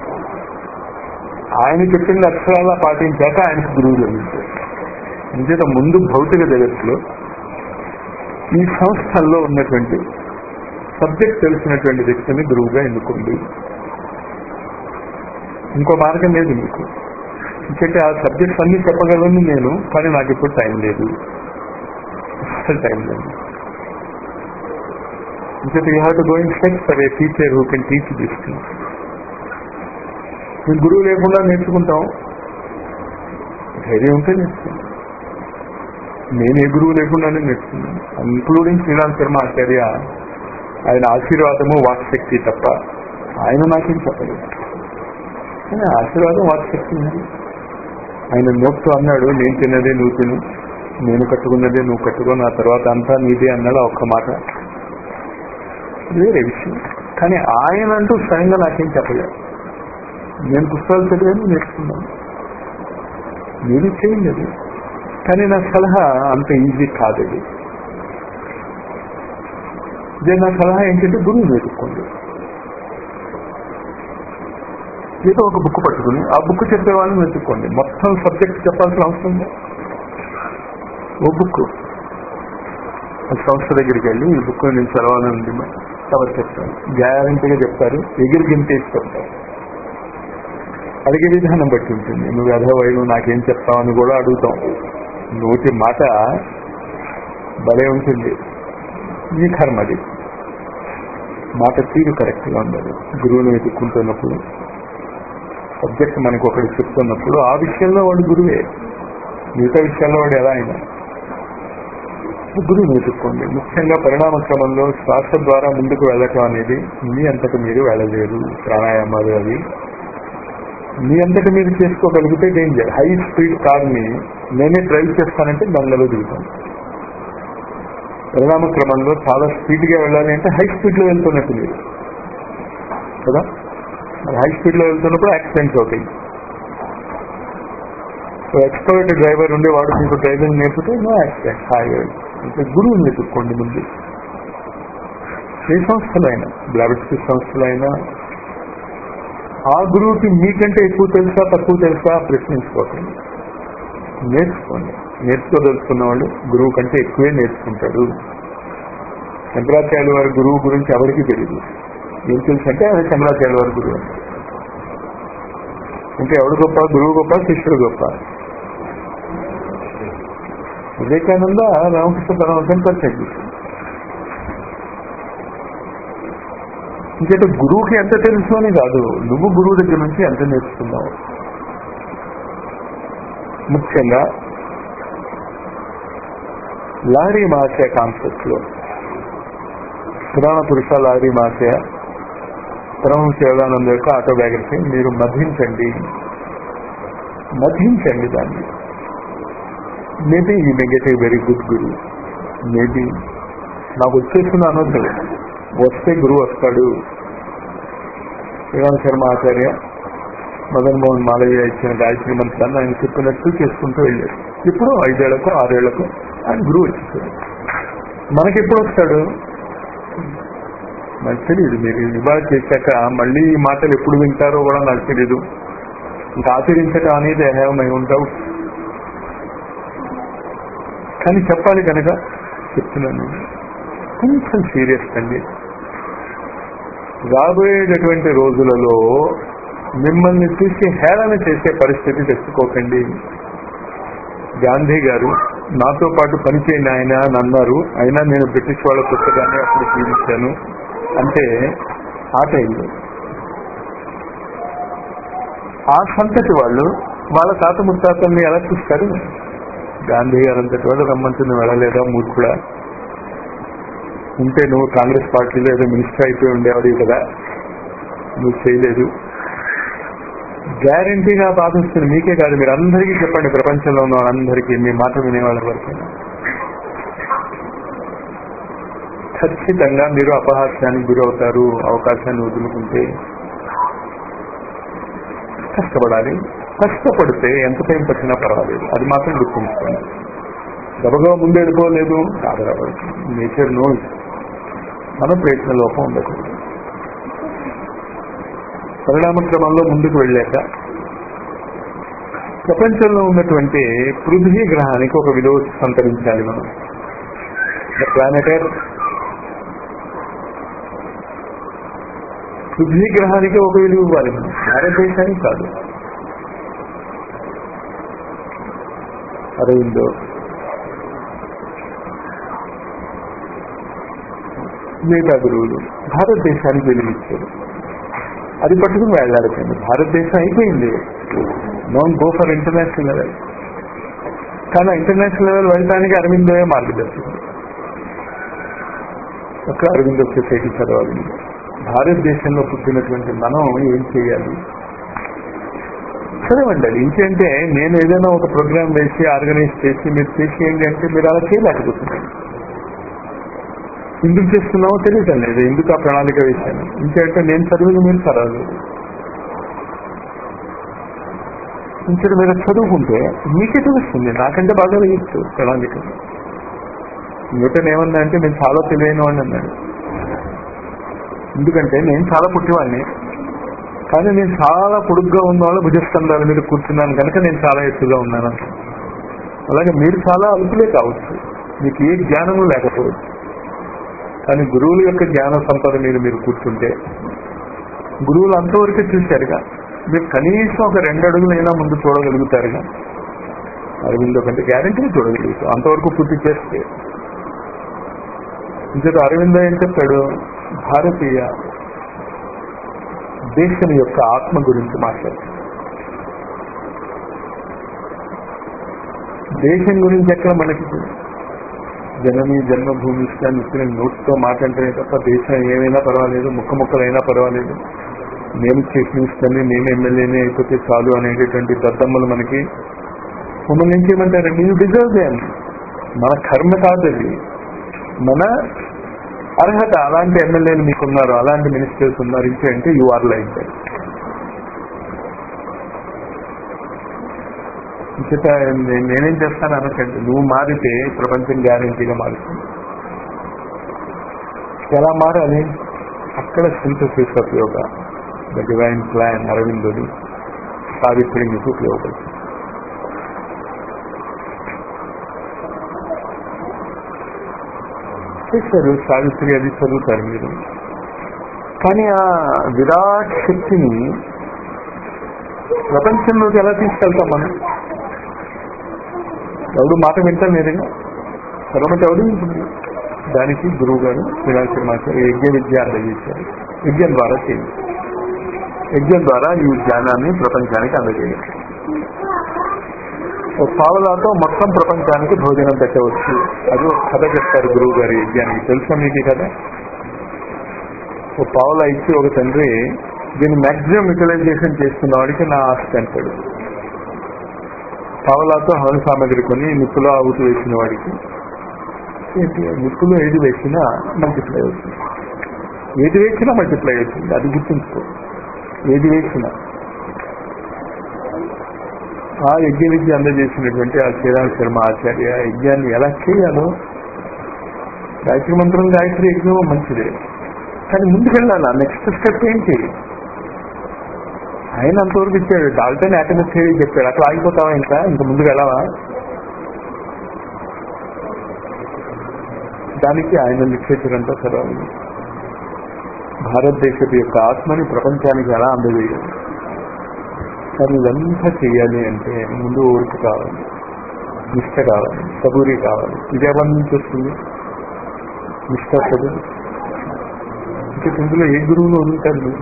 ఆయన చెప్పింది అక్షరాలా పాటించాక ఆయనకు గురువు లభించాడు. ఇంకేత ముందు భౌతిక జగత్తులో ఈ సంస్థల్లో ఉన్నటువంటి సబ్జెక్ట్ తెలిసినటువంటి వ్యక్తిని గురువుగా ఎన్నుకోండి. ఇంకో మార్గం లేదు మీకు. ఎందుకంటే ఆ సబ్జెక్ట్స్ అన్ని చెప్పగలను నేను, కానీ నాకు ఇప్పుడు టైం లేదు, అసలు టైం లేదు. ఇంకైతే you have to go in search for a teacher who can teach this things. మేము గురువు లేకుండా నేర్చుకుంటాం, ధైర్యం ఉంటే నేర్చుకుంటాం. నేను ఏ గురువు లేకుండానే నేర్చుకున్నాను, ఇంక్లూడింగ్ శ్రీరామ్ శర్మ ఆచార్య. ఆయన ఆశీర్వాదము వాక్శక్తి తప్ప ఆయన నాకేం చెప్పలేదు. కానీ ఆశీర్వాదం వాక్శక్తి ఉంది. ఆయన నోట్తో అన్నాడు, నేను తిన్నదే నువ్వు తిను, నేను కట్టుకున్నదే నువ్వు కట్టుకో, నా తర్వాత అంతా నీదే అన్నాడు. ఒక్క మాట వేరే విషయం. కానీ ఆయన అంటూ స్వయంగా నాకేం చెప్పలేదు. నేను పుస్తకాలు చదివాను, నేర్చుకున్నాను, మీరు చేయలేదు. కానీ నా సలహా అంత ఈజీ కాదది. నా సలహా ఏంటంటే గురువు వెతుక్కోండి. ఏదో ఒక బుక్ పట్టుకుని ఆ బుక్ చెప్పే వాళ్ళని వెతుక్కోండి. మొత్తం సబ్జెక్ట్ చెప్పాల్సిన అవసరం లేదు. ఓ బుక్ సంస్థ దగ్గరికి వెళ్ళి ఈ బుక్ నేను చదవాలని ఎవరు చెప్తాను, గ్యారంటీగా చెప్తారు, ఎగిరి గింటేసి చెప్తారు. అడిగే విధానం బట్టి ఉంటుంది. నువ్వు ఎదవైను నాకేం చెప్తావని కూడా అడుగుతాం. నోటి మాట భలే ఉంటుంది. ఈ కర్మది మాట తీరు కరెక్ట్ గా ఉండాలి. గురువుని వెతుక్కుంటున్నప్పుడు సబ్జెక్ట్ మనకు ఒకటి చెప్తున్నప్పుడు ఆ విషయంలో వాడు గురువే, మిగతా విషయాల్లో వాడు ఎలా అయినా గురువుని వెతుక్కోండి. ముఖ్యంగా పరిణామ క్రమంలో శ్వాస ద్వారా ముందుకు వెళ్ళటం అనేది మీ అంతటా మీరు వెళ్ళలేరు. ప్రాణాయామాలు అవి మీ అంతటా మీరు చేసుకోగలిగితే డేంజర్. హై స్పీడ్ కార్ని నేనే డ్రైవ్ చేస్తానంటే దండలో దిగుతాను. పరిణామ క్రమంలో చాలా స్పీడ్ గా వెళ్ళాలి అంటే హై స్పీడ్ లో వెళ్తున్నట్టు మీరు కదా. హై స్పీడ్ లో వెళ్తున్నప్పుడు యాక్సిడెంట్స్ అవుతాయి. ఎక్స్పర్ట్ డ్రైవర్ ఉండే వాడు మీకు డ్రైవింగ్ నేర్పితే నో యాక్సిడెంట్. హాయిగా గురువుని వెతుక్కోండి ముందు. ఏ సంస్థలు అయినా, బ్లాబెట్స్కి సంస్థలు అయినా, ఆ గురువుకి మీకంటే ఎక్కువ తెలుసా తక్కువ తెలుసా ప్రశ్నించుకోకండి, నేర్చుకోండి. నేర్చుకోదలుచుకున్న వాళ్ళు గురువు కంటే ఎక్కువే నేర్చుకుంటాడు. శంకరాచార్యుల వారి గురువు గురించి ఎవరికి తెలియదు. ఏం తెలుసు అంటే ఆయన శంకరాచార్యుల వారి గురువు. ఇంకా ఎవడు గొప్ప? గురువు గొప్ప, శిష్యుడు గొప్ప? వివేకానంద రామకృష్ణ పరమహంసని పరిచయం చేశాడు. ఇంకైతే గురువుకి ఎంత తెలుసు అని కాదు, నువ్వు గురువు దగ్గర నుంచి ఎంత నేర్చుకున్నావు. ముఖ్యంగా లాహరి మహాశయ కాన్సెప్ట్ లో పురాణ పురుష లాహరి మహాశయ పరమహంస యోగానంద యొక్క ఆటోబయోగ్రఫీ మీరు మధించండి దాన్ని. మేబీ ఈ negative very good guru, maybe నాకు వచ్చేస్తున్న అనొద్దు, వస్తే గురువు వస్తాడు. శ్రీరామ్ శర్మ ఆచార్య మదన్ మోహన్ మాలవ్య ఇచ్చిన గాయత్రి మంత్రాన్ని ఆయన చెప్పినట్టు చేసుకుంటూ వెళ్ళాడు. ఇప్పుడు 5 ఏళ్లకు 6 ఏళ్లకు ఆయన గురువు వచ్చేసాడు. మనకెప్పుడు వస్తాడు నాకు తెలియదు. మీరు ఇవాళ చేశాక మళ్ళీ ఈ మాటలు ఎప్పుడు వింటారో కూడా నాకు తెలీదు. ఇంకా ఆచరించటం అనేది I have my own doubt. కానీ చెప్పాలి కనుక చెప్తున్నాను. కొంచెం సీరియస్ అండి. రాబోయేటటువంటి రోజులలో మిమ్మల్ని చూసి హేళన చేసే పరిస్థితి తెచ్చుకోకండి. గాంధీ గారు నాతో పాటు పనిచేయండి ఆయన అని అన్నారు. అయినా నేను బ్రిటిష్ వాళ్ళ పుస్తకాన్ని అప్పుడు చూపించాను. అంటే ఆ టైంలో ఆ సంతతి వాళ్ళు వాళ్ళ తాత ముత్తాతల్ని ఎలా చూస్తారు? గాంధీ గారు అంతటి వాడు రమ్మంటుంది వెళ్ళలేదా మూర్ఖుడా? ఉంటే నువ్వు కాంగ్రెస్ పార్టీలో ఏదో మినిస్టర్ అయిపోయి ఉండేవాడు కదా, నువ్వు చేయలేదు. గ్యారంటీగా బాధ వస్తుంది. మీకే కాదు, మీరు అందరికీ చెప్పండి, ప్రపంచంలో ఉన్న వాళ్ళందరికీ, మీ మాట వినేవాళ్ళ వరకు. ఖచ్చితంగా మీరు అపహాస్యానికి గురవుతారు. అవకాశాన్ని వదులుకుంటే కష్టపడాలి. కష్టపడితే ఎంత టైం పట్టినా పర్వాలేదు, అది మాత్రం గుర్తుంచుకోండి. గబగబా ముందు వెళ్ళిపోలేదు కాదు. నేచర్ నోస్ మన ప్రయత్న లోపం ఉండకూడదు. పరిణామ క్రమంలో ముందుకు వెళ్ళాక ప్రపంచంలో ఉన్నటువంటి పృథ్వీ గ్రహానికి ఒక విలువ సంతరించాలి మనం. ద ప్లానెట్ ఎర్త్, పృథ్వీ గ్రహానికి ఒక విలువ ఇవ్వాలి మనం, భారతదేశానికి కాదు. అరవిందో మిగతా గురువులు భారతదేశానికి విలువిచ్చారు. అది పట్టుకుని వెళ్ళాడుతుంది. భారతదేశం అయిపోయింది. Don't go for international level. కానీ ఇంటర్నేషనల్ లెవెల్ వెళ్ళడానికి అరవిందోయే మార్గదర్శకం. ఒక అరవిందో సొసైటీ చదవాలి. భారతదేశంలో పుట్టినటువంటి మనం ఏం చేయాలి చదవండి. అది ఇంకేంటే నేను ఏదైనా ఒక ప్రోగ్రామ్ వేసి ఆర్గనైజ్ చేసి మీరు చేసేయండి అంటే మీరు అలా చేయలేకపోతున్నారు. ఎందుకు చేస్తున్నామో తెలియటం లేదు. ఎందుకు ఆ ప్రణాళిక వేశాను ఇంకేంటే నేను చదివింది మీరు చదవలేదు. ఇంకేంటే మీరు చదువుకుంటే మీకే తెలుస్తుంది. నాకంటే బాగా వేయచ్చు ప్రణాళిక. న్యూటన్ ఏమన్నా అంటే నేను చాలా తెలివైన వాడిని అన్నాడు. ఎందుకంటే నేను చాలా పుట్టివాడిని, కానీ నేను చాలా పొడుగ్గా ఉన్న వాళ్ళు భుజస్కంధాల మీద కూర్చున్నాను కనుక నేను చాలా ఎత్తుగా ఉన్నాను. అలాగే మీరు చాలా అల్పులే కావచ్చు, మీకు ఏ జ్ఞానము లేకపోవచ్చు. కానీ గురువుల యొక్క జ్ఞాన సంపద మీద మీరు కూర్చుంటే గురువులు అంతవరకే చూశారుగా, మీరు కనీసం ఒక 2 అడుగులైనా ముందు చూడగలుగుతారుగా. అరవిందో కంటే గ్యారంటీ చూడగలుగుతారు అంతవరకు పూర్తి చేస్తే. ఇంకొక అరవిందో ఏం చెప్పాడు? భారతీయ దేశం యొక్క ఆత్మ గురించి మాట్లాడారు. దేశం గురించి ఎక్కడ మనకి జనని జన్మభూమి ఇచ్చిన నోట్స్తో మాట్లాడితే తప్ప దేశం ఏమైనా పర్వాలేదు, ముక్కలైనా పర్వాలేదు, నేను చీఫ్ మినిస్టర్ని, నేను ఎమ్మెల్యేని అయిపోతే చాలు అనేటటువంటి దద్దమ్మలు మనకి మమ్మల్ని ఏం చేయమంటారు? మీరు డిజర్వ్ చేయండి. మన కర్మ కాదు అది, మన అర్హత. అలాంటి ఎమ్మెల్యేలు మీకున్నారు, అలాంటి మినిస్టర్స్ ఉన్నారు. ఇంకేంటే యు ఆర్ లైక్ దట్. నేనేం చేస్తాను అనకండి. నువ్వు మారితే ప్రపంచం గ్యారంటీగా మారుతుంది. ఎలా మారాలి? అక్కడ synthesis of yoga, the divine plan అరవిందోని సావిత్రి మీకు ఉపయోగపడుతుంది. చేశారు సావిత్రి, అది చదువుతారు మీరు. కానీ ఆ విరాట్ శక్తిని ప్రపంచంలోకి ఎలా తీసుకెళ్తాం మనం? ఎవడు మాట వింటాం లేదుగా, తర్వాత ఎవడు వింటుంది? దానికి గురువు గారు శ్రీరామ మాస్టర్ యజ్ఞ విద్య అందజేశారు. యజ్ఞం ద్వారా చేయాలి. యజ్ఞం ద్వారా ఈ జ్ఞానాన్ని ప్రపంచానికి అందజేయాలి. ఒక పావలాతో మొత్తం ప్రపంచానికి భోజనం పెట్టవచ్చు. అది ఒక కథ చెప్తారు గురువు గారి యజ్ఞానికి. తెలుసా మీకు ఈ కథ? ఒక పావలా ఇచ్చి ఒక తండ్రి దీన్ని మ్యాక్సిమం యూటిలైజేషన్ చేసుకున్న వాడికి నా ఆస్తి అంటాడు. పావలాతో హవన సామాగ్రి కొని నిప్పులో ఆవుతూ వేసిన వాడికి నిప్పులో ఏది వేసినా మల్టిప్లై అవుతుంది. ఏది వేసినా మల్టిప్లై అవుతుంది. అది గుర్తుంచుకో. ఏది వేసినా ఆ యజ్ఞ విద్య అందజేసినటువంటి ఆ శ్రీరామ శర్మ ఆచార్య యజ్ఞాన్ని ఎలా చేయాలో, గాయత్రి మంత్రం గాయత్రి యజ్ఞం మంచిదే, కానీ ముందుకెళ్ళాలా? నెక్స్ట్ స్టెప్ ఏంటి? ఆయన అంతవరకు ఇచ్చాడు. డాల్టన్ యాటమిక్ థియరీ చెప్పాడు. అట్లా ఆగిపోతావా? ఇంక ముందుకు వెళ్ళవా? దానికి ఆయన లిటరేచర్ అంతా చదవాలి. భారతదేశపు యొక్క ఆత్మని ప్రపంచానికి ఎలా అందజేయాలి? కానీ ఇదంతా చేయాలి అంటే ముందు ఓర్పు కావాలి, నిష్ట కావాలి, సబూరి కావాలి. ఇది ఎవరి నుంచి వస్తుంది? నిష్ట, సబూరి. ఇంకా ఇందులో ఏ గురువులు వదులుతారు?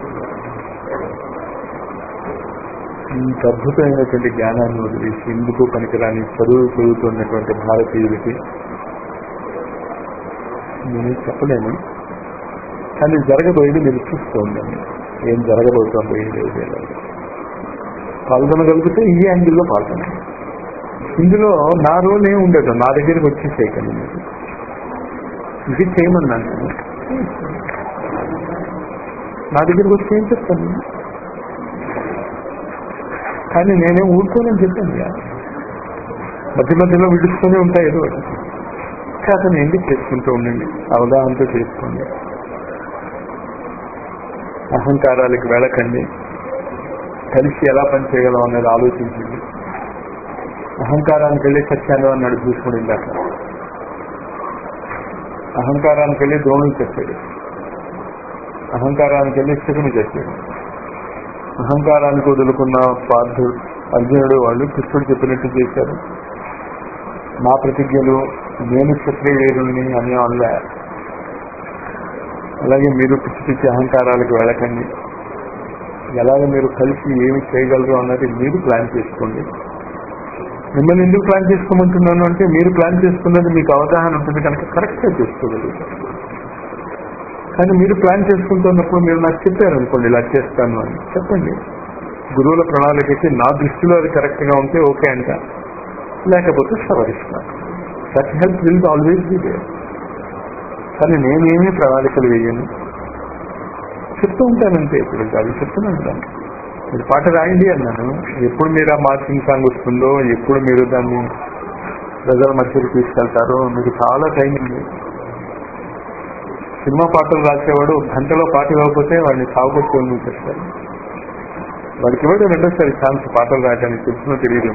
ఇంత అద్భుతమైనటువంటి జ్ఞానాన్ని వదిలేసి ఎందుకు పనికిరాని చదువుతున్నటువంటి భారతీయులకి నేను చెప్పలేను. కానీ జరగబోయేది మీరు చూస్తూ ఉండండి. ఏం జరగబోతుందో ఏదైతే పాల్గొనగలిగితే ఈ యాంగిల్లో పాల్గొనాలి. ఇందులో నా రోల్ ఏమి ఉండదు. నా దగ్గరికి వచ్చి చేయకండి. మీరు ఇది చేయమన్నాను. నా దగ్గరికి వచ్చి ఏం చెప్తాను? కానీ నేనేం ఊరుకోనని చెప్పాను. మధ్య మధ్యలో విడుస్తూనే ఉంటాయి ఏదో ఒకటి. అతను ఎందుకు చేసుకుంటూ ఉండండి, అవగాహనతో చేసుకోండి. అహంకారాలకు వెళ్ళకండి. కలిసి ఎలా పని చేయగలం అనేది ఆలోచించండి. అహంకారానికి వెళ్ళి సత్యాన్ని అన్నాడు భీష్ముడు ఇందాక. అహంకారానికి వెళ్ళి ద్రోణులు చెప్పాడు. అహంకారానికి వెళ్ళి శకుని చెప్పాడు. అహంకారానికి వదులుకున్న పార్థుడు, అర్జునుడు వాళ్ళు కృష్ణుడు చెప్పినట్టు చేశారు. నా ప్రతిజ్ఞలు నేను క్షత్రియుడిని అనే వాళ్ళ. అలాగే మీరు పిచ్చి పిచ్చి అహంకారాలకు వెళ్ళకండి. ఎలాగ మీరు కలిసి ఏమి చేయగలరు అన్నది మీరు ప్లాన్ చేసుకోండి. మిమ్మల్ని ఎందుకు ప్లాన్ చేసుకోమంటున్నాను అంటే మీరు ప్లాన్ చేసుకున్నది మీకు అవగాహన ఉంటుంది కనుక కరెక్ట్గా చేసుకోగలుగుతారు. కానీ మీరు ప్లాన్ చేసుకుంటున్నప్పుడు మీరు నాకు చెప్పారనుకోండి ఇలా చేస్తాను అని చెప్పండి. గురువుల ప్రణాళికకి నా దృష్టిలో అది కరెక్ట్గా ఉంటే ఓకే అంట, లేకపోతే సవరిస్తాను. That help will always be there. కానీ నేనేమీ ప్రణాళికలు వేయను, చెప్తూ ఉంటానంటే. ఇప్పుడు అవి చెప్తూనే ఉంటాను. మీరు పాట రాయండి అన్నాను. ఎప్పుడు మీరు ఆ మార్చింగ్ సాంగ్ వస్తుందో, ఎప్పుడు మీరు దాన్ని ప్రజల మధ్యకి తీసుకెళ్తారో మీకు చాలా టైం ఉంది. సినిమా పాటలు రాసేవాడు గంటలో పాట ఇవ్వకపోతే వాడిని సాగుకొచ్చి చేస్తారు. వాడికి ఇవ్వడం రెండోసారి ఛాన్స్ పాటలు రాయడానికి. తెలుసునో తెలియదు.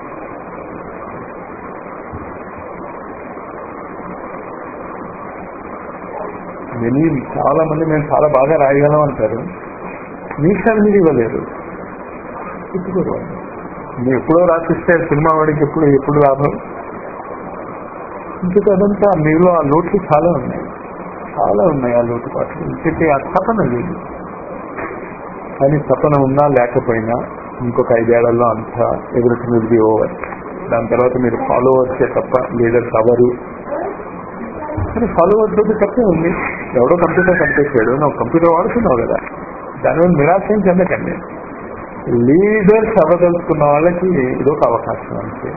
చాలా మంది మేము చాలా బాగా రాయగలం అంటారు. నిమిషాలు మీరు ఇవ్వలేరు. చెప్పుకోరు. మీరు ఎప్పుడో రాసిస్తే సినిమా వాడికి ఎప్పుడు లాభం? ఇంకొక అదంతా మీలో ఆ లోట్లు చాలా ఉన్నాయి ఆ లోటుపాట్లు. ఇంకంటే ఆ తపన లేదు. కానీ తపన ఉన్నా లేకపోయినా ఇంకొక 5 ఏళ్లలో అంతా ఎవ్రీథింగ్ విల్ బి ఓవర్. దాని తర్వాత మీరు ఫాలోవర్సే తప్ప లీడర్స్ అవ్వరు. కానీ ఫాలోవర్స్ అయితే తప్పే ఉంది. ఎవడో కంప్యూటర్ కనిపించాడు, నువ్వు కంప్యూటర్ వాడుతున్నావు కదా, దానివల్ల నిరాశం చెందకండి. లీడర్స్ అవ్వదలుచుకున్న వాళ్ళకి ఇదొక అవకాశం అంతే.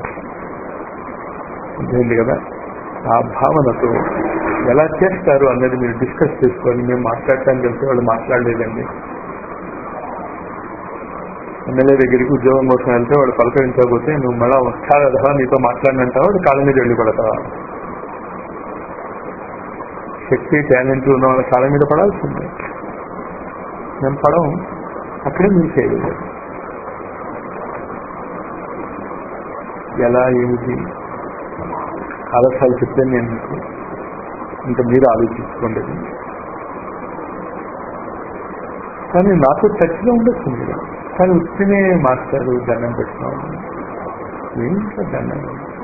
అదేంటి కదా, ఆ భావనతో ఎలా చేస్తారు అన్నది మీరు డిస్కస్ చేసుకొని. మేము మాట్లాడటానికి వెళ్తే వాళ్ళు మాట్లాడలేదండి. ఎమ్మెల్యే దగ్గరికి ఉద్యోగం కోసం వెళ్తే వాడు పలకరించకపోతే నువ్వు మళ్ళా వస్తారా నీతో మాట్లాడినంటావా, వాడు కాళ్ళ మీద వెళ్ళి పడతావా? శక్తి టాలెంట్ ఉన్న వాళ్ళ కాళ్ళ మీద పడాల్సిందే. మేము పడము. అక్కడే మీరు చేయలేదు. ఎలా ఏమిటి ఆలస్యాలు చెప్తే నేను ఇంకా మీరు ఆలోచించుకోండి. కానీ నాతో టచ్లో ఉండొచ్చు మీరు. కానీ వస్తేనే మాస్టారు దండం పెట్టుకోవాలి. ఏంటో దండం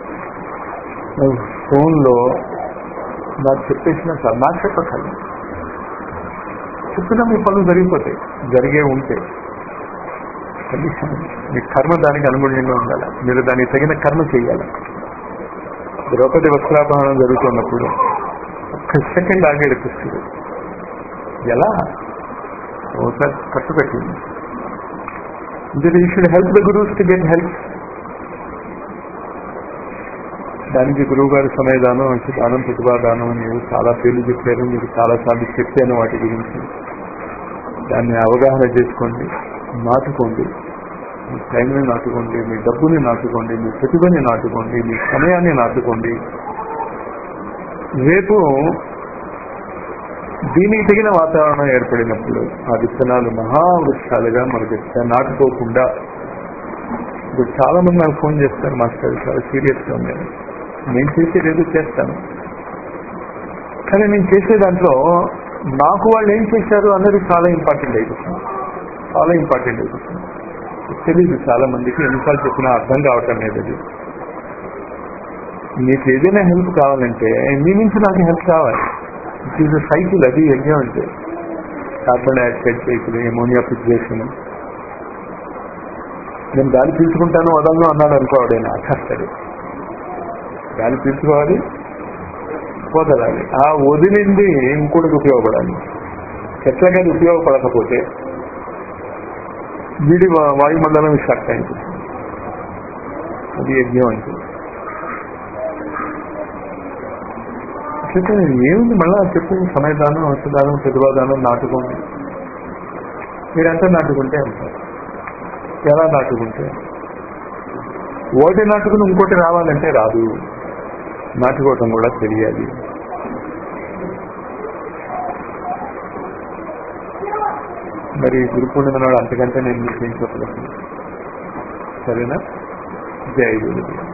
ఫోన్లో నాకు చెప్పేసిన సార్ నాకు చెప్పగలరు, చెప్పినా మీ పనులు జరిగిపోతాయి. జరిగే ఉంటే మీ కర్మ దానికి అనుగుణంగా ఉండాలి. మీరు దానికి తగిన కర్మ చేయాలి. ద్రౌపది వస్త్రాపహరణం జరుగుతున్నప్పుడు ఒక్క సెకండ్ ఆగేడు కృష్ణుడు. ఎలా ఒకసారి కట్టుకట్టింది. You should help the gurus to get help. దానికి గురువు గారి సమయదానం, అంశదానం, ప్రతిభాదానం మీరు చాలా పేర్లు చెప్పారు. మీకు చాలాసార్లు చెప్పాను వాటి గురించి. దాన్ని అవగాహన చేసుకోండి, నాటుకోండి. మీ టైంని నాటుకోండి, మీ డబ్బుని నాటుకోండి, మీ ప్రతిభని నాటుకోండి, మీ సమయాన్ని నాటుకోండి. రేపు దీనికి తగిన వాతావరణం ఏర్పడినప్పుడు ఆ విత్తనాలు మహావృక్షాలుగా మనకి నాటుకోకుండా. ఇప్పుడు చాలా మంది నాకు ఫోన్ చేస్తారు, మాస్టర్ చాలా సీరియస్గా ఉన్నాయి, నేను చేసేది ఏదో చేస్తాను, కానీ నేను చేసే దాంట్లో నాకు వాళ్ళు ఏం చేశారు అన్నది చాలా ఇంపార్టెంట్ అయిపోతుంది. చాలా ఇంపార్టెంట్ అయిపోతుంది. తెలీదు చాలా మందికి, ఎన్నిసార్లు చెప్పినా అర్థం కావటం లేదు. అది మీకు ఏదైనా హెల్ప్ కావాలంటే మీ నుంచి నాకు హెల్ప్ కావాలి. It is a cycle. అది యజ్ఞం అంటే carbon dioxide cycle, ammonia fixation. నేను గాలి పీల్చుకుంటాను వదలను అన్నాడు అనుకోవడైనా అక్కస్తాడు. గాలి పీల్చుకోవాలి, వదలాలి. ఆ వదిలింది ఇంకోటికి ఉపయోగపడాలి. చెట్లకి ఉపయోగపడకపోతే వీడి వాయుమండలం షాక్ అయిపోతుంది. అది యజ్ఞం అంటే. ఏముంది మళ్ళా చెప్పు, సమయదానం, అంశదానం, ప్రతిభాదానం, నాటుకోండి. మీరంతా నాటుకుంటే అంటారు. ఎలా నాటుకుంటే ఒకటి నాటుకుని ఇంకోటి రావాలంటే రాదు. నాటుకోవటం కూడా తెలియాలి. మరి గురు పూర్ణిమ నాడు అంతకంటే నేను మీకు ఏం చెప్పలేదు. సరేనా? జై గురు.